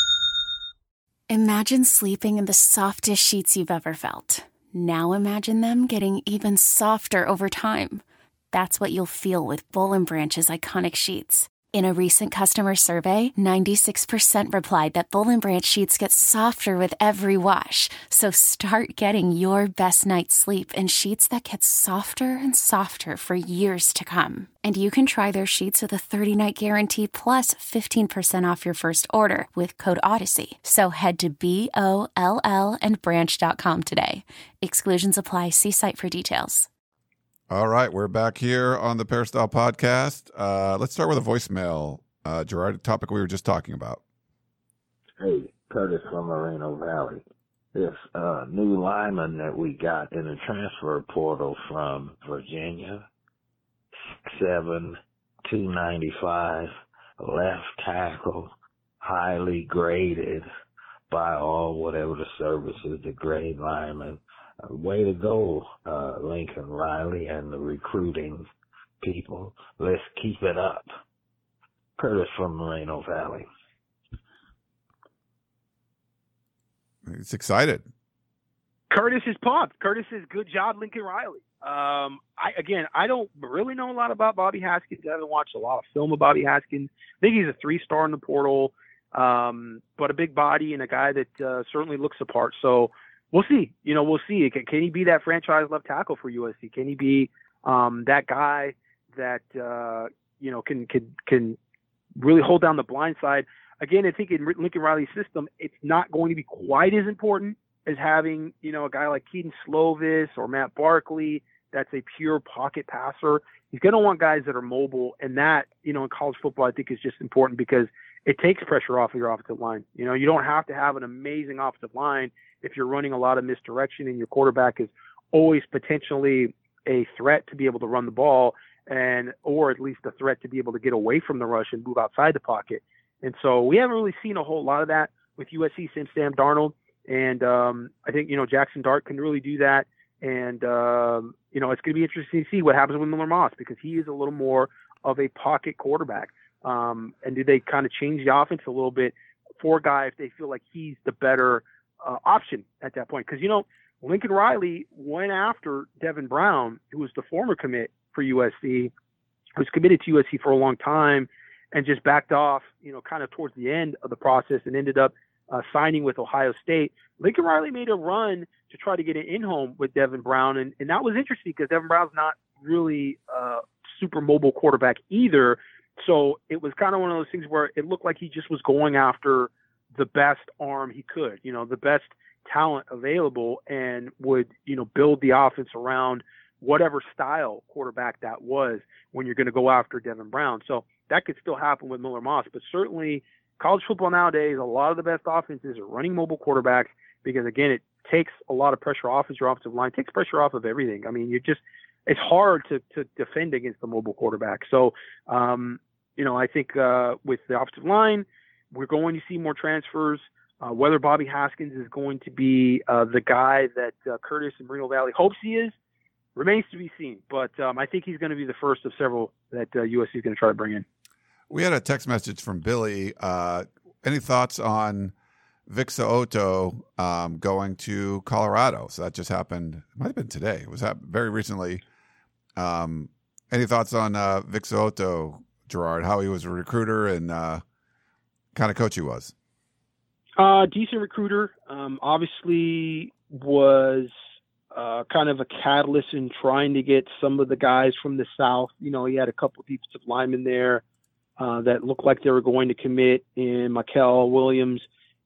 Imagine sleeping in the softest sheets you've ever felt. Now imagine them getting even softer over time. That's what you'll feel with Boll and Branch's iconic sheets. In a recent customer survey, ninety-six percent replied that Boll and Branch sheets get softer with every wash. So start getting your best night's sleep in sheets that get softer and softer for years to come. And you can try their sheets with a thirty-night guarantee plus fifteen percent off your first order with code Odyssey. So head to B O L L and branch dot com today. Exclusions apply. See site for details. All right, we're back here on the Peristyle Podcast. Uh, let's start with a voicemail. Uh, Gerard, a topic we were just talking about. Hey, Curtis from Moreno Valley. This uh, new lineman that we got in the transfer portal from Virginia, six seven, two ninety-five, left tackle, highly graded by all whatever the services, the grade lineman. Uh, way to go, uh, Lincoln Riley and the recruiting people. Let's keep it up. Curtis from Moreno Valley. He's excited. Curtis is pumped. Curtis is good job, Lincoln Riley. Um, I again, I don't really know a lot about Bobby Haskins. I haven't watched a lot of film of Bobby Haskins. I think he's a three-star in the portal, um, but a big body and a guy that uh, certainly looks the part. So we'll see. You know, we'll see. Can, can he be that franchise left tackle for U S C? Can he be um, that guy that uh, you know can can can really hold down the blind side? Again, I think in Lincoln Riley's system, it's not going to be quite as important as having, you know, a guy like Keaton Slovis or Matt Barkley that's a pure pocket passer. He's going to want guys that are mobile, and that, you know, in college football, I think is just important because it takes pressure off of your offensive line. You know, you don't have to have an amazing offensive line if you're running a lot of misdirection and your quarterback is always potentially a threat to be able to run the ball, and or at least a threat to be able to get away from the rush and move outside the pocket. And so we haven't really seen a whole lot of that with U S C since Sam Darnold. And um, I think, you know, Jackson Dart can really do that. And, um, you know, it's going to be interesting to see what happens with Miller Moss because he is a little more of a pocket quarterback. Um, and do they kind of change the offense a little bit for a guy if they feel like he's the better uh, option at that point? Because, you know, Lincoln Riley went after Devin Brown, who was the former commit for U S C, who was committed to U S C for a long time and just backed off, you know, kind of towards the end of the process and ended up uh, signing with Ohio State. Lincoln Riley made a run to try to get an in-home with Devin Brown, and, and that was interesting because Devin Brown's not really a super mobile quarterback either. So it was kind of one of those things where it looked like he just was going after the best arm he could, you know, the best talent available, and would, you know, build the offense around whatever style quarterback that was when you're going to go after Devin Brown. So that could still happen with Miller Moss, but certainly college football nowadays, a lot of the best offenses are running mobile quarterbacks because, again, it takes a lot of pressure off of your offensive line, takes pressure off of everything. I mean, you just, it's hard to, to defend against the mobile quarterback. So, um, you know, I think uh, with the offensive line, we're going to see more transfers. Uh, whether Bobby Haskins is going to be uh, the guy that uh, Curtis and Moreno Valley hopes he is remains to be seen. But um, I think he's going to be the first of several that uh, U S C is going to try to bring in. We had a text message from Billy. Uh, any thoughts on Vic So'oto um, going to Colorado? So that just happened. It might have been today. It was happened very recently. Um, any thoughts on uh, Vic So'oto, Gerard, how he was a recruiter and uh, kind of coach he was? Uh, decent recruiter. Um, obviously was uh, kind of a catalyst in trying to get some of the guys from the South. You know, he had a couple of defensive linemen there uh, that looked like they were going to commit in Mikel Williams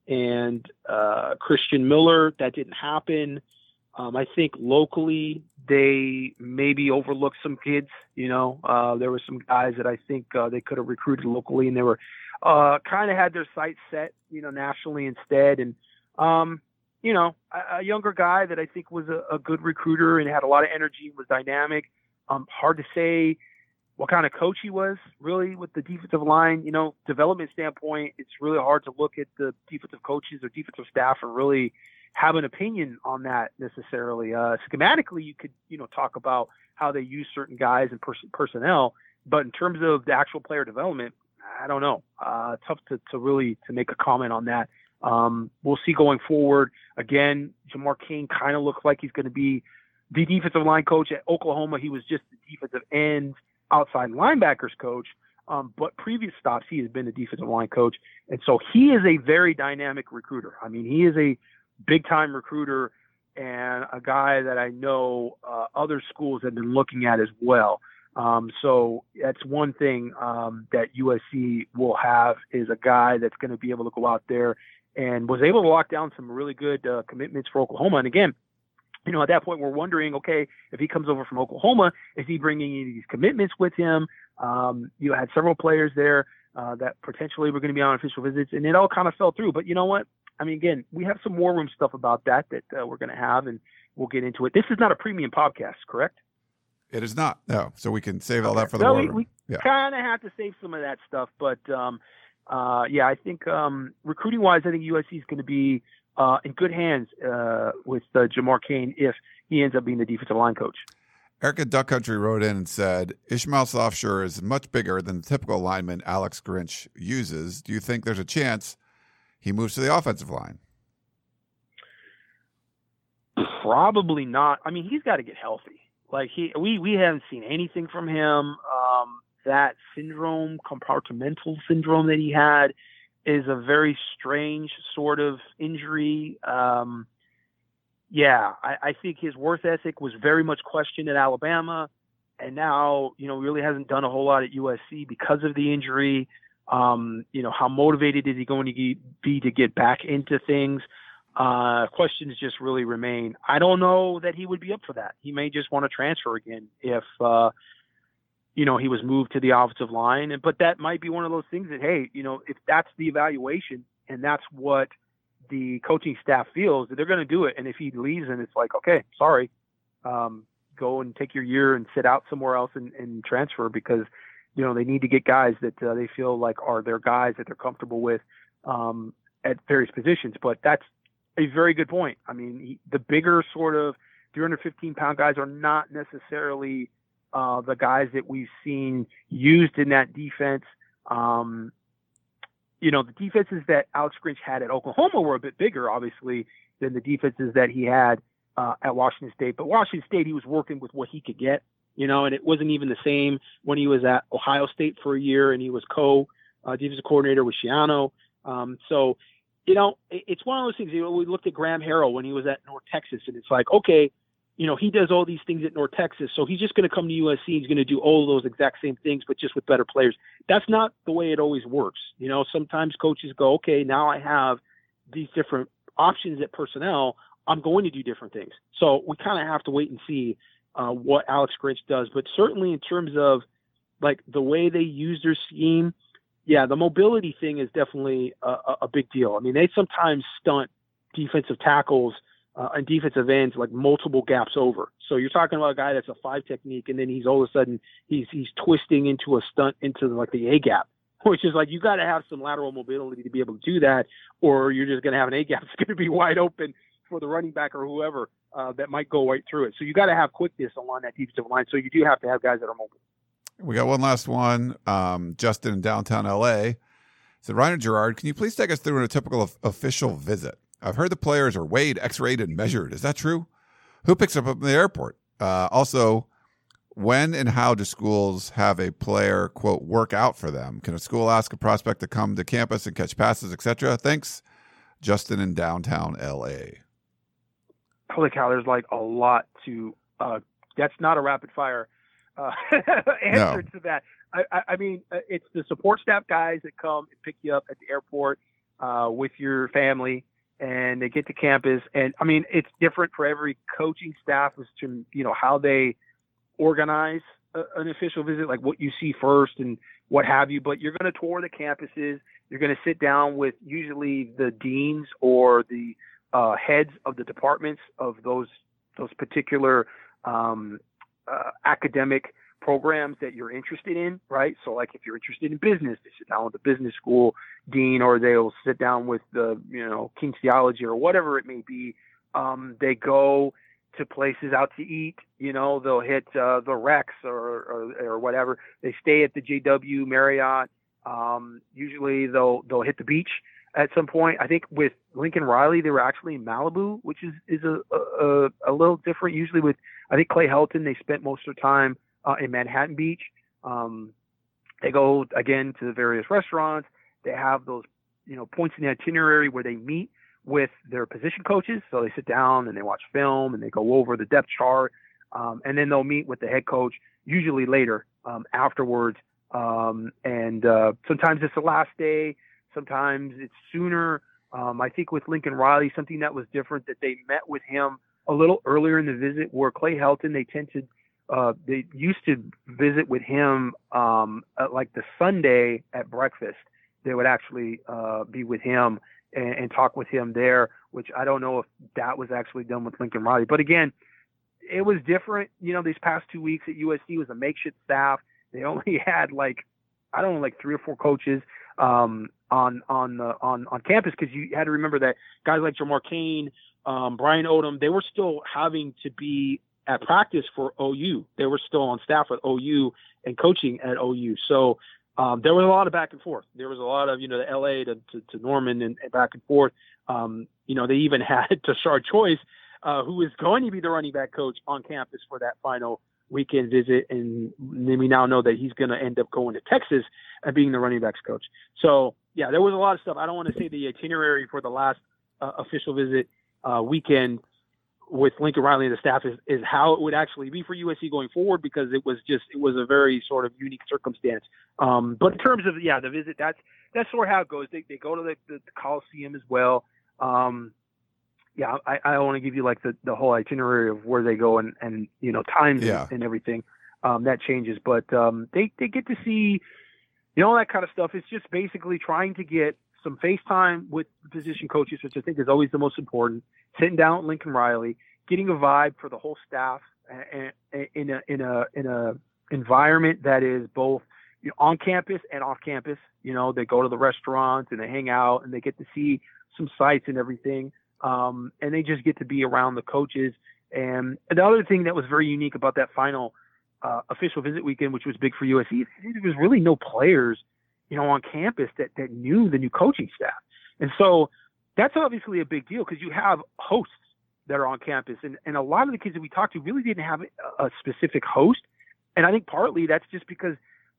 and uh, Christian Miller. That didn't happen. Um, I think locally they maybe overlooked some kids. You know, uh, there were some guys that I think uh, they could have recruited locally, and they were uh, kind of had their sights set, you know, nationally instead. And, um, you know, a, a younger guy that I think was a, a good recruiter and had a lot of energy, was dynamic. Um, hard to say what kind of coach he was really with the defensive line. You know, development standpoint, it's really hard to look at the defensive coaches or defensive staff and really have an opinion on that necessarily. Uh, schematically, you could, you know, talk about how they use certain guys and pers- personnel, but in terms of the actual player development, I don't know. Uh, tough to, to really to make a comment on that. Um, we'll see going forward. Again, Jamar Cain kind of looks like he's going to be the defensive line coach at Oklahoma. He was just the defensive end outside linebackers coach. Um, but previous stops, he has been a defensive line coach. And so he is a very dynamic recruiter. I mean, he is a big time recruiter and a guy that I know uh, other schools have been looking at as well. Um, so that's one thing um, that U S C will have, is a guy that's going to be able to go out there and was able to lock down some really good uh, commitments for Oklahoma. And again, you know, at that point we're wondering, okay, if he comes over from Oklahoma, is he bringing any of these commitments with him? Um, you had several players there uh, that potentially were going to be on official visits, and it all kind of fell through. But you know what? I mean, again, we have some war room stuff about that that uh, we're going to have, and we'll get into it. This is not a premium podcast, correct? It is not. No. So we can save all Okay. that for the well, war we, room. we Yeah. kind of have to save some of that stuff. But, um, uh, yeah, I think um, recruiting-wise, I think U S C is going to be uh, in good hands uh, with uh, Jamar Cain if he ends up being the defensive line coach. Erica Duck Country wrote in and said, Ishmael Sofshire is much bigger than the typical lineman Alex Grinch uses. Do you think there's a chance he moves to the offensive line? Probably not. I mean, he's got to get healthy. Like he, we, we haven't seen anything from him. Um, that syndrome, compartmental syndrome that he had, is a very strange sort of injury. Um, yeah, I, I think his work ethic was very much questioned at Alabama, and now, you know, really hasn't done a whole lot at U S C because of the injury. Um, you know, how motivated is he going to be to get back into things? Uh, questions just really remain. I don't know that he would be up for that. He may just want to transfer again if, uh, you know, he was moved to the offensive line. And, but that might be one of those things that, hey, you know, if that's the evaluation and that's what the coaching staff feels, that they're going to do it. And if he leaves and it's like, okay, sorry, um, go and take your year and sit out somewhere else and, and transfer because, you know, they need to get guys that uh, they feel like are their guys that they're comfortable with um, at various positions. But that's a very good point. I mean, he, the bigger sort of three hundred fifteen pound guys are not necessarily uh, the guys that we've seen used in that defense. Um, you know, the defenses that Alex Grinch had at Oklahoma were a bit bigger, obviously, than the defenses that he had uh, at Washington State. But Washington State, he was working with what he could get, you know, and it wasn't even the same when he was at Ohio State for a year and he was co uh, defensive coordinator with Schiano. Um, so, you know, it's one of those things. You know, we looked at Graham Harrell when he was at North Texas, and it's like, okay, you know, he does all these things at North Texas, so he's just going to come to U S C. He's going to do all of those exact same things, but just with better players. That's not the way it always works. You know, sometimes coaches go, okay, now I have these different options at personnel. I'm going to do different things. So we kind of have to wait and see uh, what Alex Grinch does. But certainly in terms of like the way they use their scheme, yeah, the mobility thing is definitely a, a big deal. I mean, they sometimes stunt defensive tackles uh, and defensive ends like multiple gaps over. So you're talking about a guy that's a five technique, and then he's all of a sudden he's he's twisting into a stunt into like the A gap, which is like you got to have some lateral mobility to be able to do that, or you're just going to have an A gap that's going to be wide open for the running back or whoever uh, that might go right through it. So you got to have quickness along that defensive line. So you do have to have guys that are mobile. We got one last one. Um, Justin in downtown L A said, Ryan and Gerard, can you please take us through a typical of official visit? I've heard the players are weighed, x-rayed, and measured. Is that true? Who picks them up in the airport? Uh, also, when and how do schools have a player, quote, work out for them? Can a school ask a prospect to come to campus and catch passes, et cetera? Thanks, Justin in downtown L A. Holy cow, there's like a lot to uh, – that's not a rapid fire Uh, answer no. to that. I, I, I mean, it's the support staff guys that come and pick you up at the airport uh, with your family, and they get to campus. And I mean, it's different for every coaching staff as to, you know, how they organize a, an official visit, like what you see first and what have you. But you're going to tour the campuses. You're going to sit down with usually the deans or the uh, heads of the departments of those those particular um Uh, academic programs that you're interested in, right? So like if you're interested in business, they sit down with the business school dean, or they'll sit down with the, you know, King's Theology or whatever it may be. Um, they go to places out to eat, you know, they'll hit uh, the Rex or, or, or whatever. They stay at the J W Marriott. Um, usually they'll, they'll hit the beach at some point. I think with Lincoln Riley, they were actually in Malibu, which is, is a, a, a little different. Usually with, I think Clay Helton, they spent most of their time uh, in Manhattan Beach. Um, they go again to the various restaurants. They have those, you know, points in the itinerary where they meet with their position coaches. So they sit down and they watch film and they go over the depth chart. Um, and then they'll meet with the head coach, usually later um, afterwards. Um, and uh, sometimes it's the last day. Sometimes it's sooner. Um, I think with Lincoln Riley, something that was different, that they met with him a little earlier in the visit, where Clay Helton, they tend to, uh, they used to visit with him um, at like the Sunday at breakfast. They would actually uh, be with him and, and talk with him there, which I don't know if that was actually done with Lincoln Riley. But again, it was different. You know, these past two weeks at U S C was a makeshift staff. They only had like, I don't know, like three or four coaches um, on on the on on campus, because you had to remember that guys like Jamar Cain, um, Brian Odom, they were still having to be at practice for O U. They were still on staff at O U and coaching at O U. So um, there was a lot of back and forth. There was a lot of, you know, the L A to, to, to Norman and, and back and forth. Um, you know, they even had Tashard Choice, uh, who is going to be the running back coach on campus for that final weekend visit. And then we now know that he's going to end up going to Texas and being the running backs coach. So yeah, there was a lot of stuff. I don't want to say the itinerary for the last uh, official visit uh, weekend with Lincoln Riley and the staff is, is how it would actually be for U S C going forward, because it was just, it was a very sort of unique circumstance. Um, but in terms of, yeah, the visit, that's, that's sort of how it goes. They, they go to the, the, the Coliseum as well. Um, yeah, I, I want to give you like the, the whole itinerary of where they go and, and you know, times Yeah. and, and everything. Um, that changes, but um, they, they get to see, you know, all that kind of stuff. It's just basically trying to get some FaceTime with position coaches, which I think is always the most important, sitting down with Lincoln Riley, getting a vibe for the whole staff and, and in a, in a, in a environment that is both, you know, on campus and off campus. You know, they go to the restaurants and they hang out and they get to see some sights and everything. Um, and they just get to be around the coaches. And the other thing that was very unique about that final uh, official visit weekend, which was big for U S C, there was really no players, you know, on campus that, that knew the new coaching staff. And so that's obviously a big deal because you have hosts that are on campus. And, and a lot of the kids that we talked to really didn't have a, a specific host. And I think partly that's just because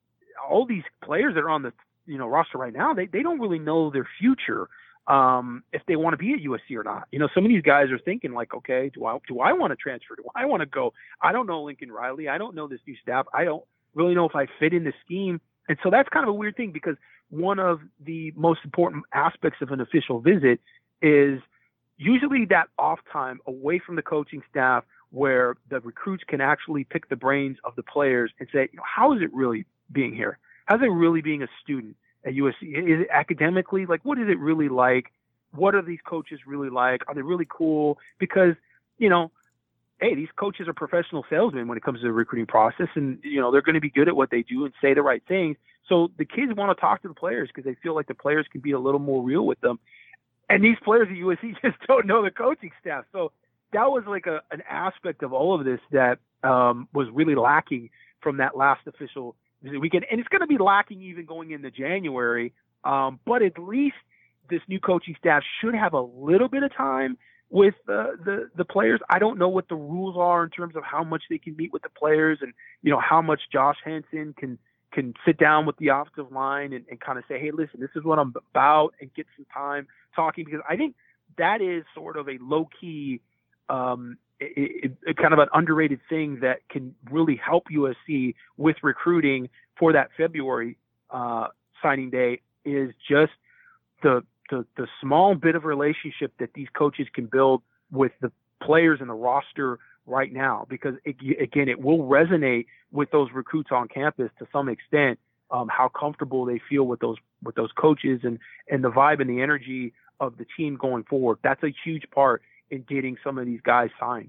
all these players that are on the, you know, roster right now, they, they don't really know their future. Um, if they want to be at U S C or not. You know, some of these guys are thinking like, okay, do I, do I want to transfer? Do I want to go? I don't know Lincoln Riley. I don't know this new staff. I don't really know if I fit in the scheme. And so that's kind of a weird thing because one of the most important aspects of an official visit is usually that off time away from the coaching staff where the recruits can actually pick the brains of the players and say, you know, how is it really being here? How's it really being a student at U S C? Is it academically? Like, what is it really like? What are these coaches really like? Are they really cool? Because, you know, hey, these coaches are professional salesmen when it comes to the recruiting process, and, you know, they're going to be good at what they do and say the right things. So the kids want to talk to the players because they feel like the players can be a little more real with them. And these players at U S C just don't know the coaching staff. So that was like a, an aspect of all of this that um, was really lacking from that last official visit weekend. And it's going to be lacking even going into January. Um, but at least this new coaching staff should have a little bit of time with uh, the, the players. I don't know what the rules are in terms of how much they can meet with the players and, you know, how much Josh Henson can, can sit down with the offensive line and, and kind of say, hey, listen, this is what I'm about, and get some time talking, because I think that is sort of a low key, um, it, it, it kind of an underrated thing that can really help U S C with recruiting for that February uh, signing day is just the, the, the small bit of relationship that these coaches can build with the players in the roster right now, because it, again, it will resonate with those recruits on campus to some extent, um, how comfortable they feel with those, with those coaches and, and the vibe and the energy of the team going forward. That's a huge part in getting some of these guys signed.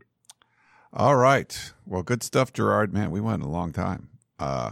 All right. Well, good stuff, Gerard. Man, we went a long time uh,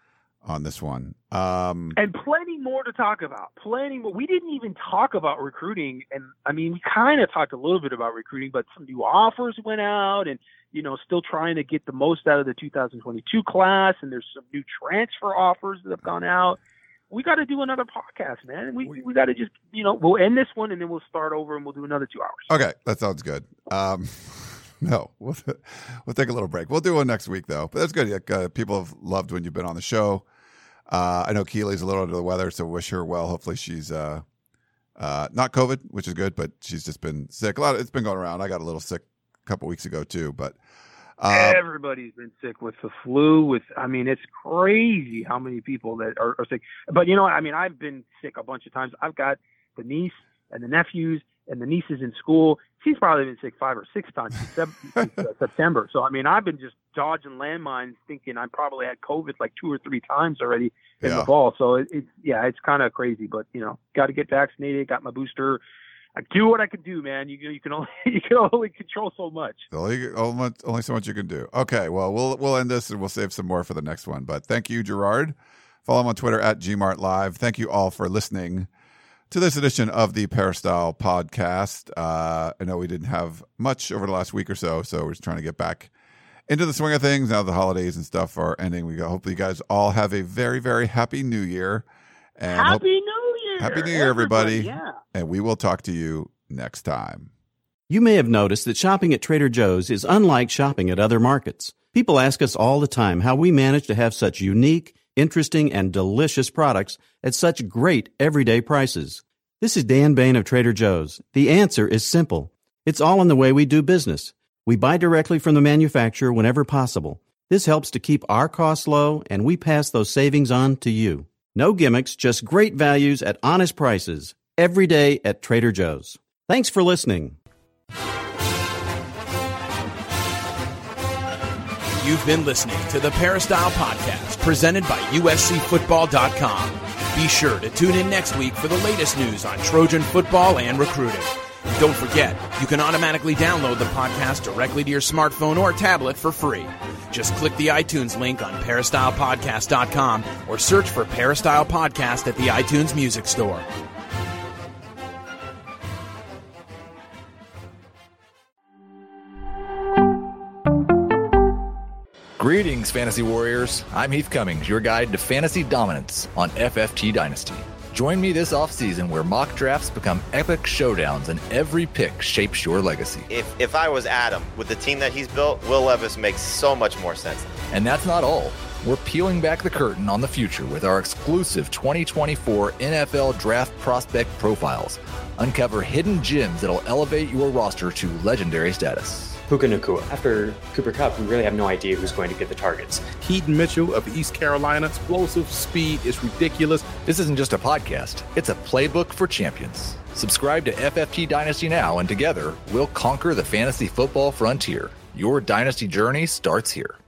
on this one. Um, and plenty more to talk about. Plenty more. We didn't even talk about recruiting. And I mean, we kind of talked a little bit about recruiting, but some new offers went out and, you know, still trying to get the most out of the two thousand twenty-two class. And there's some new transfer offers that have gone out. We got to do another podcast, man. We we got to just, you know, we'll end this one and then we'll start over and we'll do another two hours. Okay. That sounds good. Um, no, we'll, we'll take a little break. We'll do one next week though, but that's good. Like, uh, people have loved when you've been on the show. Uh, I know Keely's a little under the weather, so wish her well. Hopefully she's, uh, uh, not COVID, which is good, but she's just been sick. A lot of, it's been going around. I got a little sick a couple weeks ago too, but, Uh, Everybody's been sick with the flu. With, I mean, it's crazy how many people that are, are sick. But you know what? I mean, I've been sick a bunch of times. I've got the niece and the nephews and the nieces in school. She's probably been sick five or six times since September. So, I mean, I've been just dodging landmines thinking I probably had COVID like two or three times already in yeah. the fall. So, it, it's, yeah, it's kind of crazy. But, you know, got to get vaccinated, got my booster. I do what I can do, man. You you can only you can only control so much. Only, only so much you can do. Okay, well we'll we'll end this and we'll save some more for the next one. But thank you, Gerard. Follow him on Twitter at G Mart Live. Thank you all for listening to this edition of the Peristyle Podcast. Uh, I know we didn't have much over the last week or so, so we're just trying to get back into the swing of things now. The holidays and stuff are ending. We hopefully you guys all have a very very happy New Year. And happy hope- New Year. Happy New Year, everybody. everybody. Yeah. And we will talk to you next time. You may have noticed that shopping at Trader Joe's is unlike shopping at other markets. People ask us all the time how we manage to have such unique, interesting, and delicious products at such great everyday prices. This is Dan Bain of Trader Joe's. The answer is simple. It's all in the way we do business. We buy directly from the manufacturer whenever possible. This helps to keep our costs low, and we pass those savings on to you. No gimmicks, just great values at honest prices. Every day at Trader Joe's. Thanks for listening. You've been listening to the Peristyle Podcast, presented by U S C Football dot com. Be sure to tune in next week for the latest news on Trojan football and recruiting. And don't forget, you can automatically download the podcast directly to your smartphone or tablet for free. Just click the iTunes link on Peristyle Podcast dot com or search for Peristyle Podcast at the iTunes Music Store. Greetings, Fantasy Warriors. I'm Heath Cummings, your guide to fantasy dominance on F F T Dynasty. Join me this offseason where mock drafts become epic showdowns and every pick shapes your legacy. If if I was Adam, with the team that he's built, Will Levis makes so much more sense. And that's not all. We're peeling back the curtain on the future with our exclusive twenty twenty-four N F L Draft Prospect Profiles. Uncover hidden gems that'll elevate your roster to legendary status. Puka Nacua. After Cooper Kupp, we really have no idea who's going to get the targets. Keaton Mitchell of East Carolina. Explosive speed is ridiculous. This isn't just a podcast. It's a playbook for champions. Subscribe to F F T Dynasty now, and together, we'll conquer the fantasy football frontier. Your dynasty journey starts here.